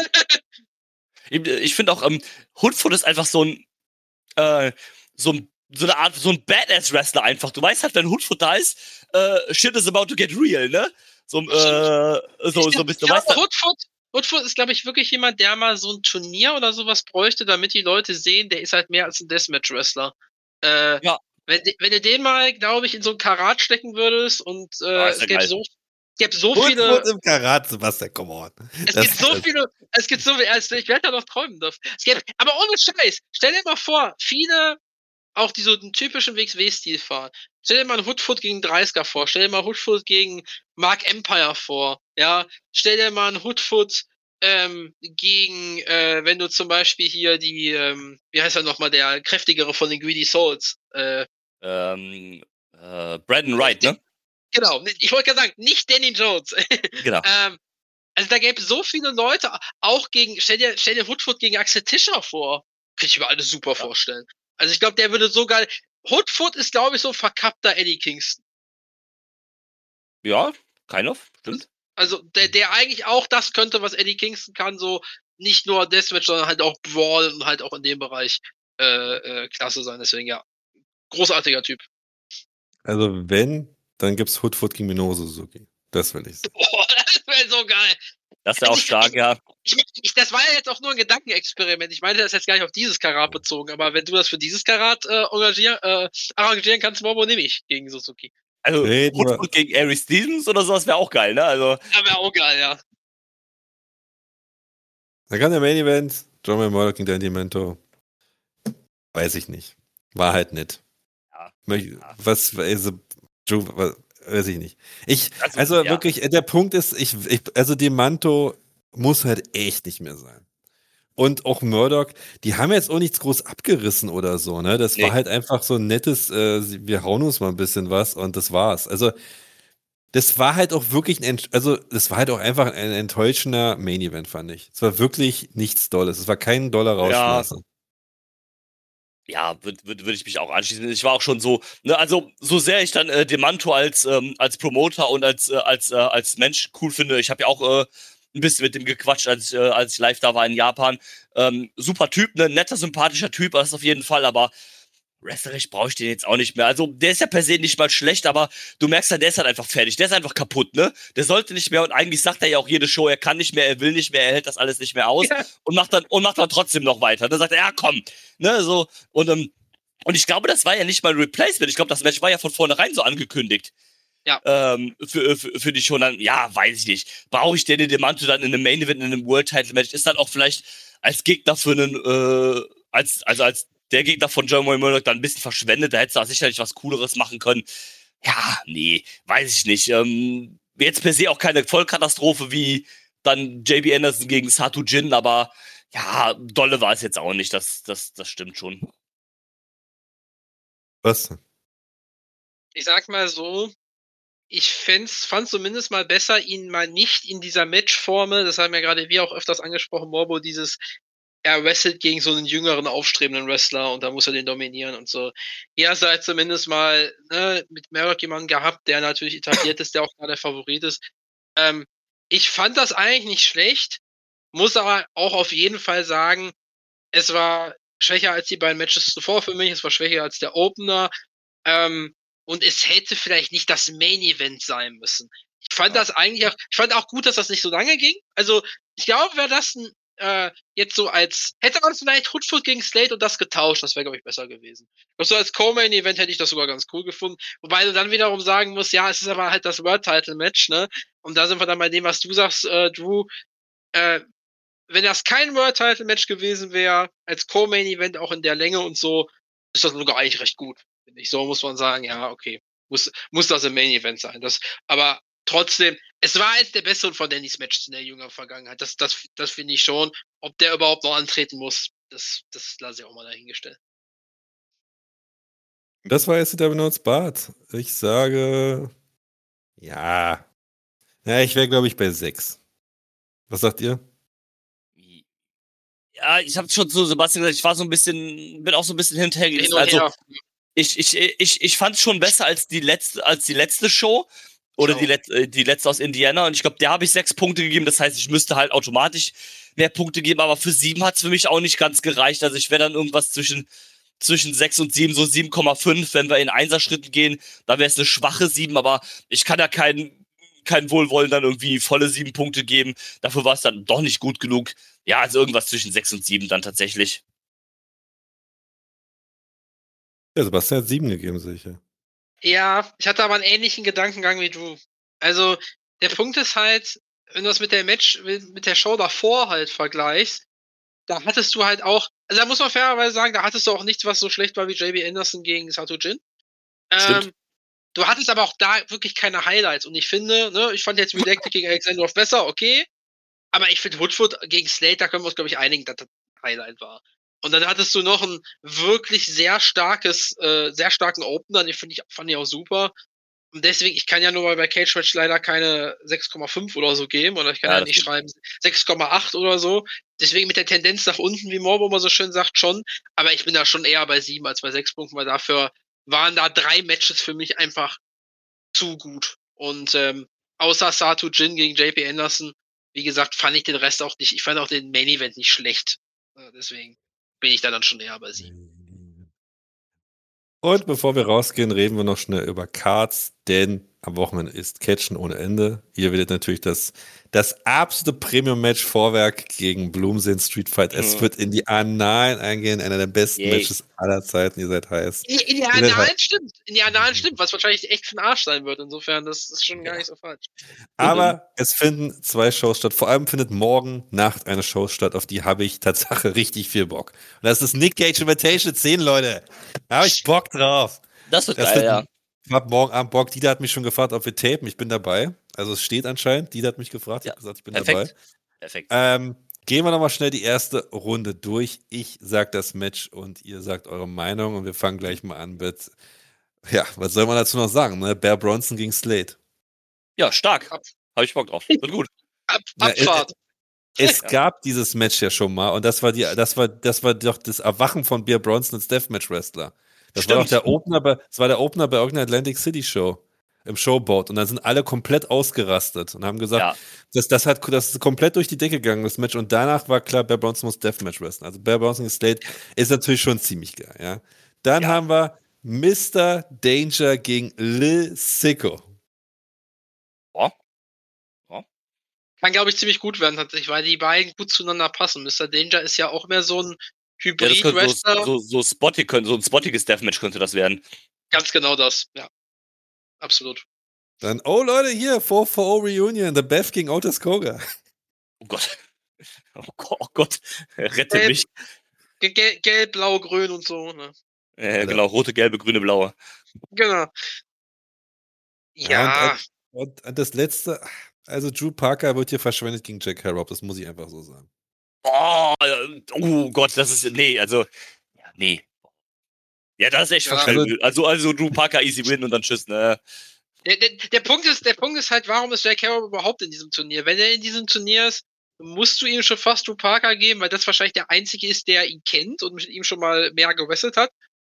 Speaker 4: Ich finde auch, Hoodfoot ist einfach so eine Art, so ein Badass-Wrestler einfach. Du weißt halt, wenn Hoodfoot da ist, shit is about to get real, ne? So ein bisschen,
Speaker 5: ja, Hoodfoot ist, glaube ich, wirklich jemand, der mal so ein Turnier oder sowas bräuchte, damit die Leute sehen, der ist halt mehr als ein Deathmatch-Wrestler. Ja. Wenn du den mal, glaube ich, in so ein Karat stecken würdest und es gäbe so viele.
Speaker 3: Hoodfoot im Karat, Sebastian, come on.
Speaker 5: Es gibt so viele, ich werde da noch träumen dürfen. Aber ohne Scheiß, stell dir mal vor, viele, auch die so den typischen WXW-Stil fahren. Stell dir mal einen Hoodfoot gegen 30er vor. Stell dir mal Hoodfoot gegen Mark Empire vor. Ja, stell dir mal einen Hoodfoot gegen, wenn du zum Beispiel hier die, wie heißt er nochmal, der kräftigere von den Greedy Souls?
Speaker 4: Brandon Wright, ne?
Speaker 5: Genau, ich wollte gerade sagen, nicht Danny Jones.
Speaker 4: Genau.
Speaker 5: Also da gäbe es so viele Leute, auch gegen, stell dir Hoodfoot gegen Axel Tischer vor. Kann ich mir alles super vorstellen. Also ich glaube, der würde sogar, Hoodfoot ist, glaube ich, so ein verkappter Eddie Kingston.
Speaker 4: Ja, kind of, stimmt.
Speaker 5: Also der eigentlich auch das könnte, was Eddie Kingston kann, so nicht nur Deathmatch, sondern halt auch Brawl und halt auch in dem Bereich klasse sein. Deswegen ja, großartiger Typ.
Speaker 3: Also wenn, dann gibt's Hoodfoot gegen Minoru Suzuki. Das will ich sehen.
Speaker 5: Boah, das wäre so geil.
Speaker 4: Das wäre auch stark, ja.
Speaker 5: Das war ja jetzt auch nur ein Gedankenexperiment. Ich meinte das jetzt gar nicht auf dieses Karat bezogen, aber wenn du das für dieses Karat arrangieren kannst, Momo, nehme ich gegen Suzuki.
Speaker 4: Also
Speaker 3: Reden wir-
Speaker 4: Hoodfoot gegen Ari Stevens oder sowas wäre auch geil, ne? Also,
Speaker 5: Ja, wäre auch geil, ja.
Speaker 3: Da kann der Main Event, John Murdoch gegen Danny Demento. Weiß ich nicht. War halt nett.
Speaker 4: Ja.
Speaker 3: Was, also, weiß ich nicht.
Speaker 4: Also, ja.
Speaker 3: Wirklich, der Punkt ist, also Demento muss halt echt nicht mehr sein. Und auch Murdoch, die haben jetzt auch nichts groß abgerissen oder so, ne? Das
Speaker 4: Nee.
Speaker 3: war halt einfach so ein nettes, wir hauen uns mal ein bisschen was und das war's. Also, das war halt auch wirklich das war halt auch einfach ein enttäuschender Main Event, fand ich. Es war wirklich nichts Dolles. Es war kein doller Rausschmeißer.
Speaker 4: Ja, würde ich mich auch anschließen. Ich war auch schon so, ne, also so sehr ich dann Demanto als Promoter und als Mensch cool finde. Ich habe ja auch ein bisschen mit dem gequatscht, als ich live da war in Japan. Super Typ, ne, netter, sympathischer Typ, das auf jeden Fall, aber wrestlerisch brauche ich den jetzt auch nicht mehr. Also, der ist ja per se nicht mal schlecht, aber du merkst ja, der ist halt einfach fertig. Der ist einfach kaputt, ne? Der sollte nicht mehr und eigentlich sagt er ja auch jede Show, er kann nicht mehr, er will nicht mehr, er hält das alles nicht mehr aus und macht dann trotzdem noch weiter. Dann sagt er, ja, komm, ne, so. Und ich glaube, das war ja nicht mal ein Replacement. Ich glaube, das Match war ja von vornherein so angekündigt.
Speaker 5: Ja.
Speaker 4: Für die schon dann, ja, weiß ich nicht. Brauche ich den Demanto dann in einem Main Event, in einem World Title Match? Ist dann auch vielleicht als Gegner für einen, als der Gegner von John Murdoch dann ein bisschen verschwendet, da hättest du auch sicherlich was Cooleres machen können. Ja, nee, weiß ich nicht. Jetzt per se auch keine Vollkatastrophe wie dann JB Anderson gegen Satu Jin, aber ja, dolle war es jetzt auch nicht, das stimmt schon.
Speaker 3: Was?
Speaker 5: Ich sag mal so, ich fand zumindest mal besser, ihn mal nicht in dieser Matchformel, das haben ja gerade wir auch öfters angesprochen, Morbo, dieses er wrestelt gegen so einen jüngeren, aufstrebenden Wrestler und da muss er den dominieren und so. Hier hast du halt zumindest mal mit Murdoch jemanden gehabt, der natürlich etabliert ist, der auch gerade der Favorit ist. Ich fand das eigentlich nicht schlecht, muss aber auch auf jeden Fall sagen, es war schwächer als die beiden Matches zuvor für mich, es war schwächer als der Opener und es hätte vielleicht nicht das Main Event sein müssen. Ich fand das eigentlich auch, ich fand auch gut, dass das nicht so lange ging. Also ich glaube, wäre das ein jetzt so als, hätte man vielleicht Hoodfoot gegen Slate und das getauscht, das wäre, glaube ich, besser gewesen. So als Co-Main-Event hätte ich das sogar ganz cool gefunden. Wobei du dann wiederum sagen musst, ja, es ist aber halt das World-Title-Match, ne? Und da sind wir dann bei dem, was du sagst, Drew. Wenn das kein World-Title-Match gewesen wäre, als Co-Main-Event auch in der Länge und so, ist das sogar eigentlich recht gut. Finde ich. So muss man sagen, ja, okay. Muss das im Main-Event sein. Aber trotzdem, es war eins der besseren von Dannys Matches in der jüngeren Vergangenheit. Das finde ich schon. Ob der überhaupt noch antreten muss, das lasse ich auch mal dahingestellt.
Speaker 3: Das war jetzt der Benutzt Bart. Ich sage, ja. Ja, ich wäre, glaube ich, bei 6. Was sagt ihr?
Speaker 4: Ja, ich habe schon zu Sebastian gesagt, ich war so ein bisschen, bin auch so ein bisschen hinterhergerissen. Also, ich fand es schon besser als die letzte Show oder die letzte aus Indiana und ich glaube, der habe ich 6 Punkte gegeben, das heißt, ich müsste halt automatisch mehr Punkte geben, aber für 7 hat es für mich auch nicht ganz gereicht, also ich wäre dann irgendwas zwischen 6 und 7, so 7,5, wenn wir in Einserschritten gehen, da wäre es eine schwache 7, aber ich kann ja kein Wohlwollen dann irgendwie volle 7 Punkte geben, dafür war es dann doch nicht gut genug. Ja, also irgendwas zwischen 6 und 7 dann tatsächlich.
Speaker 3: Ja, Sebastian hat 7 gegeben, sicher.
Speaker 5: Ja, ich hatte aber einen ähnlichen Gedankengang wie du. Also, der Punkt ist halt, wenn du das mit der Show davor halt vergleichst, da hattest du halt auch, also da muss man fairerweise sagen, da hattest du auch nichts, was so schlecht war wie JB Anderson gegen Satu Jin. Du hattest aber auch da wirklich keine Highlights und ich finde, ne, ich fand jetzt Redacted gegen Alexandrov besser, okay. Aber ich finde, Woodford gegen Slade, da können wir uns, glaube ich, einigen, dass das ein Highlight war. Und dann hattest du noch einen wirklich sehr starken Opener, den fand ich auch super. Und deswegen, ich kann ja nur mal bei Cage Match leider keine 6,5 oder so geben, oder ich kann ja nicht schreiben 6,8 oder so. Deswegen mit der Tendenz nach unten, wie Morbo immer so schön sagt, schon. Aber ich bin da schon eher bei 7 als bei 6 Punkten, weil dafür waren da 3 Matches für mich einfach zu gut. Und außer Satu Jin gegen JP Anderson, wie gesagt, fand ich den Rest auch nicht, ich fand auch den Main Event nicht schlecht. Deswegen bin ich da dann schon eher bei 7.
Speaker 3: Und bevor wir rausgehen, reden wir noch schnell über Cards, denn am Wochenende ist Catchen ohne Ende. Ihr werdet natürlich das absolute Premium-Match Vorwerk gegen Blumsinn Street Fight. Es wird in die Annalen eingehen, einer der besten Matches aller Zeiten. Ihr seid heiß.
Speaker 5: In die Annalen stimmt. In die Annalen stimmt, was wahrscheinlich echt für ein Arsch sein wird. Insofern, das ist schon gar nicht so falsch.
Speaker 3: Aber es finden 2 Shows statt. Vor allem findet morgen Nacht eine Show statt, auf die habe ich Tatsache richtig viel Bock. Und das ist Nick Cage Invitation 10, Leute. Da habe ich Bock drauf.
Speaker 4: Das wird geil, ja.
Speaker 3: Ich hab morgen Abend Bock. Dieter hat mich schon gefragt, ob wir tapen. Ich bin dabei. Also es steht anscheinend. Dieter hat mich gefragt. Ich habe gesagt, ich bin dabei.
Speaker 4: Perfekt.
Speaker 3: Gehen wir nochmal schnell die erste Runde durch. Ich sag das Match und ihr sagt eure Meinung. Und wir fangen gleich mal an mit, ja, was soll man dazu noch sagen? Ne? Bear Bronson gegen Slade.
Speaker 4: Ja, stark. Habe ich Bock drauf. Wird gut.
Speaker 5: Abfahrt.
Speaker 3: Es gab dieses Match ja schon mal und das war doch das Erwachen von Bear Bronson als Deathmatch-Wrestler. Das war doch der Opener bei irgendeiner Atlantic City Show im Showboat und dann sind alle komplett ausgerastet und haben gesagt, das ist komplett durch die Decke gegangen, das Match, und danach war klar, Bear Bronson muss Deathmatch wresteln. Also Bear Bronson gegen Slade ist natürlich schon ziemlich geil, ja. Dann haben wir Mr. Danger gegen Lil Sicko.
Speaker 5: Kann, glaube ich, ziemlich gut werden tatsächlich, weil die beiden gut zueinander passen. Mr. Danger ist ja auch mehr so ein Hybrid-Wrestler.
Speaker 4: So ein spottiges Deathmatch könnte das werden.
Speaker 5: Ganz genau das, ja. Absolut.
Speaker 3: Dann, oh Leute, hier, 4-4-0 Reunion, The Beth gegen Otis Koga.
Speaker 4: Oh Gott. Oh Gott. Rette mich.
Speaker 5: Gelb, blau, grün und so, ne?
Speaker 4: Genau, rote, gelbe, grüne, blaue.
Speaker 5: Genau. Ja.
Speaker 3: Und das letzte, also Drew Parker wird hier verschwendet gegen Jack Harrop, das muss ich einfach so sagen.
Speaker 4: Oh Gott, das ist, nee. Ja, das ist echt verschwendet. Also Drew Parker easy win und dann tschüss, ne?
Speaker 5: Der Punkt ist halt, warum ist Jack Harrop überhaupt in diesem Turnier? Wenn er in diesem Turnier ist, musst du ihm schon fast Drew Parker geben, weil das wahrscheinlich der Einzige ist, der ihn kennt und mit ihm schon mal mehr gewrestelt hat.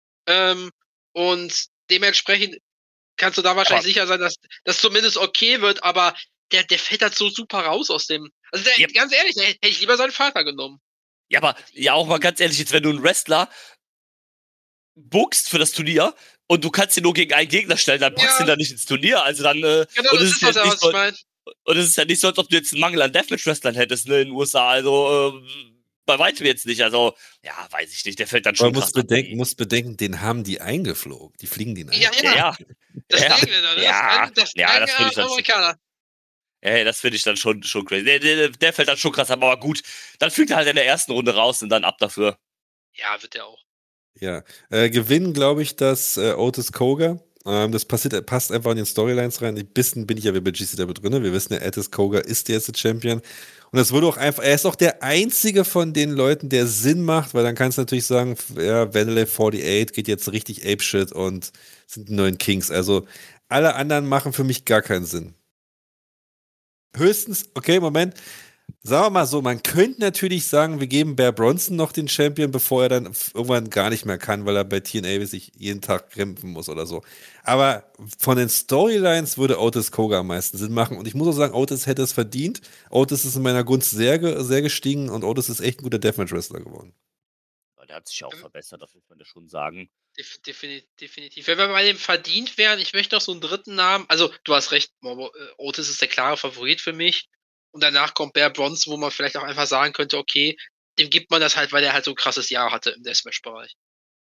Speaker 5: Und dementsprechend kannst du da wahrscheinlich sicher sein, dass das zumindest okay wird, aber der fällt halt so super raus aus dem. Also ganz ehrlich, hätte ich lieber seinen Vater genommen.
Speaker 4: Ja, aber auch mal ganz ehrlich, jetzt wenn du einen Wrestler bookst für das Turnier und du kannst ihn nur gegen einen Gegner stellen, dann packst du ihn da nicht ins Turnier. Also dann
Speaker 5: genau, das ist was ich meine.
Speaker 4: Und es ist ja nicht so, als ob du jetzt einen Mangel an Deathmatch-Wrestlern hättest, ne, in den USA. Also bei weitem jetzt nicht. Also, ja, weiß ich nicht. Der fällt dann schon
Speaker 3: krass.
Speaker 4: Aber
Speaker 3: muss bedenken, den haben die eingeflogen. Die fliegen den ein.
Speaker 5: Ja. Das finde ich
Speaker 4: Amerikaner. Das finde ich dann schon crazy. Der fällt dann schon krass ab, aber gut. Dann fliegt er halt in der ersten Runde raus und dann ab dafür.
Speaker 5: Ja, wird er auch.
Speaker 3: Ja. Gewinnen, glaube ich, das Otis Koga. Das passt einfach in den Storylines rein. Ein bisschen bin ich ja wie bei GCW drin. Wir wissen ja, Otis Koga ist der erste Champion. Und das wurde auch einfach, er ist auch der einzige von den Leuten, der Sinn macht, weil dann kannst du natürlich sagen, ja, Vanilla 48 geht jetzt richtig apeshit und sind die neuen Kings. Also alle anderen machen für mich gar keinen Sinn. Höchstens, okay, Moment. Sagen wir mal so, man könnte natürlich sagen, wir geben Bear Bronson noch den Champion, bevor er dann irgendwann gar nicht mehr kann, weil er bei TNA sich jeden Tag kämpfen muss oder so. Aber von den Storylines würde Otis Koga am meisten Sinn machen. Und ich muss auch sagen, Otis hätte es verdient. Otis ist in meiner Gunst sehr gestiegen und Otis ist echt ein guter Deathmatch-Wrestler geworden.
Speaker 4: Der hat sich auch verbessert, das muss man ja schon sagen.
Speaker 5: Definitiv. Wenn wir bei dem verdient wären, ich möchte noch so einen dritten Namen. Also, du hast recht, Otis ist der klare Favorit für mich. Und danach kommt Bear Bronson, wo man vielleicht auch einfach sagen könnte, okay, dem gibt man das halt, weil er halt so ein krasses Jahr hatte im Deathmatch-Bereich.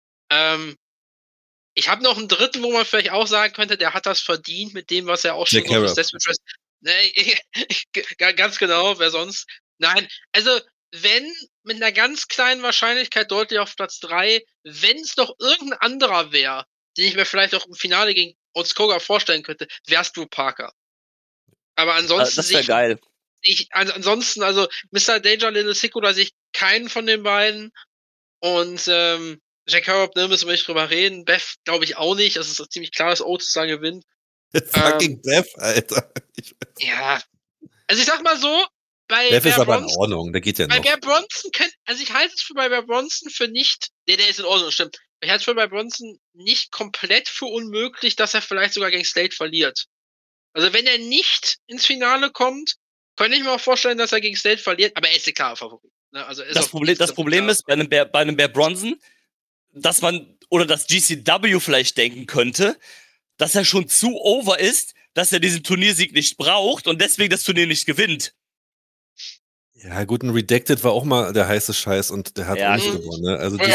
Speaker 5: Ich habe noch einen dritten, wo man vielleicht auch sagen könnte, der hat das verdient mit dem, was er auch schon so fürs Deathmatch. Ganz genau, wer sonst? Nein, also wenn mit einer ganz kleinen Wahrscheinlichkeit deutlich auf Platz 3, wenn es doch irgendein anderer wäre, den ich mir vielleicht auch im Finale gegen Otis Koga vorstellen könnte, wärst du Parker. Aber ansonsten
Speaker 4: das wäre geil.
Speaker 5: Ansonsten, Mr. Danger, Little Sicko, da sehe ich keinen von den beiden. Und Jack Herb, ne, müssen wir nicht drüber reden. Beth glaube ich auch nicht. Es ist ziemlich klar, dass Otis da gewinnt.
Speaker 3: Fucking Beth, Alter.
Speaker 5: Ja. Also ich sag mal so, bei
Speaker 3: Beth ist
Speaker 5: Bear
Speaker 3: aber in
Speaker 5: Bronson,
Speaker 3: Ordnung, der geht ja
Speaker 5: bei
Speaker 3: noch.
Speaker 5: Bear Bronson ich halte es für bei Bear Bronson für nicht. Der ist in Ordnung, stimmt. Ich halte es für bei Bronson nicht komplett für unmöglich, dass er vielleicht sogar gegen Slade verliert. Also wenn er nicht ins Finale kommt, könnte ich mir auch vorstellen, dass er gegen Slade verliert, aber er ist der klare Favorit. Ne? Also
Speaker 4: Das Problem ist bei einem Bear Bronson, dass GCW vielleicht denken könnte, dass er schon zu over ist, dass er diesen Turniersieg nicht braucht und deswegen das Turnier nicht gewinnt.
Speaker 3: Ja, gut, ein Redacted war auch mal der heiße Scheiß und der hat auch nicht gewonnen. Ne? Also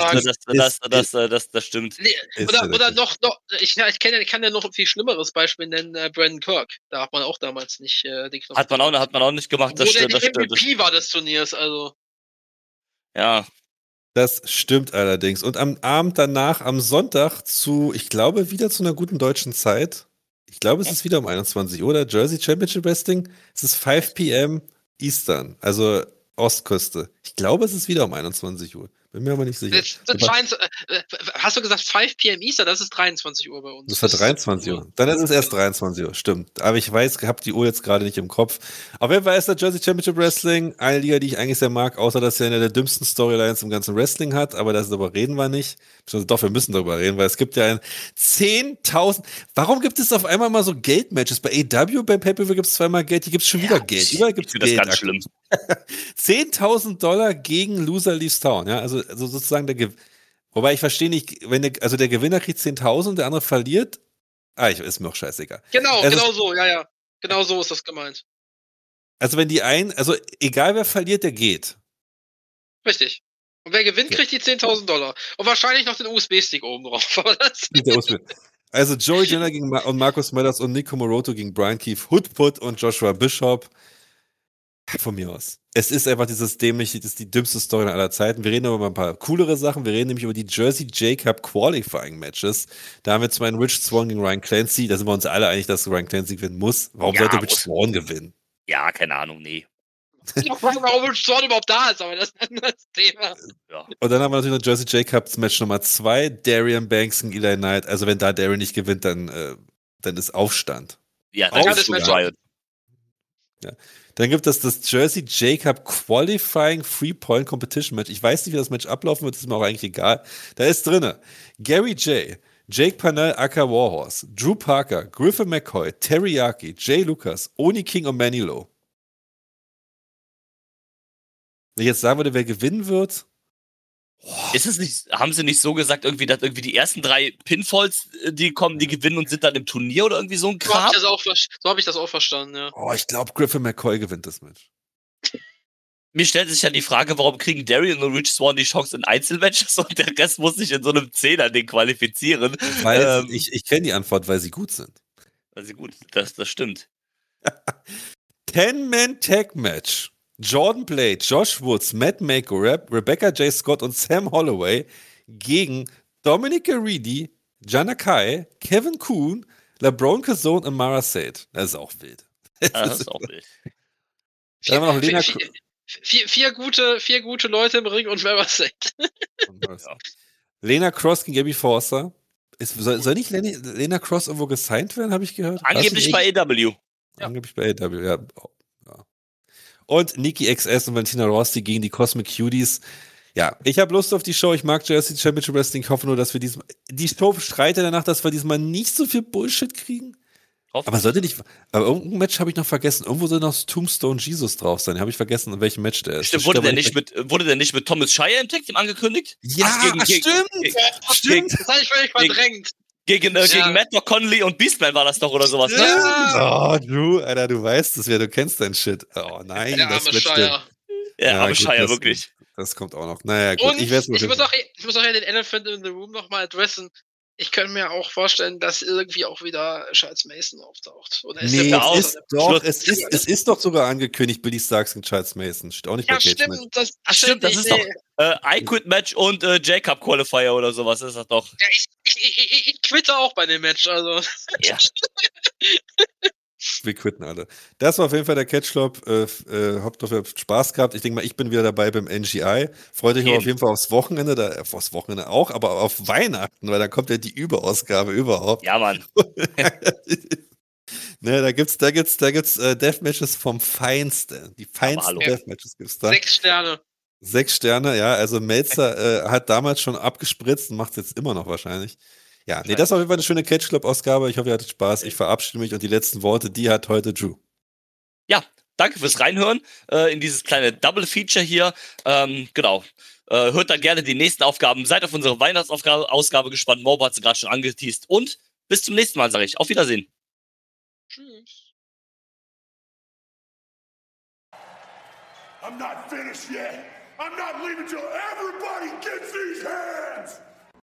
Speaker 4: das stimmt.
Speaker 5: Nee, oder noch, ich kann ja noch ein viel schlimmeres Beispiel nennen, Brandon Kirk. Da hat man auch damals nicht den Knopf.
Speaker 4: Hat man auch nicht gemacht.
Speaker 5: Das stimmt. Der MVP war des Turniers, also.
Speaker 4: Ja.
Speaker 3: Das stimmt allerdings. Und am Abend danach, am Sonntag, ich glaube, wieder zu einer guten deutschen Zeit. Ich glaube, es ist wieder um 21 Uhr, Jersey Championship Wrestling. Es ist 5 p.m. Eastern, also Ostküste. Ich glaube, es ist wieder um 21 Uhr. Bin mir aber nicht sicher.
Speaker 5: Hast du gesagt 5 p.m. Eastern? Das ist 23 Uhr bei uns.
Speaker 3: Das war 23 Uhr. Dann ist es erst 23 Uhr, stimmt. Aber ich weiß, habe die Uhr jetzt gerade nicht im Kopf. Auf jeden Fall ist das Jersey Championship Wrestling eine Liga, die ich eigentlich sehr mag, außer dass sie eine der dümmsten Storylines im ganzen Wrestling hat. Aber darüber reden wir nicht. Doch, wir müssen darüber reden, weil es gibt ja 10.000. Warum gibt es auf einmal mal so Geldmatches? Bei AEW, beim Pay-Per-View gibt es zweimal Geld, hier gibt es schon wieder Geld. Überall gibt es Geld.
Speaker 4: Das ist ganz schlimm.
Speaker 3: $10.000 gegen Loser Leaves Town, ja, also sozusagen wobei ich verstehe nicht, der Gewinner kriegt 10.000, der andere verliert, ist mir auch scheißegal.
Speaker 5: Genau so, ja, genau so ist das gemeint.
Speaker 3: Also egal wer verliert, der geht.
Speaker 5: Richtig. Und wer gewinnt, kriegt die $10.000 und wahrscheinlich noch den USB-Stick oben drauf.
Speaker 3: Also Joey Janela und Marcus Mellers und Nick Komoroto gegen Brian Keith Hoodput und Joshua Bishop. Von mir aus. Es ist einfach das ist die dümmste Story aller Zeiten. Wir reden aber über ein paar coolere Sachen. Wir reden nämlich über die Jersey J-Cup Qualifying Matches. Da haben wir zum einen Rich Swann gegen Ryan Clancy. Da sind wir uns alle einig, dass Ryan Clancy gewinnen muss. Warum sollte Rich Swann gewinnen?
Speaker 4: Ja, keine Ahnung, nee.
Speaker 5: Ich frage mich, warum Rich Swann überhaupt da ist, aber das ist ein anderes Thema.
Speaker 3: Ja. Und dann haben wir natürlich noch Jersey J-Cup Match Nummer 2. Darian Banks gegen Eli Knight. Also wenn da Darian nicht gewinnt, dann ist Aufstand.
Speaker 4: Ja, dann ist Riot.
Speaker 3: Ja. Dann gibt es das Jersey J-Cup Qualifying 3-Point Competition Match. Ich weiß nicht, wie das Match ablaufen wird, ist mir auch eigentlich egal. Da ist drinne Gary J., Jake Parnell aka Warhorse, Drew Parker, Griffin McCoy, Teriyaki, Jay Lucas, Oni King und Manny Lowe. Wenn ich jetzt sagen würde, wer gewinnen wird.
Speaker 4: Ist es nicht, haben sie nicht so gesagt, dass irgendwie die ersten 3 Pinfalls, die kommen, die gewinnen und sind dann im Turnier oder irgendwie so ein Kram?
Speaker 5: So habe ich das auch verstanden, ja.
Speaker 3: Ich glaube, Griffin McCoy gewinnt das Match.
Speaker 4: Mir stellt sich ja die Frage, warum kriegen Darian und Rich Swann die Chance in Einzelmatches und der Rest muss sich in so einem 10er-Ding qualifizieren?
Speaker 3: Weil ich kenne die Antwort, weil sie gut sind.
Speaker 4: Weil sie gut, das stimmt.
Speaker 3: 10-Man-Tag-Match. Jordan Blade, Josh Woods, Matt Mako, Rebecca J. Scott und Sam Holloway gegen Dominic Garidi, Jana Kai, Kevin Kuhn, LeBron Cazzone und Mara Sade. Das ist auch wild.
Speaker 4: Das ist auch wild.
Speaker 3: Dann haben wir noch
Speaker 5: vier gute Leute im Ring und Mara Sade.
Speaker 3: Lena Cross gegen Gabby Forster. Soll nicht Lena Cross irgendwo gesigned werden, habe ich gehört?
Speaker 4: Angeblich bei AEW.
Speaker 3: Angeblich bei AEW, ja. Und Nikki XS und Valentina Rossi gegen die Cosmic Cuties. Ja, ich habe Lust auf die Show. Ich mag Jersey Championship Wrestling. Ich hoffe nur, dass wir die Show schreit danach, dass wir diesmal nicht so viel Bullshit kriegen. Aber irgendein Match habe ich noch vergessen. Irgendwo soll noch Tombstone Jesus drauf sein. Habe ich vergessen, in welchem Match der ist.
Speaker 4: Stimmt, wurde der nicht mit Thomas Shire im Tag Team angekündigt?
Speaker 3: Ja, stimmt.
Speaker 5: Das habe ich völlig verdrängt.
Speaker 3: Gegen
Speaker 4: Matt Conley und Beastman war das doch oder sowas, ne?
Speaker 3: Oh, Drew, Alter, du weißt es ja, du kennst dein Shit. Oh nein, das wird
Speaker 5: Shire.
Speaker 4: Ja, arme Shire, wirklich.
Speaker 3: Das kommt auch noch. Naja, gut.
Speaker 5: Und ich muss auch den Elephant in the Room nochmal adressen. Ich könnte mir auch vorstellen, dass irgendwie auch wieder Charles Mason auftaucht. Oder ist
Speaker 3: es ist doch sogar angekündigt, Billy Starks gegen Charles Mason. Steht auch nicht bei Cage Match.
Speaker 4: Stimmt, das ist doch I Quit Match und J-Cup Qualifier oder sowas ist das doch.
Speaker 5: Ja, ich quitte auch bei dem Match, also.
Speaker 4: Ja.
Speaker 3: Wir quitten alle. Das war auf jeden Fall der Catch Club. Habt dafür Spaß gehabt. Ich denke mal, ich bin wieder dabei beim NGI. Freut euch aber auf jeden Fall aufs Wochenende, aufs Wochenende auch, aber auf Weihnachten, weil da kommt ja die Überausgabe überhaupt.
Speaker 4: Ja, Mann.
Speaker 3: Ne, da gibt's Deathmatches vom Feinsten. Die feinsten
Speaker 4: hallo.
Speaker 3: Deathmatches gibt's da.
Speaker 5: 6 Sterne.
Speaker 3: 6 Sterne, ja. Also Melzer hat damals schon abgespritzt und macht es jetzt immer noch wahrscheinlich. Ja, nee, das war auf jeden Fall eine schöne Catch Club-Ausgabe. Ich hoffe, ihr hattet Spaß. Ich verabschiede mich und die letzten Worte, die hat heute Drew.
Speaker 4: Ja, danke fürs Reinhören in dieses kleine Double-Feature hier. Genau. Hört dann gerne die nächsten Aufgaben. Seid auf unsere Weihnachtsausgabe gespannt. Mobo hat sie gerade schon angeteased. Und bis zum nächsten Mal, sage ich. Auf Wiedersehen.
Speaker 5: Tschüss.
Speaker 2: I'm not finished yet. I'm not leaving till everybody gets these hands.